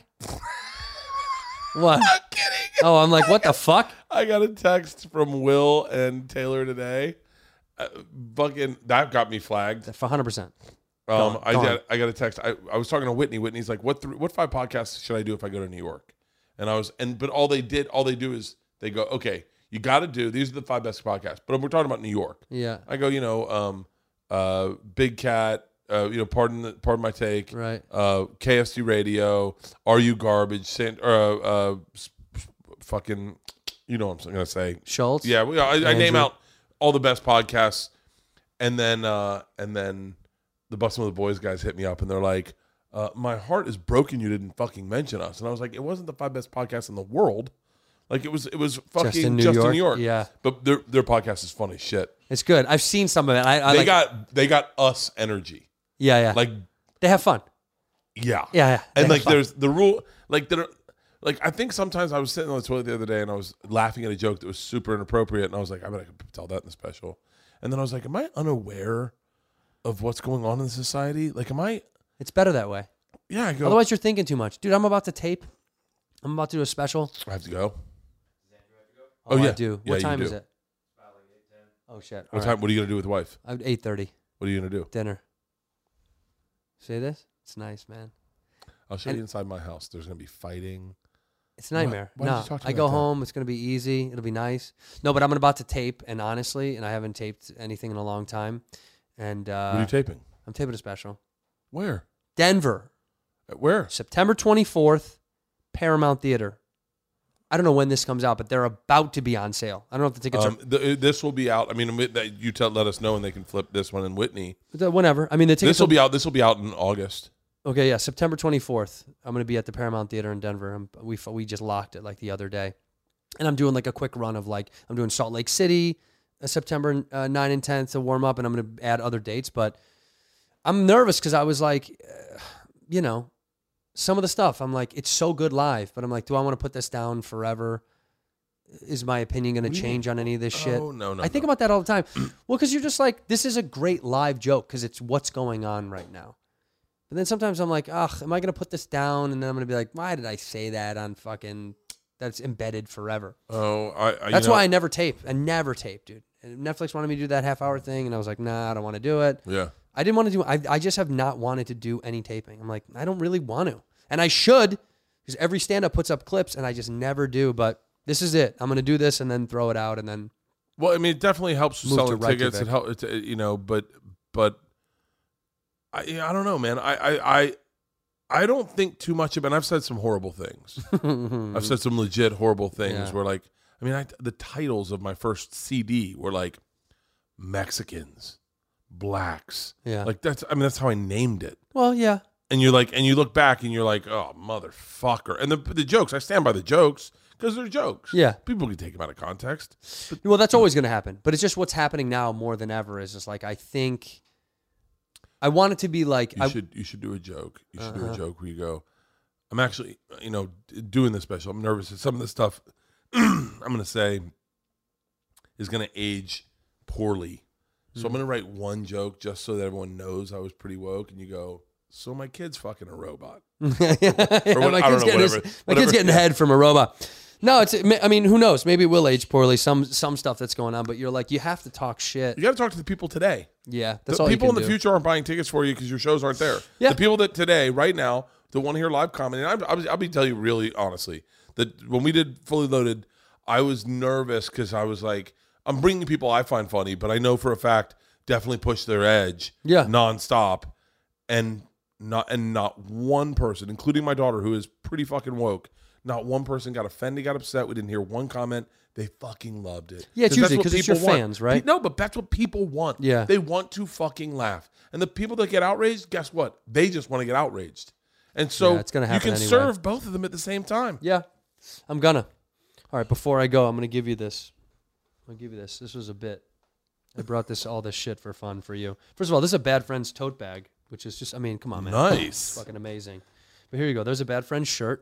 What? I'm kidding. Oh, I'm like, what the fuck? I got a text from Will and Taylor today. Uh, fucking that got me flagged. For one hundred percent. Um, Gone. I Gone. got I got a text. I, I was talking to Whitney. Whitney's like, "What th- what five podcasts should I do if I go to New York?" And I was and but all they did, all they do is they go, "Okay, you got to do these are the five best podcasts." But we're talking about New York. Yeah. I go, you know, um, uh, Big Cat, uh, you know, pardon the, pardon my take, Right. Uh, K F C Radio, Are You Garbage, San, uh, uh, s- s- fucking, you know, what I'm gonna say Schultz. Yeah, we, I, I name Andrew. out all the best podcasts, and then uh, and then the Bustin' with the Boys guys hit me up, and they're like, uh, "My heart is broken. You didn't fucking mention us." And I was like, "It wasn't the five best podcasts in the world." Like it was, it was fucking just in in New New York? York. Yeah. but their their podcast is funny as shit. It's good. I've seen some of it. I, I they like, got they got us energy. Yeah, yeah. Like they have fun. yeah, Yeah, yeah. They And have like fun. there's the rule. Like there, like I think sometimes I was sitting on the toilet the other day and I was laughing at a joke that was super inappropriate, and I was like, I bet I could tell that in the special. And then I was like, am I unaware of what's going on in society? Like, am I? It's better that way. Yeah, I go. Otherwise, you're thinking too much, dude. I'm about to tape. I'm about to do a special. I have to go. Oh, Oh, yeah. I do. Yeah, What you time do. is it? Oh shit. What All time? right. What are you gonna do with the wife? eight thirty. What are you gonna do? Dinner. See this? It's nice, man. I'll show And- you inside my house. There's gonna be fighting. It's a nightmare. Why- why did no, you talk to I me go like that? home. It's gonna be easy. It'll be nice. No, but I'm about to tape, and honestly, and I haven't taped anything in a long time. And uh, What are you taping? I'm taping a special. Where? Denver. At where? September twenty-fourth, Paramount Theater. I don't know when this comes out, but they're about to be on sale. I don't know if the tickets Um, the, this will be out. I mean, that you tell let us know, and they can flip this one in Whitney. are whenever. I mean, the tickets This will be out. This will be out in August. Okay, yeah, September twenty-fourth. I'm going to be at the Paramount Theater in Denver. I'm, we we just locked it like the other day. And I'm doing like a quick run of like, I'm doing Salt Lake City, uh, September uh, ninth and tenth to warm up, and I'm going to add other dates. But I'm nervous because I was like, uh, you know, some of the stuff, I'm like, it's so good live. But I'm like, do I want to put this down forever? Is my opinion going to change on any of this shit? Oh, no, no, I think no. about that all the time. Well, because you're just like, this is a great live joke because it's what's going on right now. But then sometimes I'm like, ugh, am I going to put this down? And then I'm going to be like, why did I say that on fucking, that's embedded forever. Oh, I, I That's you know, why I never tape. I never tape, dude. And Netflix wanted me to do that half hour thing. And I was like, nah, I don't want to do it. Yeah. I didn't want to do, I, I just have not wanted to do any taping. I'm like, I don't really want to. And I should, because every stand-up puts up clips and I just never do. But this is it. I'm going to do this and then throw it out and then. Well, I mean, it definitely helps with Move to selling tickets. It Reykjavik. helps, you know, but, but I, I don't know, man. I, I, I, I don't think too much about, and I've said some horrible things. I've said some legit horrible things Yeah. where like, I mean, I, the titles of my first C D were like Mexicans, blacks. Yeah. Like that's, I mean, that's how I named it. Well, yeah. And you're like, and you look back and you're like, oh, motherfucker. And the the jokes, I stand by the jokes because they're jokes. Yeah. People can take them out of context. But Well, that's always going to happen. But it's just what's happening now more than ever is just like, I think I want it to be like. you I, should you should do a joke. You should do Uh-huh. a joke where you go, I'm actually, you know, d- doing this special. I'm nervous. Some of the stuff I'm going to say is going to age poorly. So I'm Mhm. going to write one joke just so that everyone knows I was pretty woke. And you go, so my kid's fucking a robot. yeah, Or what- my I don't kid's know, getting, his- whatever- my whatever- kid's getting yeah. head from a robot. No, it's. I mean, who knows? Maybe it will age poorly. Some some stuff that's going on, but you're like, you have to talk shit. You got to talk to the people today. Yeah, that's the all. people you in can the do. future aren't buying tickets for you because your shows aren't there. Yeah. The people that today, right now, that want to hear live comedy, and I'm, I'll, I'll be telling you really honestly that when we did Fully Loaded, I was nervous because I was like, I'm bringing people I find funny, but I know for a fact definitely push their edge, Yeah. nonstop, and not and not one person, including my daughter, who is pretty fucking woke. Not one person got offended, got upset. We didn't hear one comment. They fucking loved it. Yeah, it's 'Cause that's usually what 'cause it's your people want. fans, right? Pe- No, but that's what people want. Yeah. They want to fucking laugh. And the people that get outraged, guess what? They just want to get outraged. And so Yeah, it's gonna happen you can anyway. serve both of them at the same time. Yeah, I'm gonna. All right, before I go, I'm gonna give you this. I'm gonna give you this. This was a bit. I brought this all this shit for fun for you. First of all, this is a Bad Friends tote bag, which is just. I mean, come on, man. Nice. It's fucking amazing. But here you go. There's a Bad Friends shirt.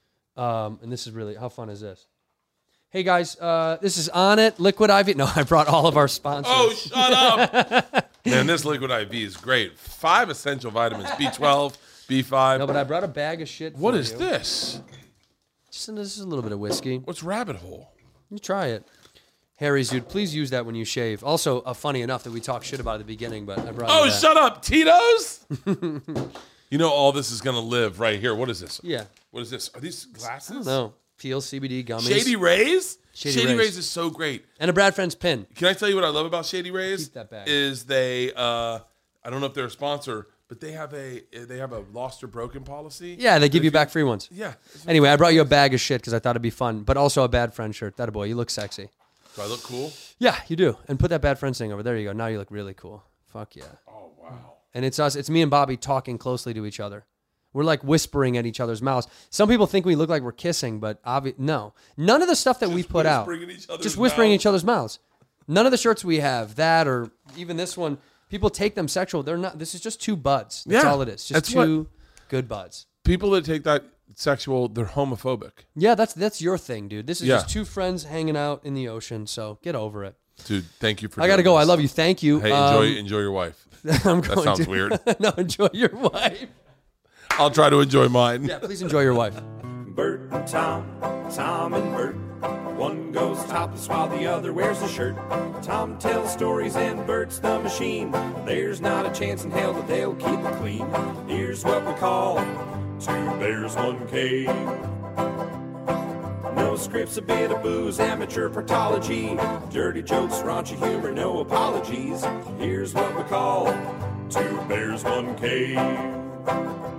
Um, and this is really, how fun is this? Hey guys, uh, this is On It, Liquid I V. No, I brought all of our sponsors. Oh, shut up. Man, this Liquid I V is great. Five essential vitamins, B twelve, B five. No, but I brought a bag of shit. What for is you. this? Just this is a little bit of whiskey. What's Rabbit Hole? You try it. Harry's, dude, please use that when you shave. Also, uh, funny enough that we talked shit about at the beginning, but I brought Oh, you that. shut up. Tito's? You know all this is going to live right here. What is this? Yeah. What is this? Are these glasses? No. Peel C B D gummies. Shady Rays? Shady Shady, Rays. Rays. is so great. And a Brad Friends pin. Can I tell you what I love about Shady Rays? Keep that bag. Is they, uh, I don't know if they're a sponsor, but they have a they have a lost or broken policy. Yeah, they give you back free ones. Yeah. Anyway, I brought you a bag of shit because I thought it'd be fun, but also a Bad Friend shirt. That boy, you look sexy. Do I look cool? Yeah, you do. And put that Bad Friends thing over. There you go. Now you look really cool. Fuck yeah. Oh, wow. And it's us. It's me and Bobby talking closely to each other. We're like whispering at each other's mouths. Some people think we look like we're kissing, but obvi- no. None of the stuff that we put out. whispering in each other's Just whispering in mouths. each other's mouths. None of the shirts we have, that or even this one, people take them sexual. They're not. This is just two buds. That's Yeah, all it is. Just that's two what- good buds. People that take that sexual, they're homophobic. Yeah, that's that's your thing, dude. This is Yeah. just two friends hanging out in the ocean. So get over it. Dude, thank you for I gotta doing go. I this. love you. Thank you. Hey, enjoy Um, enjoy your wife. I'm that going sounds to. weird. No, enjoy your wife. I'll try to enjoy mine. Yeah, please enjoy your wife. Bert and Tom, Tom and Bert. One goes topless while the other wears a shirt. Tom tells stories and Bert's the machine. There's not a chance in hell that they'll keep it clean. Here's what we call Two Bears, One Cave. No scripts, a bit of booze, amateur partology. Dirty jokes, raunchy humor, no apologies. Here's what we call Two Bears, One Cave.